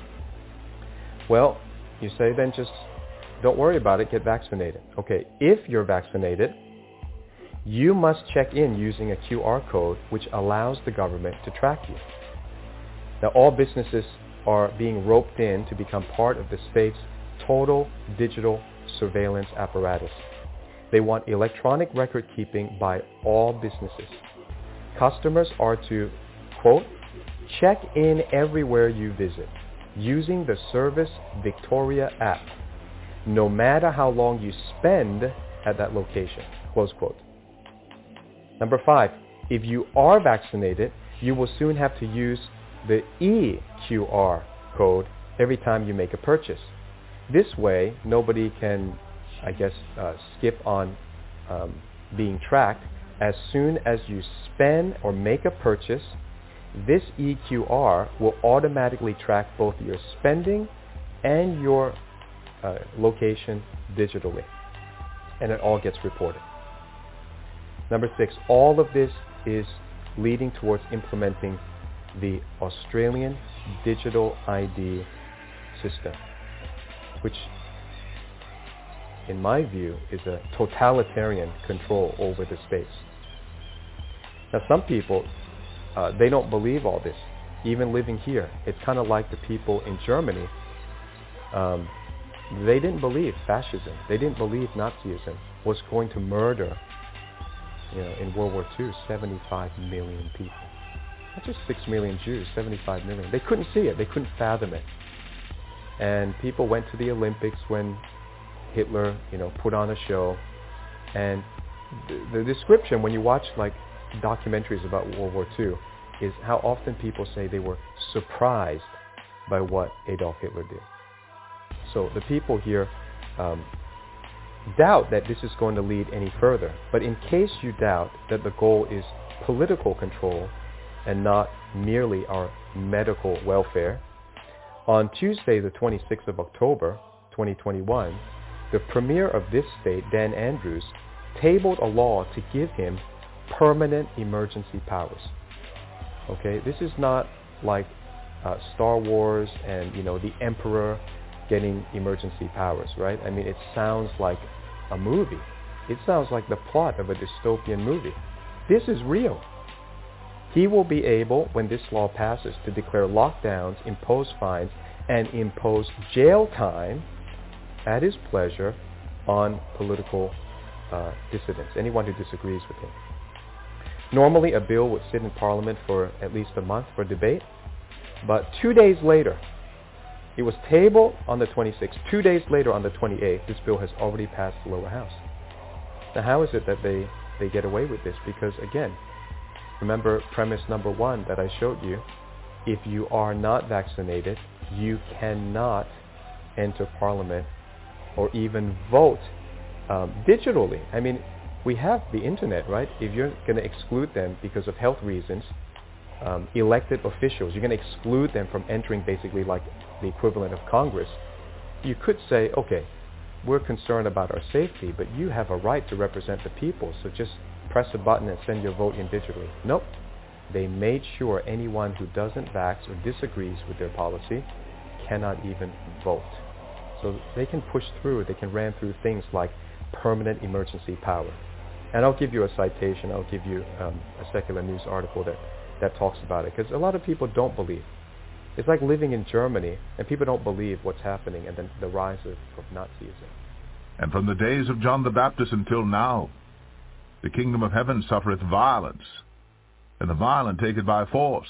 Well, you say then just don't worry about it, get vaccinated. Okay, if you're vaccinated, you must check in using a Q R code which allows the government to track you. Now all businesses are being roped in to become part of the state's total digital surveillance apparatus. They want electronic record keeping by all businesses. Customers are to, quote, check in everywhere you visit using the Service Victoria app, no matter how long you spend at that location, close quote. Number five, if you are vaccinated, you will soon have to use the E Q R code every time you make a purchase. This way, nobody can, I guess, uh, skip on um, being tracked. As soon as you spend or make a purchase, this E Q R will automatically track both your spending and your uh, location digitally, and it all gets reported. Number six, all of this is leading towards implementing the Australian Digital I D system, which in my view is a totalitarian control over the states. Now some people, uh, they don't believe all this, even living here. It's kind of like the people in Germany. Um, they didn't believe fascism. They didn't believe Nazism was going to murder, you know, in World War Two, seventy-five million people. Not just six million Jews, seventy-five million. They couldn't see it. They couldn't fathom it. And people went to the Olympics when Hitler, you know, put on a show. And the, the description, when you watch like documentaries about World War Two, is how often people say they were surprised by what Adolf Hitler did. So the people here um, doubt that this is going to lead any further. But in case you doubt that the goal is political control and not merely our medical welfare, on Tuesday, the twenty-sixth of October, twenty twenty-one, the Premier of this state, Dan Andrews, tabled a law to give him permanent emergency powers. Okay, this is not like uh, Star Wars and, you know, the Emperor getting emergency powers, right? I mean, it sounds like a movie. It sounds like the plot of a dystopian movie. This is real. He will be able, when this law passes, to declare lockdowns, impose fines, and impose jail time at his pleasure on political uh, dissidents, anyone who disagrees with him. Normally, a bill would sit in Parliament for at least a month for debate. But two days later, it was tabled on the twenty-sixth. Two days later, on the twenty-eighth, this bill has already passed the lower house. Now, how is it that they, they get away with this? Because, again, remember premise number one that I showed you. If you are not vaccinated, you cannot enter Parliament or even vote um, digitally. I mean, we have the internet, right? If you're going to exclude them because of health reasons, um, elected officials, you're going to exclude them from entering basically like the equivalent of Congress, you could say, okay, we're concerned about our safety, but you have a right to represent the people, so just press a button and send your vote in digitally. Nope. They made sure anyone who doesn't vax or disagrees with their policy cannot even vote. So they can push through, they can ram through things like permanent emergency power. And I'll give you a citation, I'll give you um, a Secular News article that, that talks about it, because a lot of people don't believe. It's like living in Germany, and people don't believe what's happening, and then the rise of, of Nazism. And from the days of John the Baptist until now, the kingdom of heaven suffereth violence, and the violent take it by force.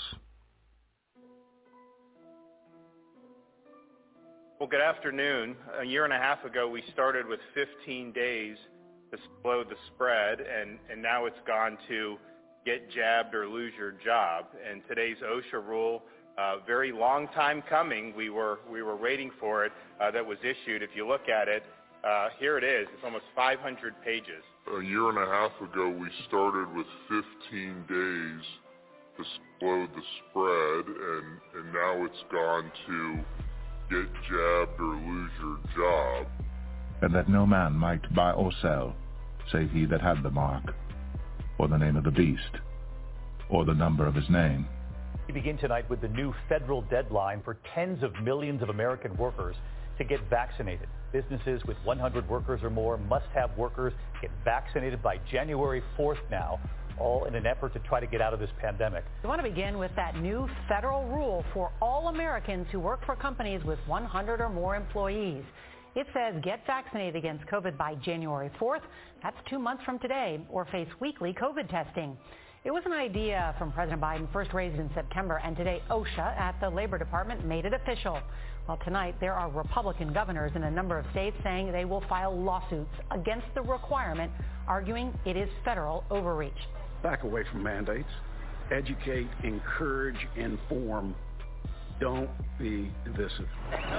Well, good afternoon. A year and a half ago, we started with fifteen days to slow the spread, and, and now it's gone to get jabbed or lose your job. And today's OSHA rule, uh, very long time coming. We were we were waiting for it. Uh, that was issued. If you look at it, uh, here it is. It's almost five hundred pages. A year and a half ago, we started with fifteen days to slow the spread, and, and now it's gone to get jabbed or lose your job. And that no man might buy or sell, save he that had the mark, or the name of the beast, or the number of his name. We begin tonight with the new federal deadline for tens of millions of American workers to get vaccinated. Businesses with one hundred workers or more must have workers get vaccinated by January fourth now, all in an effort to try to get out of this pandemic. We want to begin with that new federal rule for all Americans who work for companies with one hundred or more employees. It says get vaccinated against COVID by January fourth. That's two months from today, or face weekly COVID testing. It was an idea from President Biden, first raised in September, and today OSHA at the Labor Department made it official. Well, tonight there are Republican governors in a number of states saying they will file lawsuits against the requirement, arguing it is federal overreach. Back away from mandates. Educate, encourage, inform. Don't be divisive.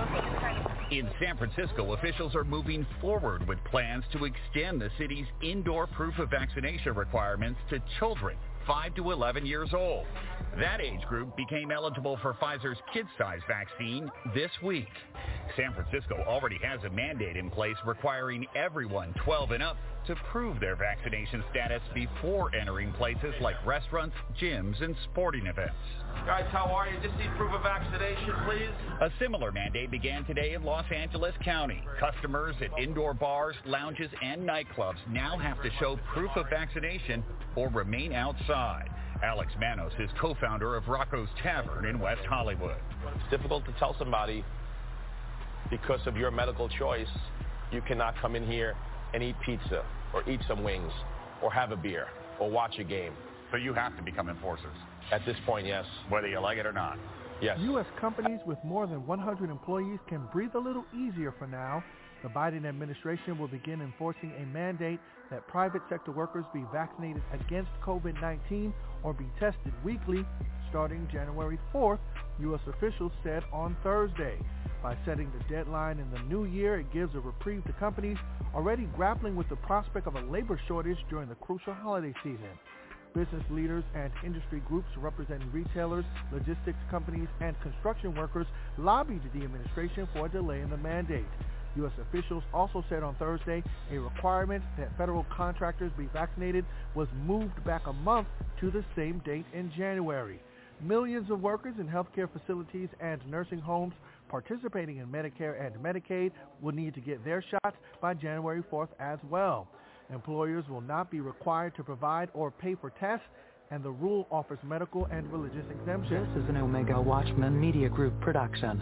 In San Francisco, officials are moving forward with plans to extend the city's indoor proof of vaccination requirements to children five to eleven years old. That age group became eligible for Pfizer's kid-size vaccine this week. San Francisco already has a mandate in place requiring everyone twelve and up to prove their vaccination status before entering places like restaurants, gyms, and sporting events. Guys, how are you? Just need proof of vaccination, please. A similar mandate began today in Los Angeles County. Customers at indoor bars, lounges, and nightclubs now have to show proof of vaccination or remain outside. Alex Manos is co-founder of Rocco's Tavern in West Hollywood. It's difficult to tell somebody because of your medical choice, you cannot come in here and eat pizza or eat some wings or have a beer or watch a game. So you have to become enforcers? At this point, yes. Whether you like it or not? Yes. U S companies with more than one hundred employees can breathe a little easier for now. The Biden administration will begin enforcing a mandate that private sector workers be vaccinated against COVID nineteen or be tested weekly starting January fourth, U S officials said on Thursday. By setting the deadline in the new year, it gives a reprieve to companies already grappling with the prospect of a labor shortage during the crucial holiday season. Business leaders and industry groups representing retailers, logistics companies, and construction workers lobbied the administration for a delay in the mandate. U S officials also said on Thursday a requirement that federal contractors be vaccinated was moved back a month to the same date in January. Millions of workers in healthcare facilities and nursing homes participating in Medicare and Medicaid will need to get their shots by January fourth as well. Employers will not be required to provide or pay for tests, and the rule offers medical and religious exemptions. This is an Omega Watchman Media Group production.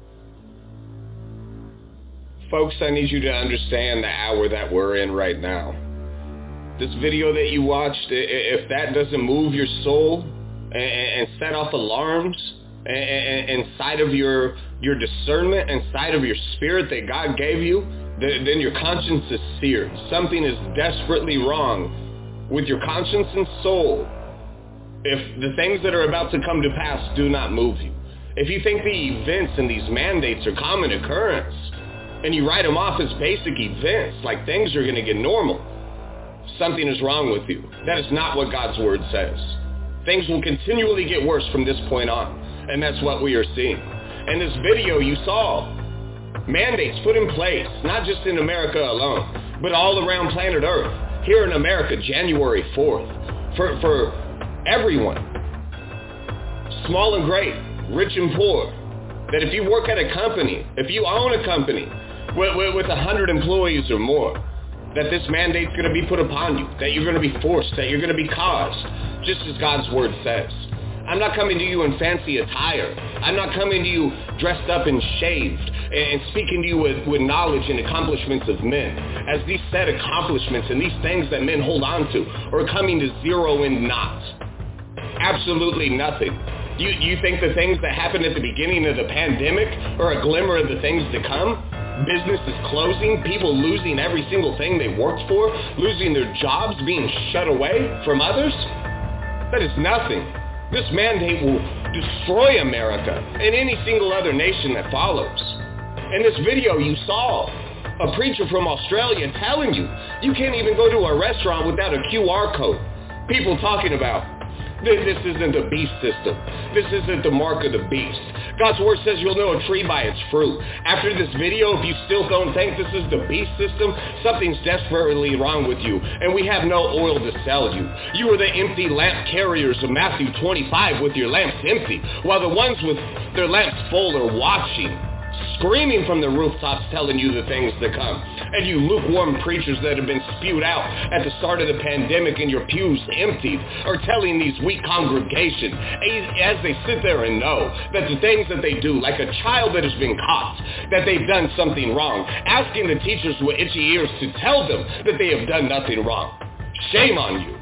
Folks, I need you to understand the hour that we're in right now. This video that you watched, if that doesn't move your soul and set off alarms, inside of your your discernment, inside of your spirit that God gave you, then your conscience is seared. Something is desperately wrong with your conscience and soul if the things that are about to come to pass do not move you. If you think the events and these mandates are common occurrence, and you write them off as basic events, like things are going to get normal, something is wrong with you. That is not what God's word says. Things will continually get worse from this point on, and that's what we are seeing. In this video you saw mandates put in place, not just in America alone, but all around planet Earth. Here in America, January fourth, for, for everyone, small and great, rich and poor, that if you work at a company, if you own a company with, with, with one hundred employees or more, that this mandate's going to be put upon you, that you're going to be forced, that you're going to be caused, just as God's word says. I'm not coming to you in fancy attire. I'm not coming to you dressed up and shaved and speaking to you with, with knowledge and accomplishments of men, as these said accomplishments and these things that men hold on to are coming to zero and naught. Absolutely nothing. You, you think the things that happened at the beginning of the pandemic are a glimmer of the things to come? Businesses closing, people losing every single thing they worked for, losing their jobs, being shut away from others? That is nothing. This mandate will destroy America and any single other nation that follows. In this video you saw a preacher from Australia telling you you can't even go to a restaurant without a Q R code. People talking about this isn't the beast system. This isn't the mark of the beast. God's word says you'll know a tree by its fruit. After this video, if you still don't think this is the beast system, something's desperately wrong with you, and we have no oil to sell you. You are the empty lamp carriers of Matthew twenty-five with your lamps empty, while the ones with their lamps full are watching, screaming from the rooftops telling you the things to come. And you lukewarm preachers that have been spewed out at the start of the pandemic and your pews emptied are telling these weak congregations as they sit there and know that the things that they do, like a child that has been caught, that they've done something wrong, asking the teachers with itchy ears to tell them that they have done nothing wrong. Shame on you.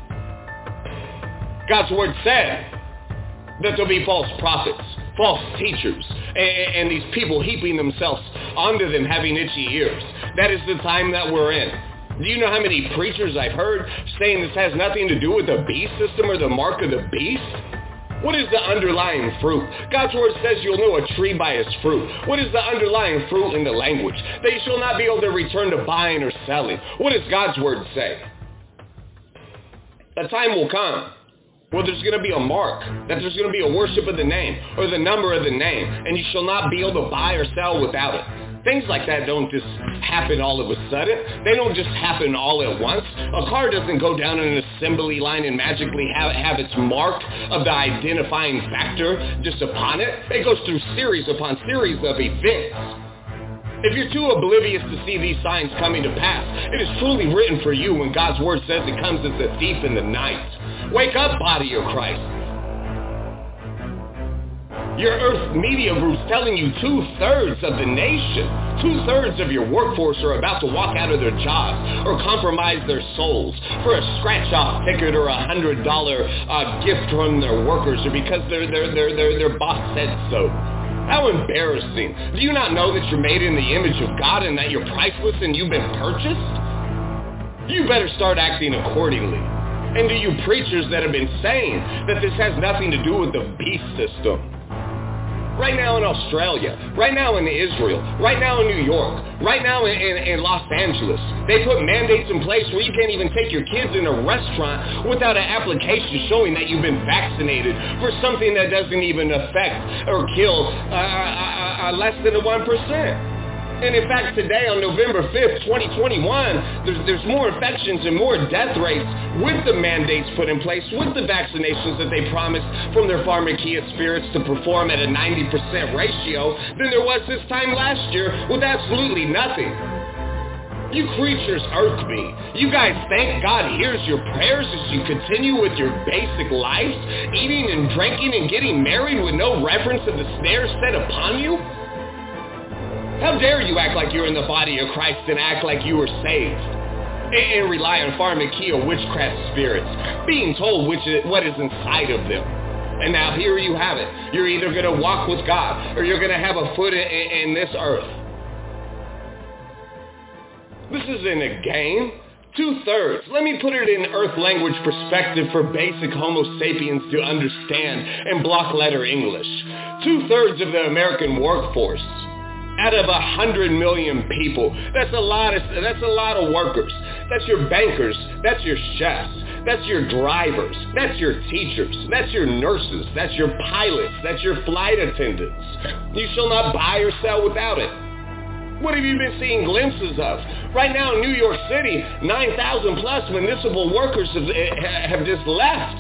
God's word said that there'll be false prophets, false teachers, and, and these people heaping themselves onto them having itchy ears. That is the time that we're in. Do you know how many preachers I've heard saying this has nothing to do with the beast system or the mark of the beast? What is the underlying fruit? God's word says you'll know a tree by its fruit. What is the underlying fruit in the language? That you shall not be able to return to buying or selling. What does God's word say? The time will come. Well, there's going to be a mark, that there's going to be a worship of the name, or the number of the name, and you shall not be able to buy or sell without it. Things like that don't just happen all of a sudden. They don't just happen all at once. A car doesn't go down an assembly line and magically have, have its mark of the identifying factor just upon it. It goes through series upon series of events. If you're too oblivious to see these signs coming to pass, it is truly written for you when God's word says it comes as a thief in the night. Wake up, body of Christ. Your Earth media group's telling you two-thirds of the nation, two-thirds of your workforce are about to walk out of their jobs or compromise their souls for a scratch-off ticket or a one hundred dollars uh, gift from their workers or because their, their, their, their, their boss said so. How embarrassing. Do you not know that you're made in the image of God and that you're priceless and you've been purchased? You better start acting accordingly. And to you preachers that have been saying that this has nothing to do with the beast system. Right now in Australia, right now in Israel, right now in New York, right now in, in, in Los Angeles, they put mandates in place where you can't even take your kids in a restaurant without an application showing that you've been vaccinated for something that doesn't even affect or kill uh, uh, uh, less than one percent. And in fact, today on November fifth, twenty twenty-one, there's, there's more infections and more death rates with the mandates put in place, with the vaccinations that they promised from their pharmakeia spirits to perform at a ninety percent ratio than there was this time last year with absolutely nothing. You creatures irk me. You guys think God hears your prayers as you continue with your basic lives, eating and drinking and getting married with no reference to the snares set upon you? How dare you act like you're in the body of Christ and act like you were saved? And, and rely on pharmakeia witchcraft spirits, being told which is, what is inside of them. And now here you have it. You're either going to walk with God or you're going to have a foot in, in this earth. This isn't a game. Two-thirds. Let me put it in earth language perspective for basic Homo sapiens to understand and block letter English. Two-thirds of the American workforce, out of a hundred million people, that's a lot of that's a lot of workers. That's your bankers. That's your chefs. That's your drivers. That's your teachers. That's your nurses. That's your pilots. That's your flight attendants. You shall not buy or sell without it. What have you been seeing glimpses of? Right now in New York City, nine thousand plus municipal workers have, have just left.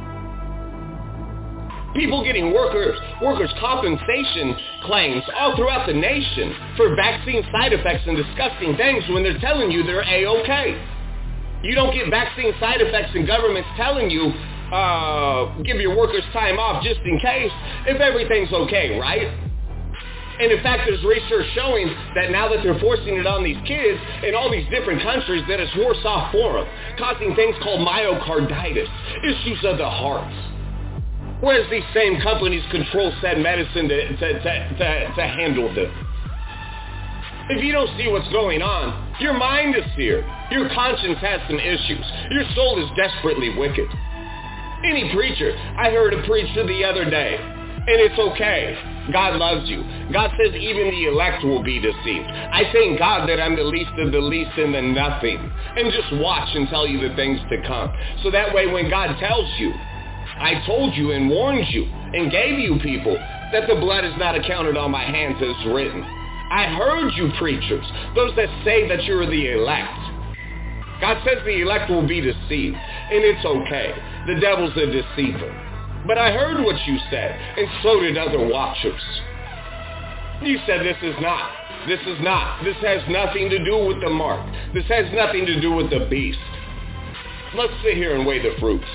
People getting workers, workers' compensation claims all throughout the nation for vaccine side effects and disgusting things when they're telling you they're A-okay. You don't get vaccine side effects and government's telling you, uh, give your workers time off just in case if everything's okay, right? And in fact, there's research showing that now that they're forcing it on these kids in all these different countries, that it's worse off for them, causing things called myocarditis, issues of the heart. Whereas these same companies control said medicine to, to, to, to, to handle them. If you don't see what's going on, your mind is seared. Your conscience has some issues. Your soul is desperately wicked. Any preacher, I heard a preacher the other day, and it's okay. God loves you. God says even the elect will be deceived. I thank God that I'm the least of the least and the nothing. And just watch and tell you the things to come. So that way when God tells you, I told you and warned you and gave you people that the blood is not accounted on my hands as written. I heard you preachers, those that say that you're the elect. God says the elect will be deceived. And it's okay. The devil's a deceiver. But I heard what you said, and so did other watchers. You said this is not, this is not, this has nothing to do with the mark. This has nothing to do with the beast. Let's sit here and weigh the fruits.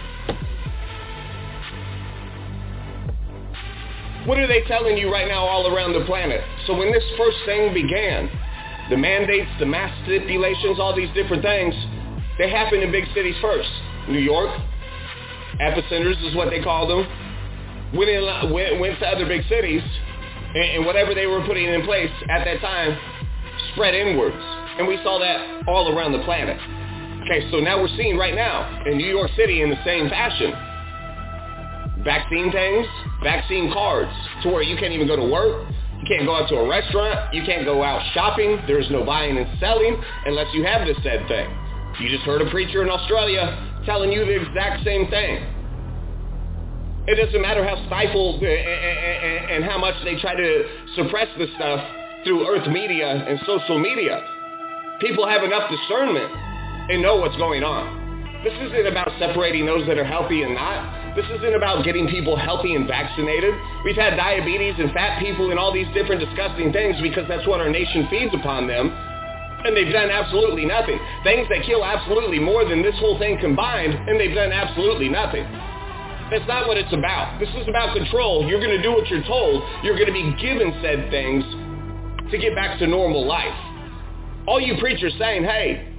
What are they telling you right now all around the planet? So when this first thing began, the mandates, the mass stipulations, all these different things, they happened in big cities first. New York, epicenters is what they call them, went, in, went, went to other big cities, and, and whatever they were putting in place at that time spread inwards. And we saw that all around the planet. Okay, so now we're seeing right now in New York City in the same fashion. Vaccine things, vaccine cards, to where you can't even go to work, you can't go out to a restaurant, you can't go out shopping, there's no buying and selling unless you have this said thing. You just heard a preacher in Australia telling you the exact same thing. It doesn't matter how stifled and how much they try to suppress this stuff through earth media and social media. People have enough discernment and know what's going on. This isn't about separating those that are healthy and not. This isn't about getting people healthy and vaccinated. We've had diabetes and fat people and all these different disgusting things because that's what our nation feeds upon them. And they've done absolutely nothing. Things that kill absolutely more than this whole thing combined, and they've done absolutely nothing. That's not what it's about. This is about control. You're going to do what you're told. You're going to be given said things to get back to normal life. All you preachers saying, hey,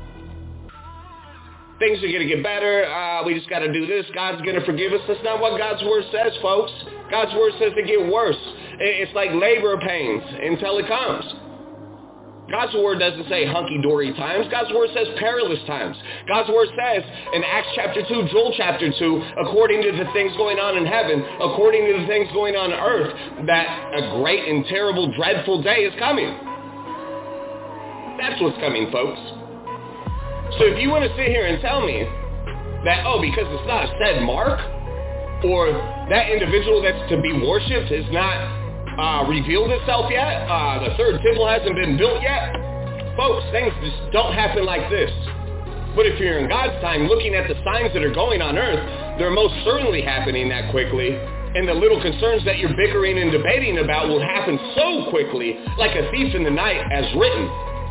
things are going to get better. Uh, we just got to do this. God's going to forgive us. That's not what God's word says, folks. God's word says they get worse. It's like labor pains until it comes. God's word doesn't say hunky-dory times. God's word says perilous times. God's word says in Acts chapter two, Joel chapter two, according to the things going on in heaven, according to the things going on earth, that a great and terrible, dreadful day is coming. That's what's coming, folks. So if you want to sit here and tell me that, oh, because it's not a said mark, or that individual that's to be worshipped is not Uh, revealed itself yet, uh, the third temple hasn't been built yet, folks, things just don't happen like this. But if you're in God's time looking at the signs that are going on earth, they're most certainly happening that quickly, and the little concerns that you're bickering and debating about will happen so quickly, like a thief in the night as written.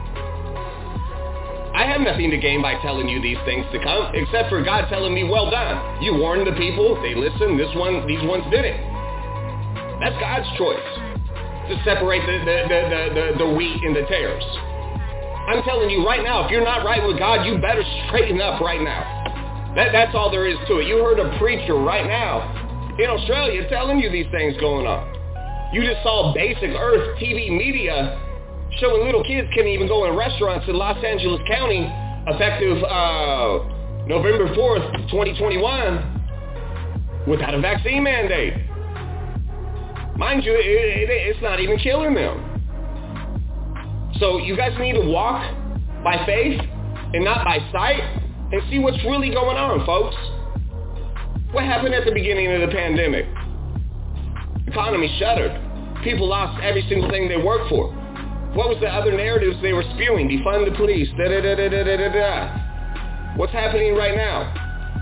I have nothing to gain by telling you these things to come, except for God telling me, well done. You warned the people, they listened, this one, these ones didn't. That's God's choice, to separate the, the, the, the, the, the wheat and the tares. I'm telling you right now, if you're not right with God, you better straighten up right now. That, that's all there is to it. You heard a preacher right now in Australia telling you these things going on. You just saw basic Earth T V media showing little kids can't even go in restaurants in Los Angeles County effective uh, November fourth, twenty twenty-one without a vaccine mandate. Mind you, it, it, it's not even killing them. So you guys need to walk by faith and not by sight and see what's really going on, folks. What happened at the beginning of the pandemic? The economy shuttered. People lost every single thing they worked for. What was the other narratives they were spewing? Defund the police, da-da-da-da-da-da-da. What's happening right now?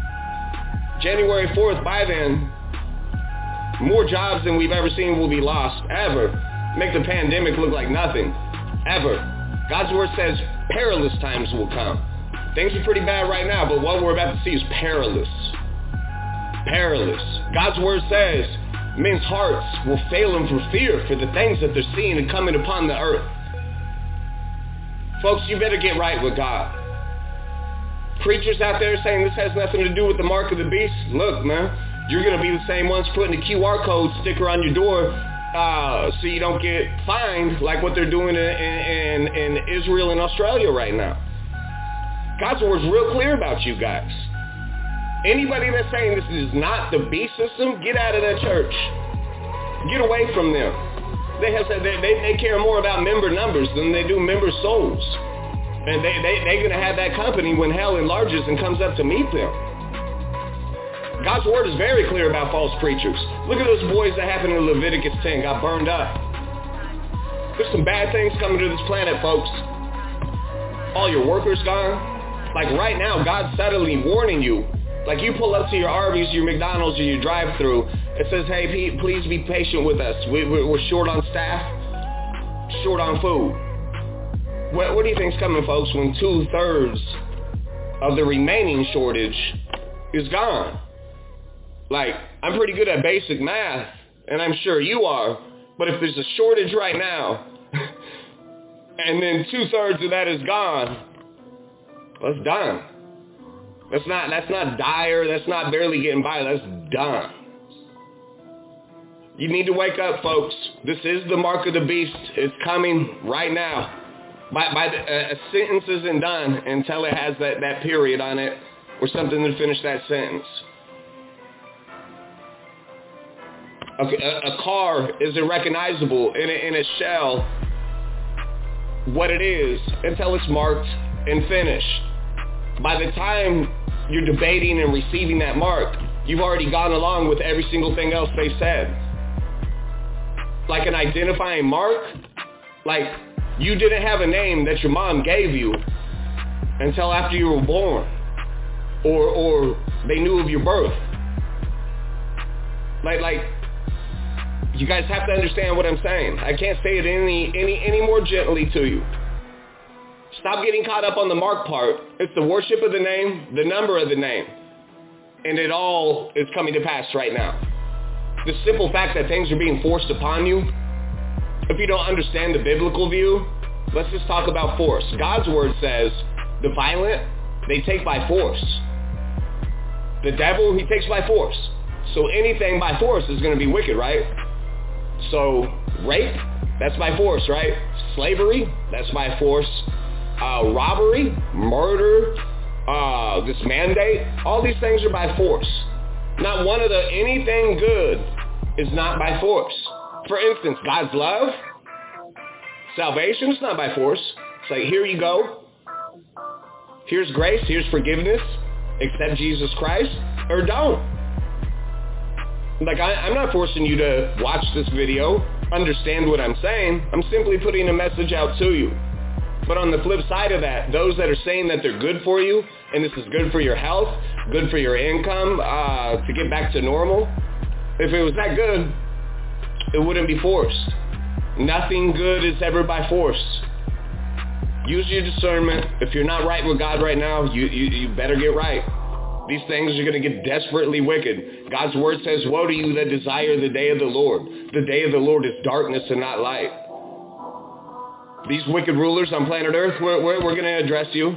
January fourth, by then, more jobs than we've ever seen will be lost, ever. Make the pandemic look like nothing, ever. God's word says perilous times will come. Things are pretty bad right now, but what we're about to see is perilous. Perilous. God's word says men's hearts will fail them for fear for the things that they're seeing and coming upon the earth. Folks, you better get right with God. Preachers out there saying this has nothing to do with the mark of the beast. Look, man, you're going to be the same ones putting a Q R code sticker on your door uh, so you don't get fined like what they're doing in, in, in Israel and Australia right now. God's word's real clear about you guys. Anybody that's saying this is not the beast system, get out of that church. Get away from them. They have said they, they, they care more about member numbers than they do member souls. And they, they, they're going to have that company when hell enlarges and comes up to meet them. God's word is very clear about false preachers. Look at those boys that happened in Leviticus ten, got burned up. There's some bad things coming to this planet, folks. All your workers gone. Like right now, God's suddenly warning you. Like you pull up to your Arby's, your McDonald's, or your drive-thru. It says, hey, Pete, please be patient with us. We, we're short on staff, short on food. What, what do you think's coming, folks, when two-thirds of the remaining shortage is gone? Like, I'm pretty good at basic math, and I'm sure you are, but if there's a shortage right now, and then two-thirds of that is gone, well, it's done. That's not, that's not dire, that's not barely getting by, that's done. You need to wake up, folks. This is the mark of the beast. It's coming right now. By, by the, uh, a sentence isn't done until it has that, that period on it or something to finish that sentence. A, a, a car isn't recognizable in a, in a shell what it is until it's marked and finished. By the time you're debating and receiving that mark, you've already gone along with every single thing else they said. Like an identifying mark, like you didn't have a name that your mom gave you until after you were born, or or they knew of your birth. Like like you guys have to understand what I'm saying. I can't say it any any any more gently to you. Stop getting caught up on the mark part. It's the worship of the name, the number of the name, and it all is coming to pass right now. The simple fact that things are being forced upon you, if you don't understand the biblical view, let's just talk about force. God's word says the violent, they take by force. The devil, he takes by force. So anything by force is going to be wicked, right? So rape, that's by force, right? Slavery, that's by force. Uh, robbery, murder, uh, this mandate, all these things are by force. Not one of the, anything good is not by force. For instance, God's love, salvation is not by force. It's like, here you go. Here's grace, here's forgiveness. Accept Jesus Christ or don't. Like, I, I'm not forcing you to watch this video, understand what I'm saying. I'm simply putting a message out to you. But on the flip side of that, those that are saying that they're good for you, and this is good for your health, good for your income, uh, to get back to normal, if it was that good, it wouldn't be forced. Nothing good is ever by force. Use your discernment. If you're not right with God right now, you, you, you better get right. These things are going to get desperately wicked. God's word says, woe to you that desire the day of the Lord. The day of the Lord is darkness and not light. These wicked rulers on planet Earth, we're, we're, we're going to address you.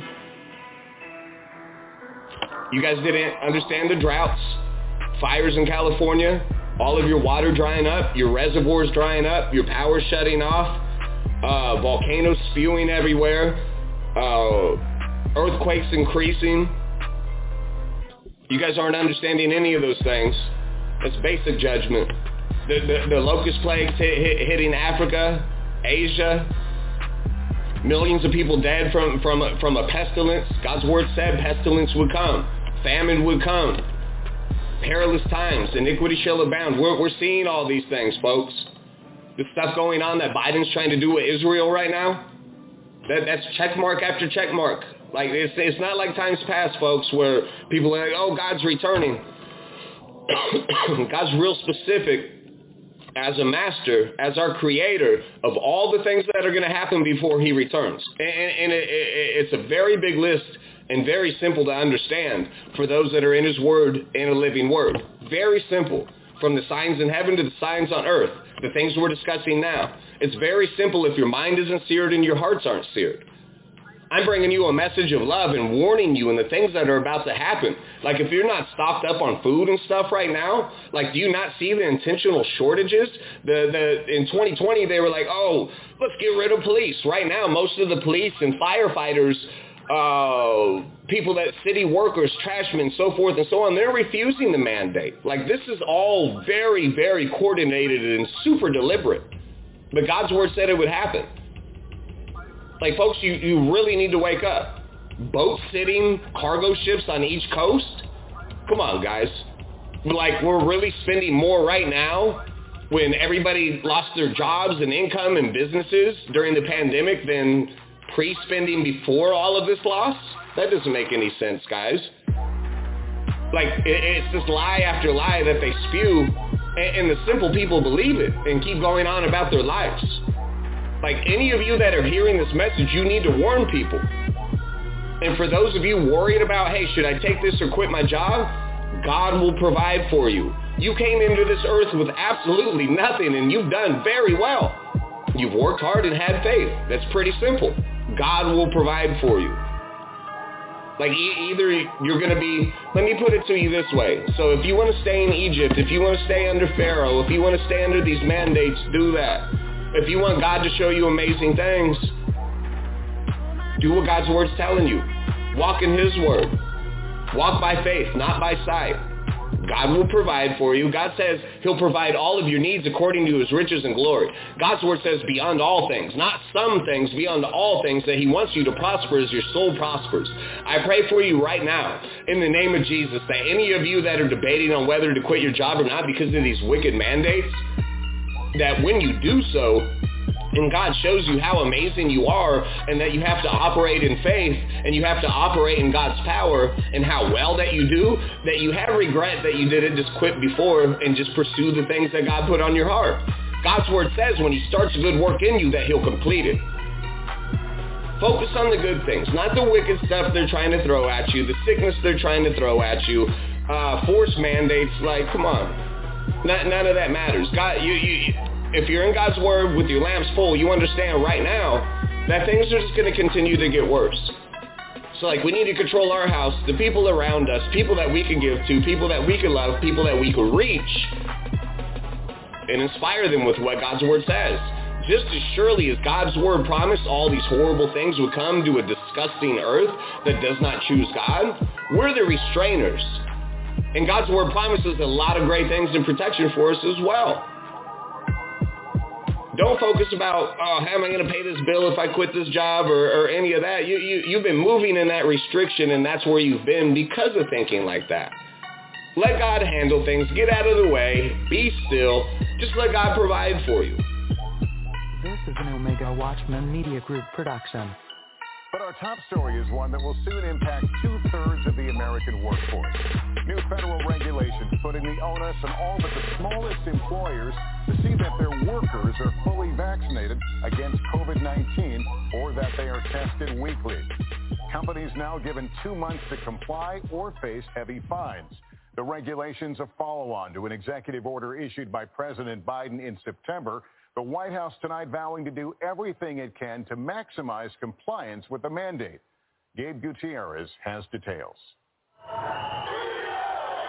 You guys didn't understand the droughts, fires in California. all of your water drying up, your reservoirs drying up, your power shutting off, uh, volcanoes spewing everywhere, uh, earthquakes increasing. You guys aren't understanding any of those things. It's basic judgment. The, the, the locust plagues hit, hit, hitting Africa, Asia, millions of people dead from, from, a, from a pestilence. God's word said pestilence would come. Famine would come. Perilous times. Iniquity shall abound. We're, we're seeing all these things, folks. The stuff going on that Biden's trying to do with Israel right now, that, that's check mark after check mark. Like, it's, it's not like times past, folks, where people are like, oh, God's returning. God's real specific as a master, as our creator of all the things that are going to happen before he returns. And, and it, it, it's a very big list and very simple to understand for those that are in his word and a living word. Very simple. From the signs in heaven to the signs on earth, the things we're discussing now. It's very simple if your mind isn't seared and your hearts aren't seared. I'm bringing you a message of love and warning you in the things that are about to happen. Like, if you're not stocked up on food and stuff right now, like, do you not see the intentional shortages? The the in twenty twenty, they were like, oh, let's get rid of police. Right now, most of the police and firefighters, uh, people that city workers, trashmen, so forth and so on, they're refusing the mandate. Like, this is all very, very coordinated and super deliberate. But God's word said it would happen. Like, folks, you, you really need to wake up. Boats sitting, cargo ships on each coast? Come on, guys. Like, we're really spending more right now when everybody lost their jobs and income and businesses during the pandemic than pre-spending before all of this loss? That doesn't make any sense, guys. Like, it, it's this lie after lie that they spew, and, and the simple people believe it and keep going on about their lives. Like, any of you that are hearing this message, you need to warn people. And for those of you worried about, hey, should I take this or quit my job? God will provide for you. You came into this earth with absolutely nothing, and you've done very well. You've worked hard and had faith. That's pretty simple. God will provide for you. Like, e- either you're going to be, let me put it to you this way. So if you want to stay in Egypt, if you want to stay under Pharaoh, if you want to stay under these mandates, do that. If you want God to show you amazing things, do what God's word's telling you. Walk in his word. Walk by faith, not by sight. God will provide for you. God says he'll provide all of your needs according to his riches and glory. God's word says beyond all things, not some things, beyond all things, that he wants you to prosper as your soul prospers. I pray for you right now in the name of Jesus that any of you that are debating on whether to quit your job or not because of these wicked mandates, that when you do so, and God shows you how amazing you are and that you have to operate in faith and you have to operate in God's power and how well that you do, that you have regret that you didn't just quit before and just pursue the things that God put on your heart. God's word says when he starts a good work in you that he'll complete it. Focus on the good things, not the wicked stuff they're trying to throw at you, the sickness they're trying to throw at you, uh, forced mandates, like, come on. Not, none of that matters. God, you, you, if you're in God's word with your lamps full, you understand right now that things are just going to continue to get worse. So, like, we need to control our house, the people around us, people that we can give to, people that we can love, people that we can reach, and inspire them with what God's word says. Just as surely as God's word promised all these horrible things would come to a disgusting earth that does not choose God, we're the restrainers. And God's word promises a lot of great things in protection for us as well. Don't focus about, oh, how am I going to pay this bill if I quit this job or, or any of that. You, you, you've been moving in that restriction, and that's where you've been because of thinking like that. Let God handle things. Get out of the way. Be still. Just let God provide for you. This is an Omega Watchman Media Group production. But our top story is one that will soon impact two-thirds of the American workforce. New federal regulations putting the onus on all but the smallest employers to see that their workers are fully vaccinated against covid nineteen or that they are tested weekly. Companies now given two months to comply or face heavy fines. The regulations a follow-on to an executive order issued by President Biden in September. The White House tonight vowing to do everything it can to maximize compliance with the mandate. Gabe Gutierrez has details.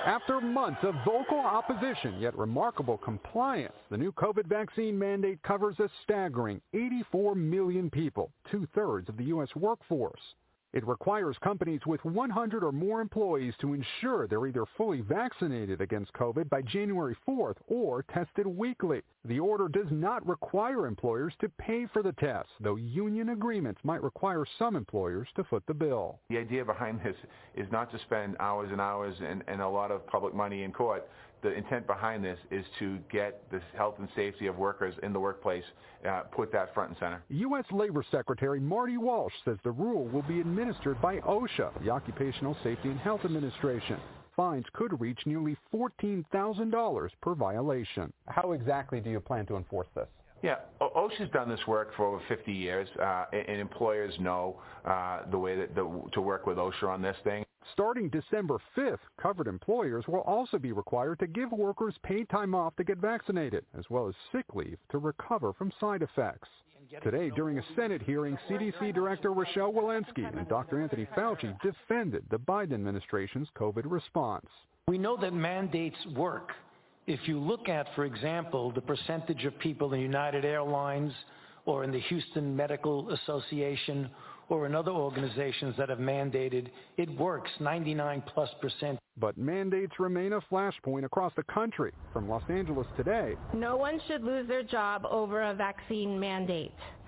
After months of vocal opposition, yet remarkable compliance, the new COVID vaccine mandate covers a staggering eighty-four million people, two-thirds of the U S workforce. It requires companies with one hundred or more employees to ensure they're either fully vaccinated against COVID by January fourth or tested weekly. The order does not require employers to pay for the tests, though union agreements might require some employers to foot the bill. The idea behind this is not to spend hours and hours and, and a lot of public money in court. The intent behind this is to get the health and safety of workers in the workplace, uh, put that front and center. U S Labor Secretary Marty Walsh says the rule will be administered by OSHA, the Occupational Safety and Health Administration. Fines could reach nearly fourteen thousand dollars per violation. How exactly do you plan to enforce this? Yeah, OSHA's done this work for over fifty years, uh, and employers know uh, the way that the, to work with OSHA on this thing. Starting December fifth, covered employers will also be required to give workers paid time off to get vaccinated, as well as sick leave to recover from side effects. Today, during a Senate hearing, C D C Director Rochelle Walensky and Doctor Anthony Fauci defended the Biden administration's COVID response. We know that mandates work. If you look at, for example, the percentage of people in United Airlines or in the Houston Medical Association or in other organizations that have mandated, it works ninety-nine plus percent. But mandates remain a flashpoint across the country. From Los Angeles Today, no one should lose their job over a vaccine mandate.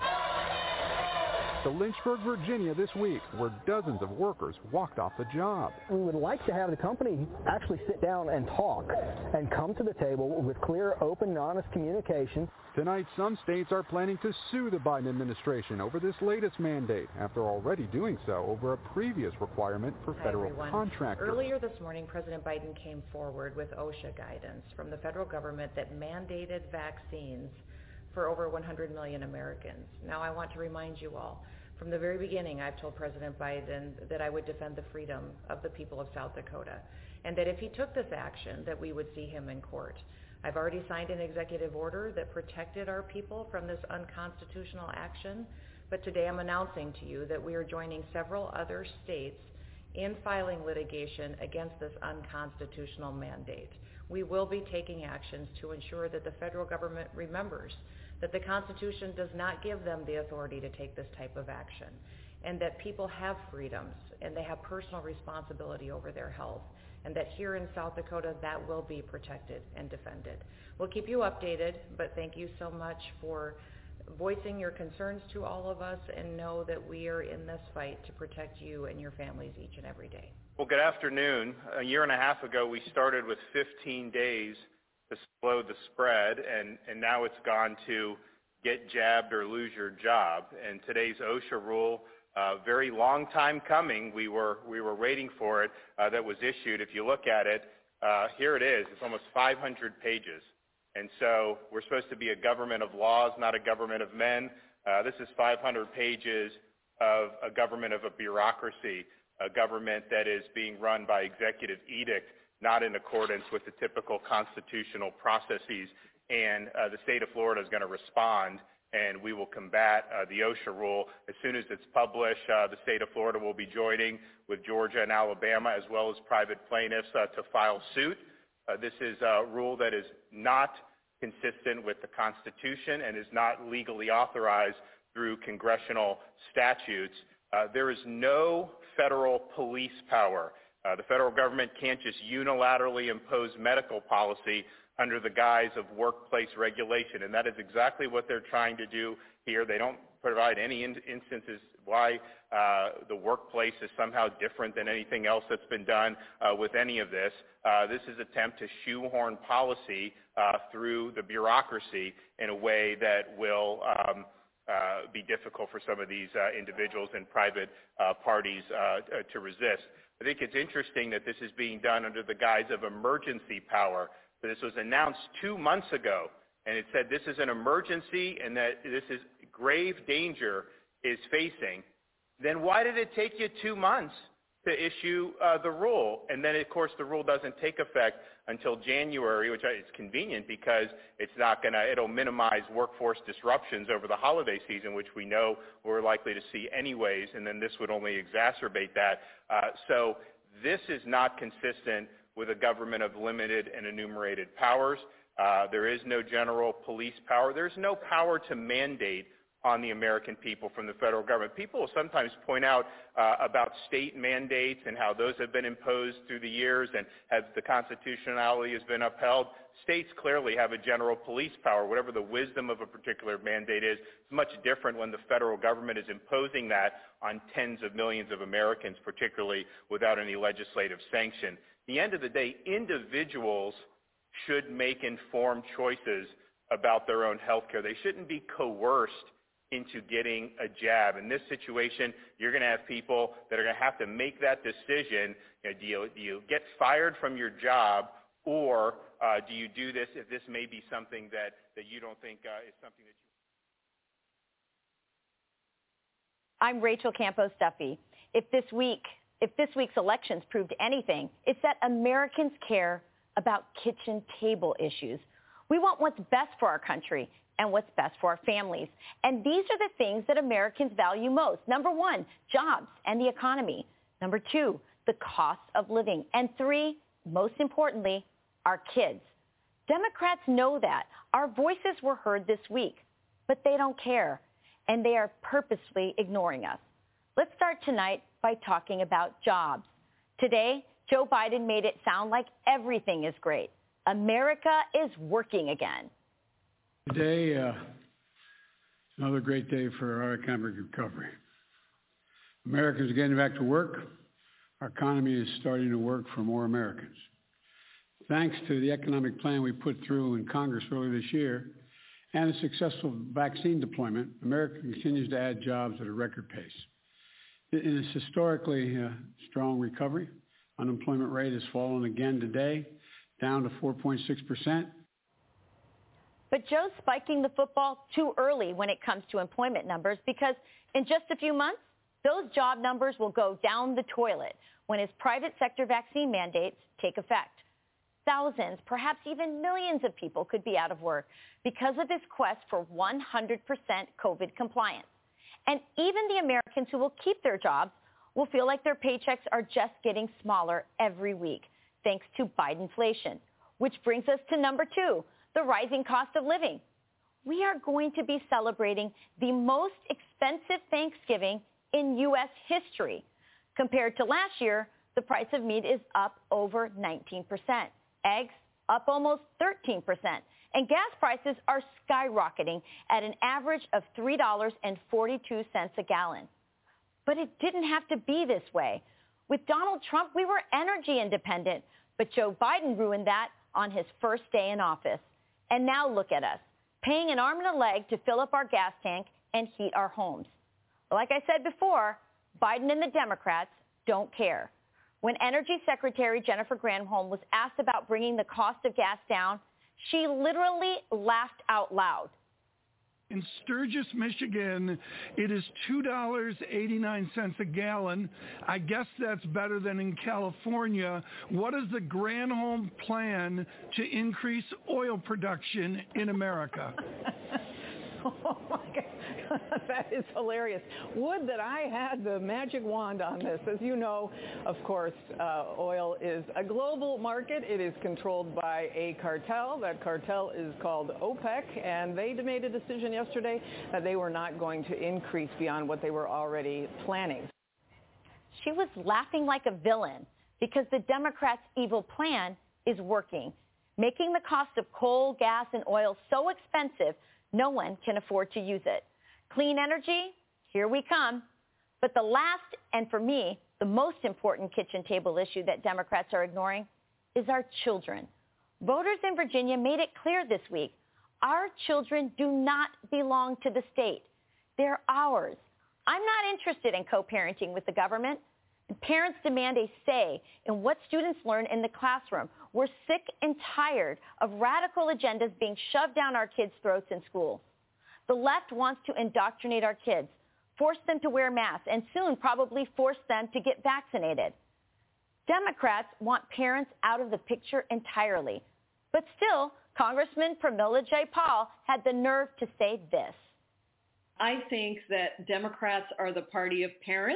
To Lynchburg, Virginia this week, where dozens of workers walked off the job. We would like to have the company actually sit down and talk and come to the table with clear, open, and honest communication. Tonight, some states are planning to sue the Biden administration over this latest mandate, after already doing so over a previous requirement for federal Hi, contractors. Earlier this morning, President Biden came forward with OSHA guidance from the federal government that mandated vaccines for over one hundred million Americans. Now, I want to remind you all, from the very beginning, I've told President Biden that I would defend the freedom of the people of South Dakota, and that if he took this action, that we would see him in court. I've already signed an executive order that protected our people from this unconstitutional action, but today I'm announcing to you that we are joining several other states in filing litigation against this unconstitutional mandate. We will be taking actions to ensure that the federal government remembers that the Constitution does not give them the authority to take this type of action, and that people have freedoms and they have personal responsibility over their health, and that here in South Dakota that will be protected and defended. We'll keep you updated, but thank you so much for voicing your concerns to all of us, and know that we are in this fight to protect you and your families each and every day. Well, good afternoon. A year and a half ago, we started with fifteen days to slow the spread, and, and now it's gone to get jabbed or lose your job. And today's OSHA rule, uh, very long time coming, we were, we were waiting for it, uh, that was issued. If you look at it, uh, here it is. It's almost five hundred pages. And so we're supposed to be a government of laws, not a government of men. Uh, this is five hundred pages of a government of a bureaucracy, a government that is being run by executive edict, not in accordance with the typical constitutional processes. And uh, the state of Florida is going to respond, and we will combat uh, the OSHA rule. As soon as it's published, uh, the state of Florida will be joining with Georgia and Alabama, as well as private plaintiffs, uh, to file suit. Uh, this is a rule that is not consistent with the Constitution and is not legally authorized through congressional statutes. Uh, there is no federal police power. Uh, the federal government can't just unilaterally impose medical policy under the guise of workplace regulation, and that is exactly what they're trying to do here. They don't provide any in- instances why uh, the workplace is somehow different than anything else that's been done uh, with any of this. Uh, this is an attempt to shoehorn policy uh, through the bureaucracy in a way that will um, uh, be difficult for some of these uh, individuals and private uh, parties uh, to resist. I think it's interesting that this is being done under the guise of emergency power. This was announced two months ago, and it said this is an emergency and that this is grave danger is facing. Then why did it take you two months to issue uh, the rule? And then, of course, the rule doesn't take effect until January, which is convenient because it's not going to, it'll minimize workforce disruptions over the holiday season, which we know we're likely to see anyways, and then this would only exacerbate that. Uh, so this is not consistent with a government of limited and enumerated powers. Uh, there is no general police power. There's no power to mandate on the American people from the federal government. People will sometimes point out uh, about state mandates and how those have been imposed through the years and have the constitutionality has been upheld. States clearly have a general police power. Whatever the wisdom of a particular mandate is, it's much different when the federal government is imposing that on tens of millions of Americans, particularly without any legislative sanction. At the end of the day, individuals should make informed choices about their own health care. They shouldn't be coerced into getting a jab. In this situation, you're going to have people that are going to have to make that decision. You know, do, you, do you get fired from your job, or uh, do you do this if this may be something that, that you don't think uh, is something that you... I'm Rachel Campos Duffy. If this week, if this week's elections proved anything, it's that Americans care about kitchen table issues. We want what's best for our country and what's best for our families. And these are the things that Americans value most. Number one, jobs and the economy. Number two, the cost of living. And three, most importantly, our kids. Democrats know that. Our voices were heard this week, but they don't care, and they are purposely ignoring us. Let's start tonight by talking about jobs. Today, Joe Biden made it sound like everything is great. America is working again. Today, uh, another great day for our economic recovery. Americans are getting back to work. Our economy is starting to work for more Americans. Thanks to the economic plan we put through in Congress earlier this year and a successful vaccine deployment, America continues to add jobs at a record pace. In this historically uh, strong recovery, unemployment rate has fallen again today, down to four point six percent. But Joe's spiking the football too early when it comes to employment numbers, because in just a few months, those job numbers will go down the toilet when his private sector vaccine mandates take effect. Thousands, perhaps even millions of people could be out of work because of his quest for one hundred percent COVID compliance. And even the Americans who will keep their jobs will feel like their paychecks are just getting smaller every week, thanks to Bidenflation. Which brings us to number two, the rising cost of living. We are going to be celebrating the most expensive Thanksgiving in U S history. Compared to last year, the price of meat is up over nineteen percent. Eggs up almost thirteen percent. And gas prices are skyrocketing at an average of three dollars and forty-two cents a gallon. But it didn't have to be this way. With Donald Trump, we were energy independent, but Joe Biden ruined that on his first day in office. And now look at us, paying an arm and a leg to fill up our gas tank and heat our homes. Like I said before, Biden and the Democrats don't care. When Energy Secretary Jennifer Granholm was asked about bringing the cost of gas down, she literally laughed out loud. In Sturgis, Michigan, it is two dollars and eighty-nine cents a gallon. I guess that's better than in California. What is the Granholm plan to increase oil production in America? Oh, my God. That is hilarious. Would that I had the magic wand on this. As you know, of course, uh, oil is a global market. It is controlled by a cartel. That cartel is called OPEC, and they made a decision yesterday that they were not going to increase beyond what they were already planning. She was laughing like a villain because the Democrats' evil plan is working, making the cost of coal, gas, and oil so expensive no one can afford to use it. Clean energy, here we come. But the last, and for me, the most important kitchen table issue that Democrats are ignoring is our children. Voters in Virginia made it clear this week, our children do not belong to the state. They're ours. I'm not interested in co-parenting with the government. Parents demand a say in what students learn in the classroom. We're sick and tired of radical agendas being shoved down our kids' throats in school. The left wants to indoctrinate our kids, force them to wear masks, and soon probably force them to get vaccinated. Democrats want parents out of the picture entirely. But still, Congressman Pramila Jayapal had the nerve to say this. I think that Democrats are the party of parents.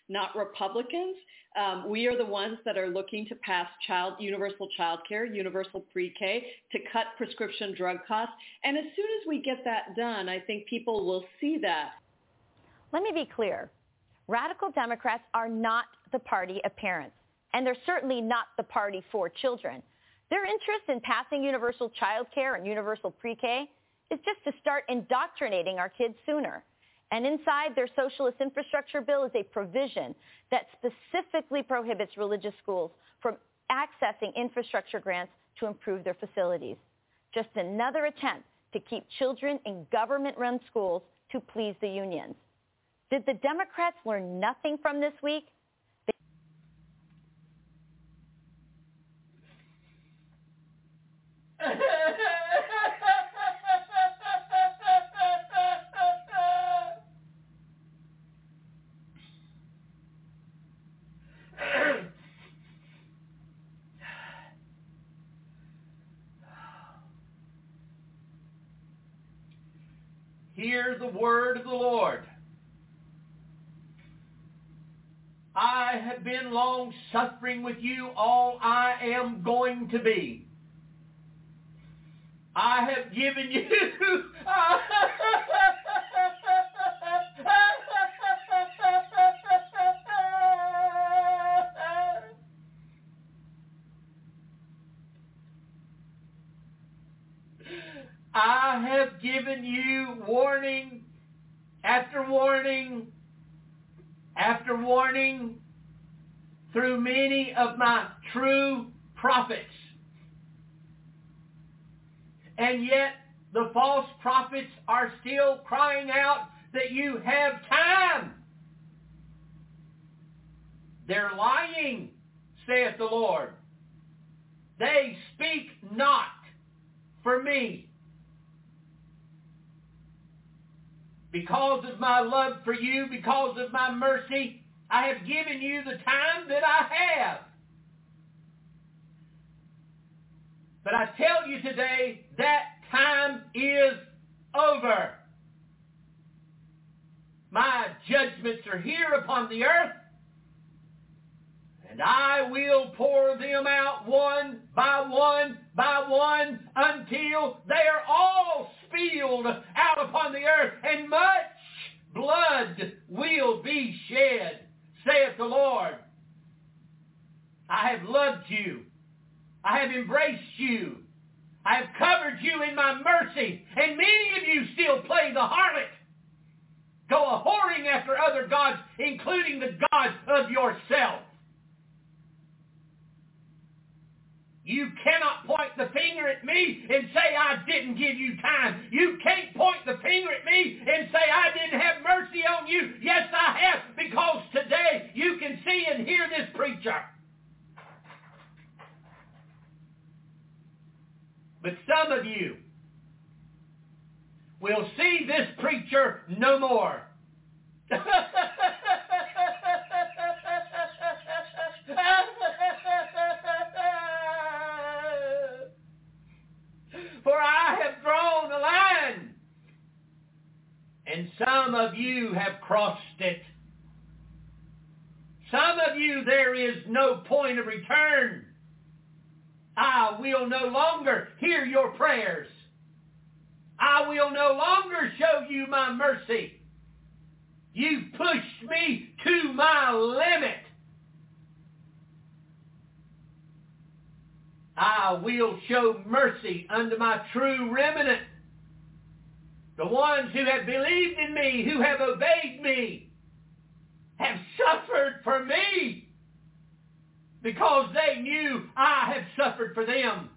not Republicans. Um, we are the ones that are looking to pass child universal child care, universal pre-K, to cut prescription drug costs. And as soon as we get that done, I think people will see that. Let me be clear. Radical Democrats are not the party of parents, and they're certainly not the party for children. Their interest in passing universal child care and universal pre-K is just to start indoctrinating our kids sooner. And inside their socialist infrastructure bill is a provision that specifically prohibits religious schools from accessing infrastructure grants to improve their facilities. Just another attempt to keep children in government-run schools to please the unions. Did the Democrats learn nothing from this week? Hear the word of the Lord. I have been long suffering with you, all I am going to be. I have given you I have given you warning after warning after warning through many of my true prophets. And yet the false prophets are still crying out that you have time. They're lying, saith the Lord. They speak not for me. Because of my love for you, because of my mercy, I have given you the time that I have. But I tell you today, that time is over. My judgments are here upon the earth, and I will pour them out one by one by one until they are all spilled out upon the earth, and much blood will be shed, saith the Lord. I have loved you. I have embraced you. I have covered you in my mercy, and many of you still play the harlot, go a-whoring after other gods, including the God of yourself. You cannot point the finger at me and say I didn't give you time. You can't point the finger at me and say I didn't have mercy on you. Yes, I have, because today you can see and hear this preacher. But some of you will see this preacher no more. For I have drawn a line, and some of you have crossed it. Some of you, there is no point of return. I will no longer hear your prayers. I will no longer show you my mercy. You pushed me to my limit. I will show mercy unto my true remnant, the ones who have believed in me, who have obeyed me, have suffered for me, because they knew I have suffered for them.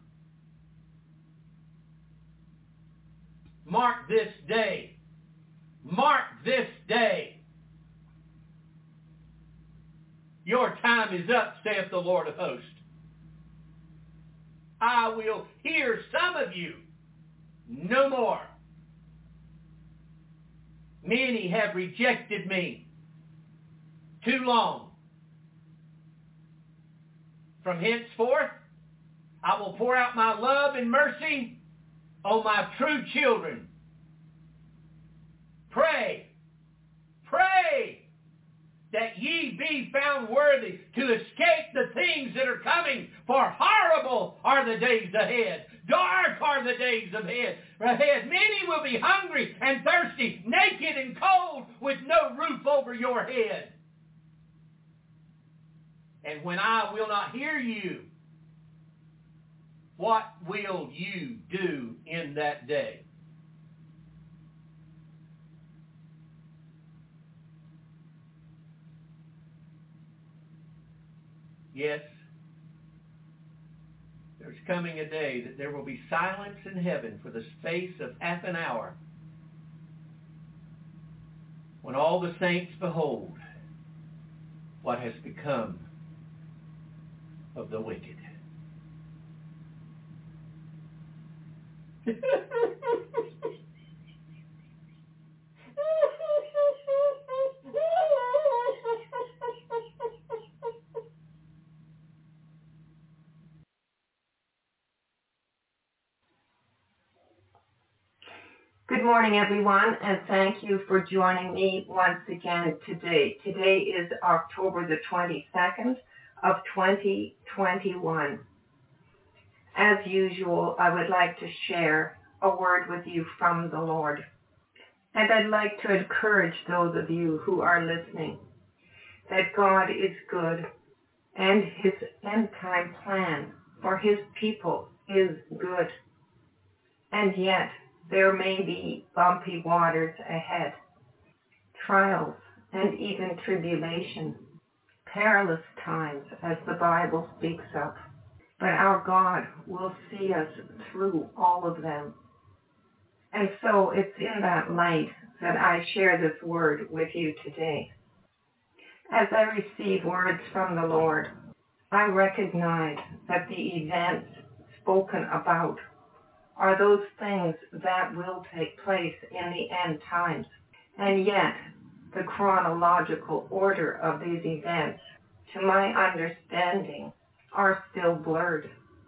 Mark this day. Mark this day. Your time is up, saith the Lord of hosts. I will hear some of you no more. Many have rejected me too long. From henceforth, I will pour out my love and mercy on my true children. Pray, pray that ye we be found worthy to escape the things that are coming, for horrible are the days ahead. Dark are the days ahead. ahead. Many will be hungry and thirsty, naked and cold, with no roof over your head. And when I will not hear you, what will you do in that day? Yes, there's coming a day that there will be silence in heaven for the space of half an hour, when all the saints behold what has become of the wicked. Good morning, everyone, and thank you for joining me once again today. Today is October the twenty-second of twenty twenty-one. As usual, I would like to share a word with you from the Lord. And I'd like to encourage those of you who are listening that God is good and his end-time plan for his people is good. And yet, there may be bumpy waters ahead, trials and even tribulation, perilous times as the Bible speaks of. But our God will see us through all of them. And so it's in that light that I share this word with you today. As I receive words from the Lord, I recognize that the events spoken about are those things that will take place in the end times. And yet, the chronological order of these events, to my understanding, are still blurred.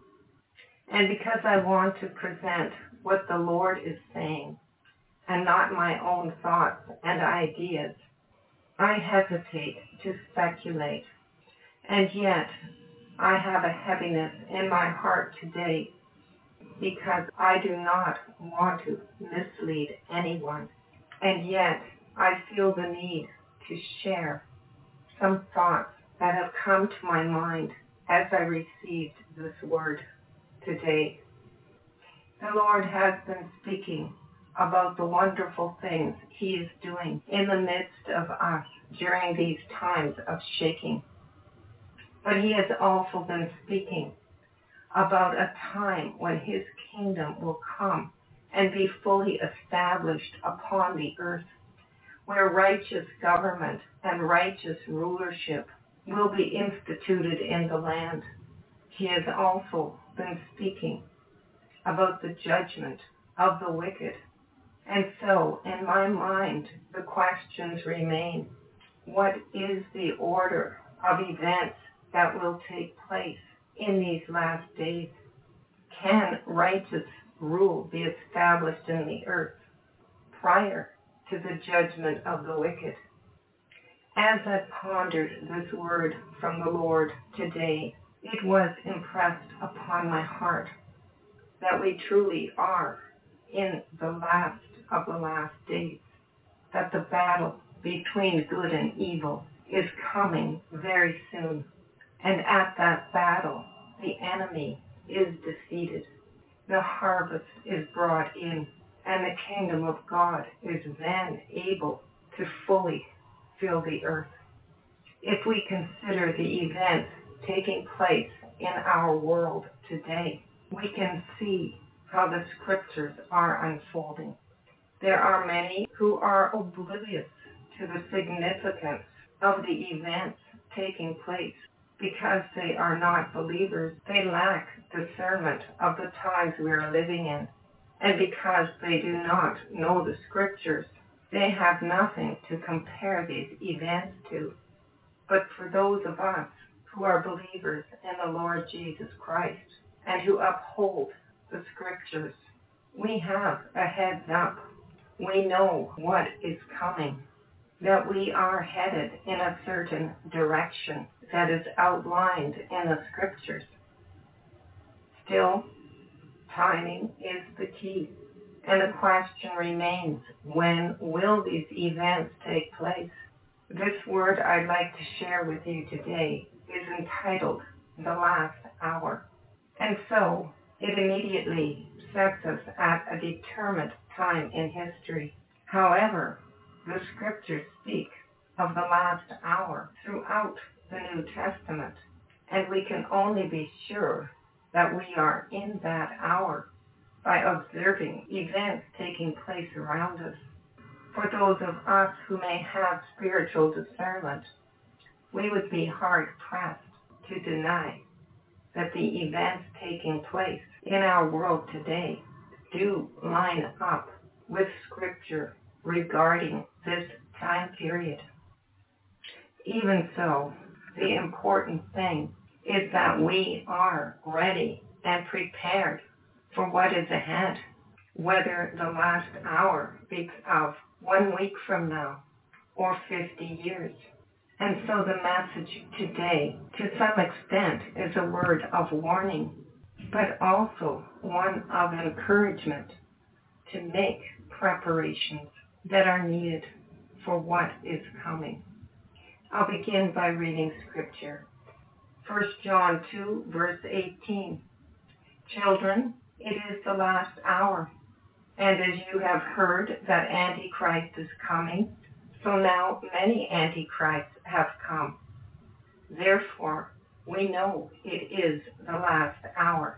And because I want to present what the Lord is saying, and not my own thoughts and ideas, I hesitate to speculate. And yet, I have a heaviness in my heart today, because I do not want to mislead anyone. And yet, I feel the need to share some thoughts that have come to my mind as I received this word today. The Lord has been speaking about the wonderful things he is doing in the midst of us during these times of shaking. But he has also been speaking about a time when his kingdom will come and be fully established upon the earth, where righteous government and righteous rulership will be instituted in the land. He has also been speaking about the judgment of the wicked. And so, in my mind, the questions remain: what is the order of events that will take place in these last days? Can righteous rule be established in the earth prior to the judgment of the wicked? As I pondered this word from the Lord today, it was impressed upon my heart that we truly are in the last of the last days, that the battle between good and evil is coming very soon. And at that battle, the enemy is defeated. The harvest is brought in, and the kingdom of God is then able to fully fill the earth. If we consider the events taking place in our world today, we can see how the scriptures are unfolding. There are many who are oblivious to the significance of the events taking place. Because they are not believers, they lack discernment of the times we are living in. And because they do not know the scriptures, they have nothing to compare these events to. But for those of us who are believers in the Lord Jesus Christ and who uphold the scriptures, we have a heads up. We know what is coming. that we are headed in a certain direction that is outlined in the scriptures. Still, timing is the key, and the question remains, when will these events take place? This word I'd like to share with you today is entitled The Last Hour. And so, it immediately sets us at a determined time in history. However, the scriptures speak of the last hour throughout the New Testament, and we can only be sure that we are in that hour by observing events taking place around us. For those of us who may have spiritual discernment, we would be hard-pressed to deny that the events taking place in our world today do line up with Scripture regarding this time period. Even so, the important thing is that we are ready and prepared for what is ahead, whether the last hour speaks of one week from now or fifty years. And so the message today, to some extent, is a word of warning, but also one of encouragement to make preparations that are needed for what is coming. I'll begin by reading scripture. First John two, verse eighteen. Children, it is the last hour, and as you have heard that Antichrist is coming, so now many Antichrists have come. Therefore, we know it is the last hour.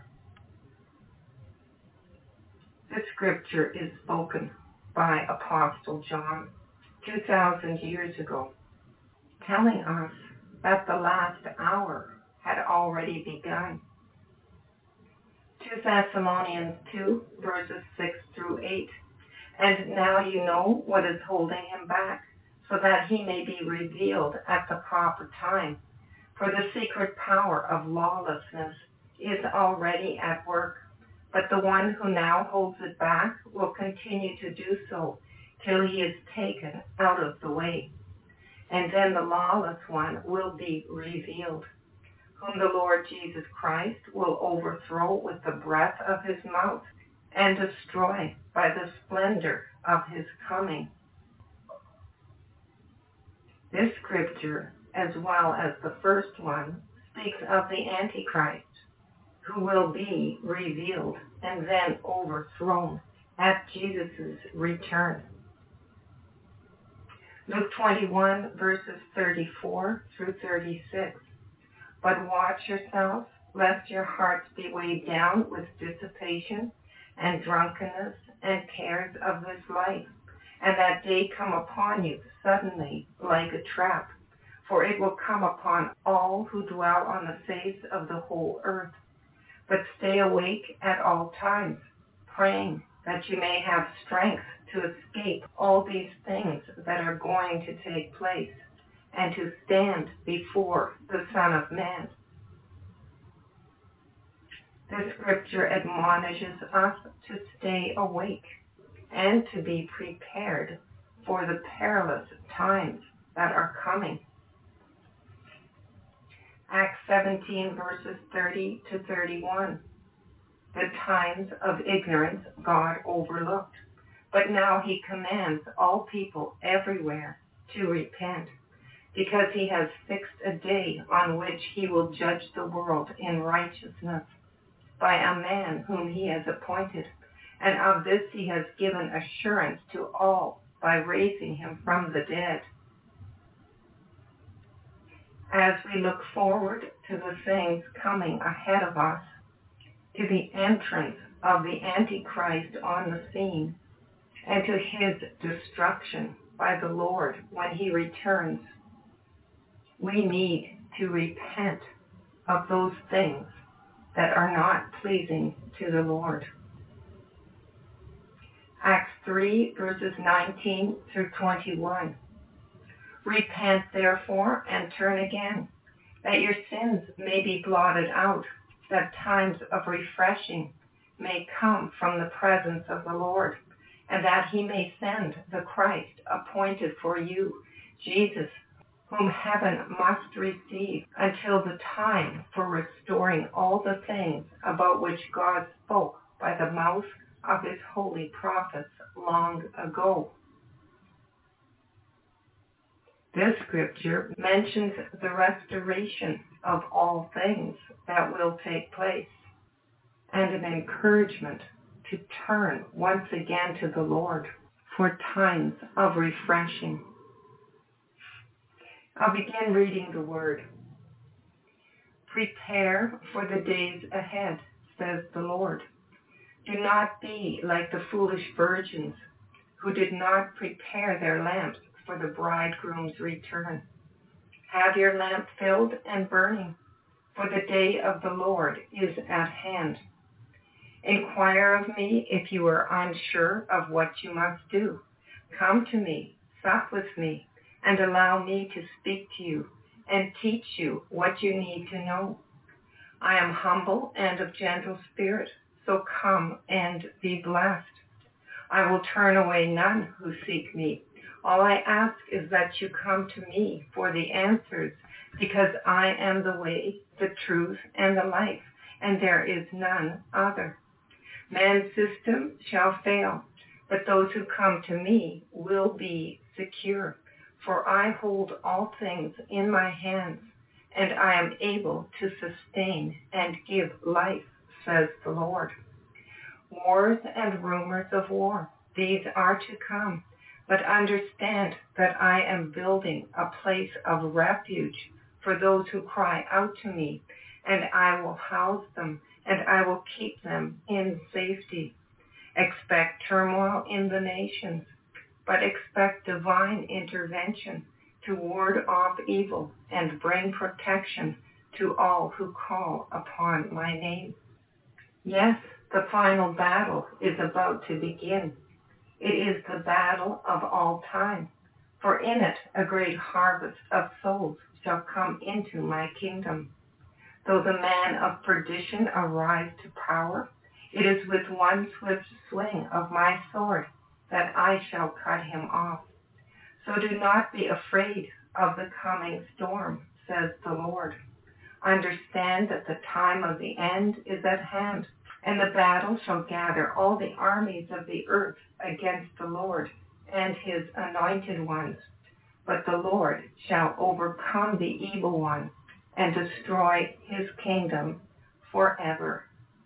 The scripture is spoken by Apostle John two thousand years ago, telling us that the last hour had already begun. Second Thessalonians two, verses six through eight. And now you know what is holding him back, so that he may be revealed at the proper time. For the secret power of lawlessness is already at work, but the one who now holds it back will continue to do so till he is taken out of the way. And then the lawless one will be revealed, whom the Lord Jesus Christ will overthrow with the breath of his mouth and destroy by the splendor of his coming. This scripture, as well as the first one, speaks of the Antichrist, who will be revealed and then overthrown at Jesus' return. Luke twenty-one, verses thirty-four through thirty-six. But watch yourselves, lest your hearts be weighed down with dissipation and drunkenness and cares of this life, and that day come upon you suddenly like a trap. For it will come upon all who dwell on the face of the whole earth. But stay awake at all times, praying that you may have strength to escape all these things that are going to take place, and to stand before the Son of Man. The scripture admonishes us to stay awake and to be prepared for the perilous times that are coming. Acts seventeen, verses thirty to thirty-one. The times of ignorance God overlooked, but now he commands all people everywhere to repent, because he has fixed a day on which he will judge the world in righteousness by a man whom he has appointed, and of this he has given assurance to all by raising him from the dead. As we look forward to the things coming ahead of us, to the entrance of the Antichrist on the scene, and to his destruction by the Lord when he returns, we need to repent of those things that are not pleasing to the Lord. Acts three, verses nineteen through twenty-one. Repent, therefore, and turn again, that your sins may be blotted out, that times of refreshing may come from the presence of the Lord, and that he may send the Christ appointed for you, Jesus, whom heaven must receive until the time for restoring all the things about which God spoke by the mouth of his holy prophets long ago. This scripture mentions the restoration of all things that will take place and an encouragement to turn once again to the Lord for times of refreshing. I'll begin reading the word. Prepare for the days ahead, says the Lord. Do not be like the foolish virgins who did not prepare their lamps for the bridegroom's return. Have your lamp filled and burning, for the day of the Lord is at hand. Inquire of me if you are unsure of what you must do. Come to me, sup with me, and allow me to speak to you and teach you what you need to know. I am humble and of gentle spirit, so come and be blessed. I will turn away none who seek me. All I ask is that you come to me for the answers, because I am the way, the truth, and the life, and there is none other. Man's system shall fail, but those who come to me will be secure. For I hold all things in my hands, and I am able to sustain and give life, says the Lord. Wars and rumors of war, these are to come, but understand that I am building a place of refuge for those who cry out to me, and I will house them, and I will keep them in safety. Expect turmoil in the nations, but expect divine intervention to ward off evil and bring protection to all who call upon my name. Yes, the final battle is about to begin. It is the battle of all time, for in it a great harvest of souls shall come into my kingdom. Though the man of perdition arise to power, it is with one swift swing of my sword that I shall cut him off. So do not be afraid of the coming storm, says the Lord. Understand that the time of the end is at hand, and the battle shall gather all the armies of the earth against the Lord and his anointed ones. But the Lord shall overcome the evil one and destroy his kingdom forever.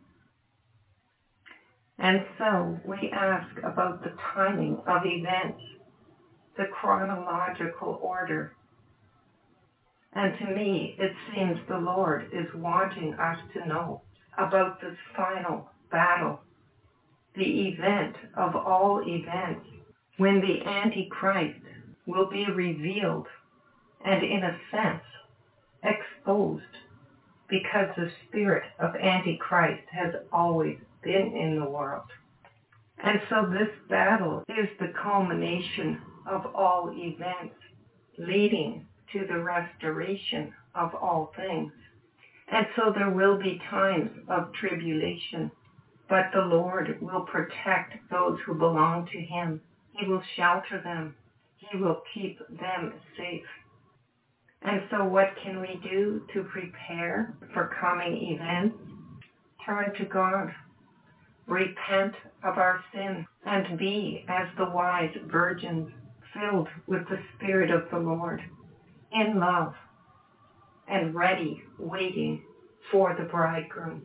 And so we ask about the timing of events, the chronological order. And to me, it seems the Lord is wanting us to know about this final battle, the event of all events, when the Antichrist will be revealed and, in a sense, exposed, because the spirit of Antichrist has always been in the world. And so this battle is the culmination of all events, leading to the restoration of all things. And so there will be times of tribulation, but the Lord will protect those who belong to him. He will shelter them. He will keep them safe. And so what can we do to prepare for coming events? Turn to God. Repent of our sin and be as the wise virgins, filled with the Spirit of the Lord, in love, and ready, waiting for the bridegroom.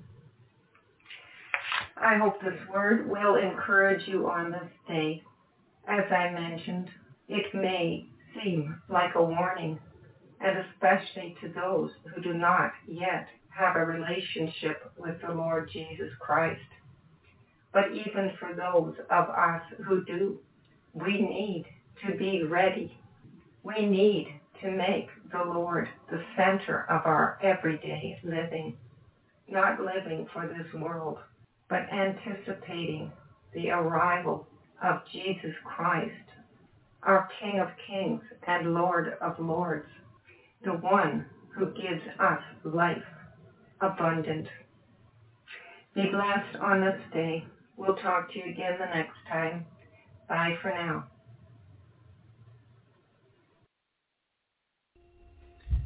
I hope this word will encourage you on this day. As I mentioned, it may seem like a warning, and especially to those who do not yet have a relationship with the Lord Jesus Christ. But even for those of us who do, we need to be ready. We need to make the Lord the center of our everyday living, not living for this world, but anticipating the arrival of Jesus Christ, our King of Kings and Lord of Lords, the one who gives us life abundant. Be blessed on this day. We'll talk to you again the next time. Bye for now.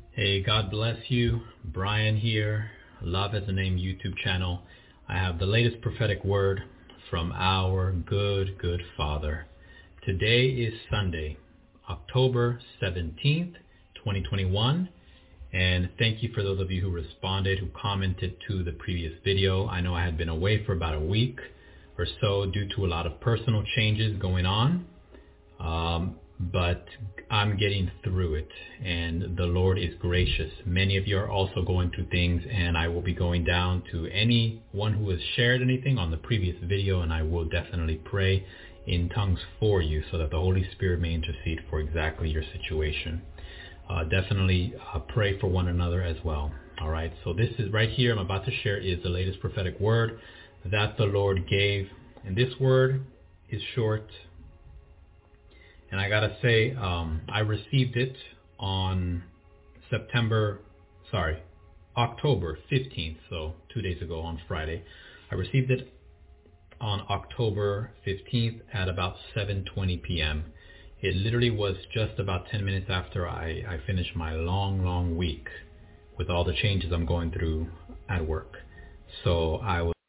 Hey, God bless you. Brian here, Love as a Name YouTube channel. I have the latest prophetic word from our good, good Father. Today is Sunday, October seventeenth, twenty twenty-one. And thank you for those of you who responded, who commented to the previous video. I know I had been away for about a week or so due to a lot of personal changes going on. Um, but I'm getting through it, and the Lord is gracious. Many of you are also going through things, and I will be going down to anyone who has shared anything on the previous video, and I will definitely pray in tongues for you so that the Holy Spirit may intercede for exactly your situation. Uh, definitely uh, pray for one another as well. All right, so this is right here I'm about to share is the latest prophetic word that the Lord gave, and this word is short. And I gotta say, um, I received it on September, sorry, October fifteenth, so two days ago on Friday. I received it on October fifteenth at about seven twenty p.m. It literally was just about ten minutes after I, I finished my long, long week with all the changes I'm going through at work. So I was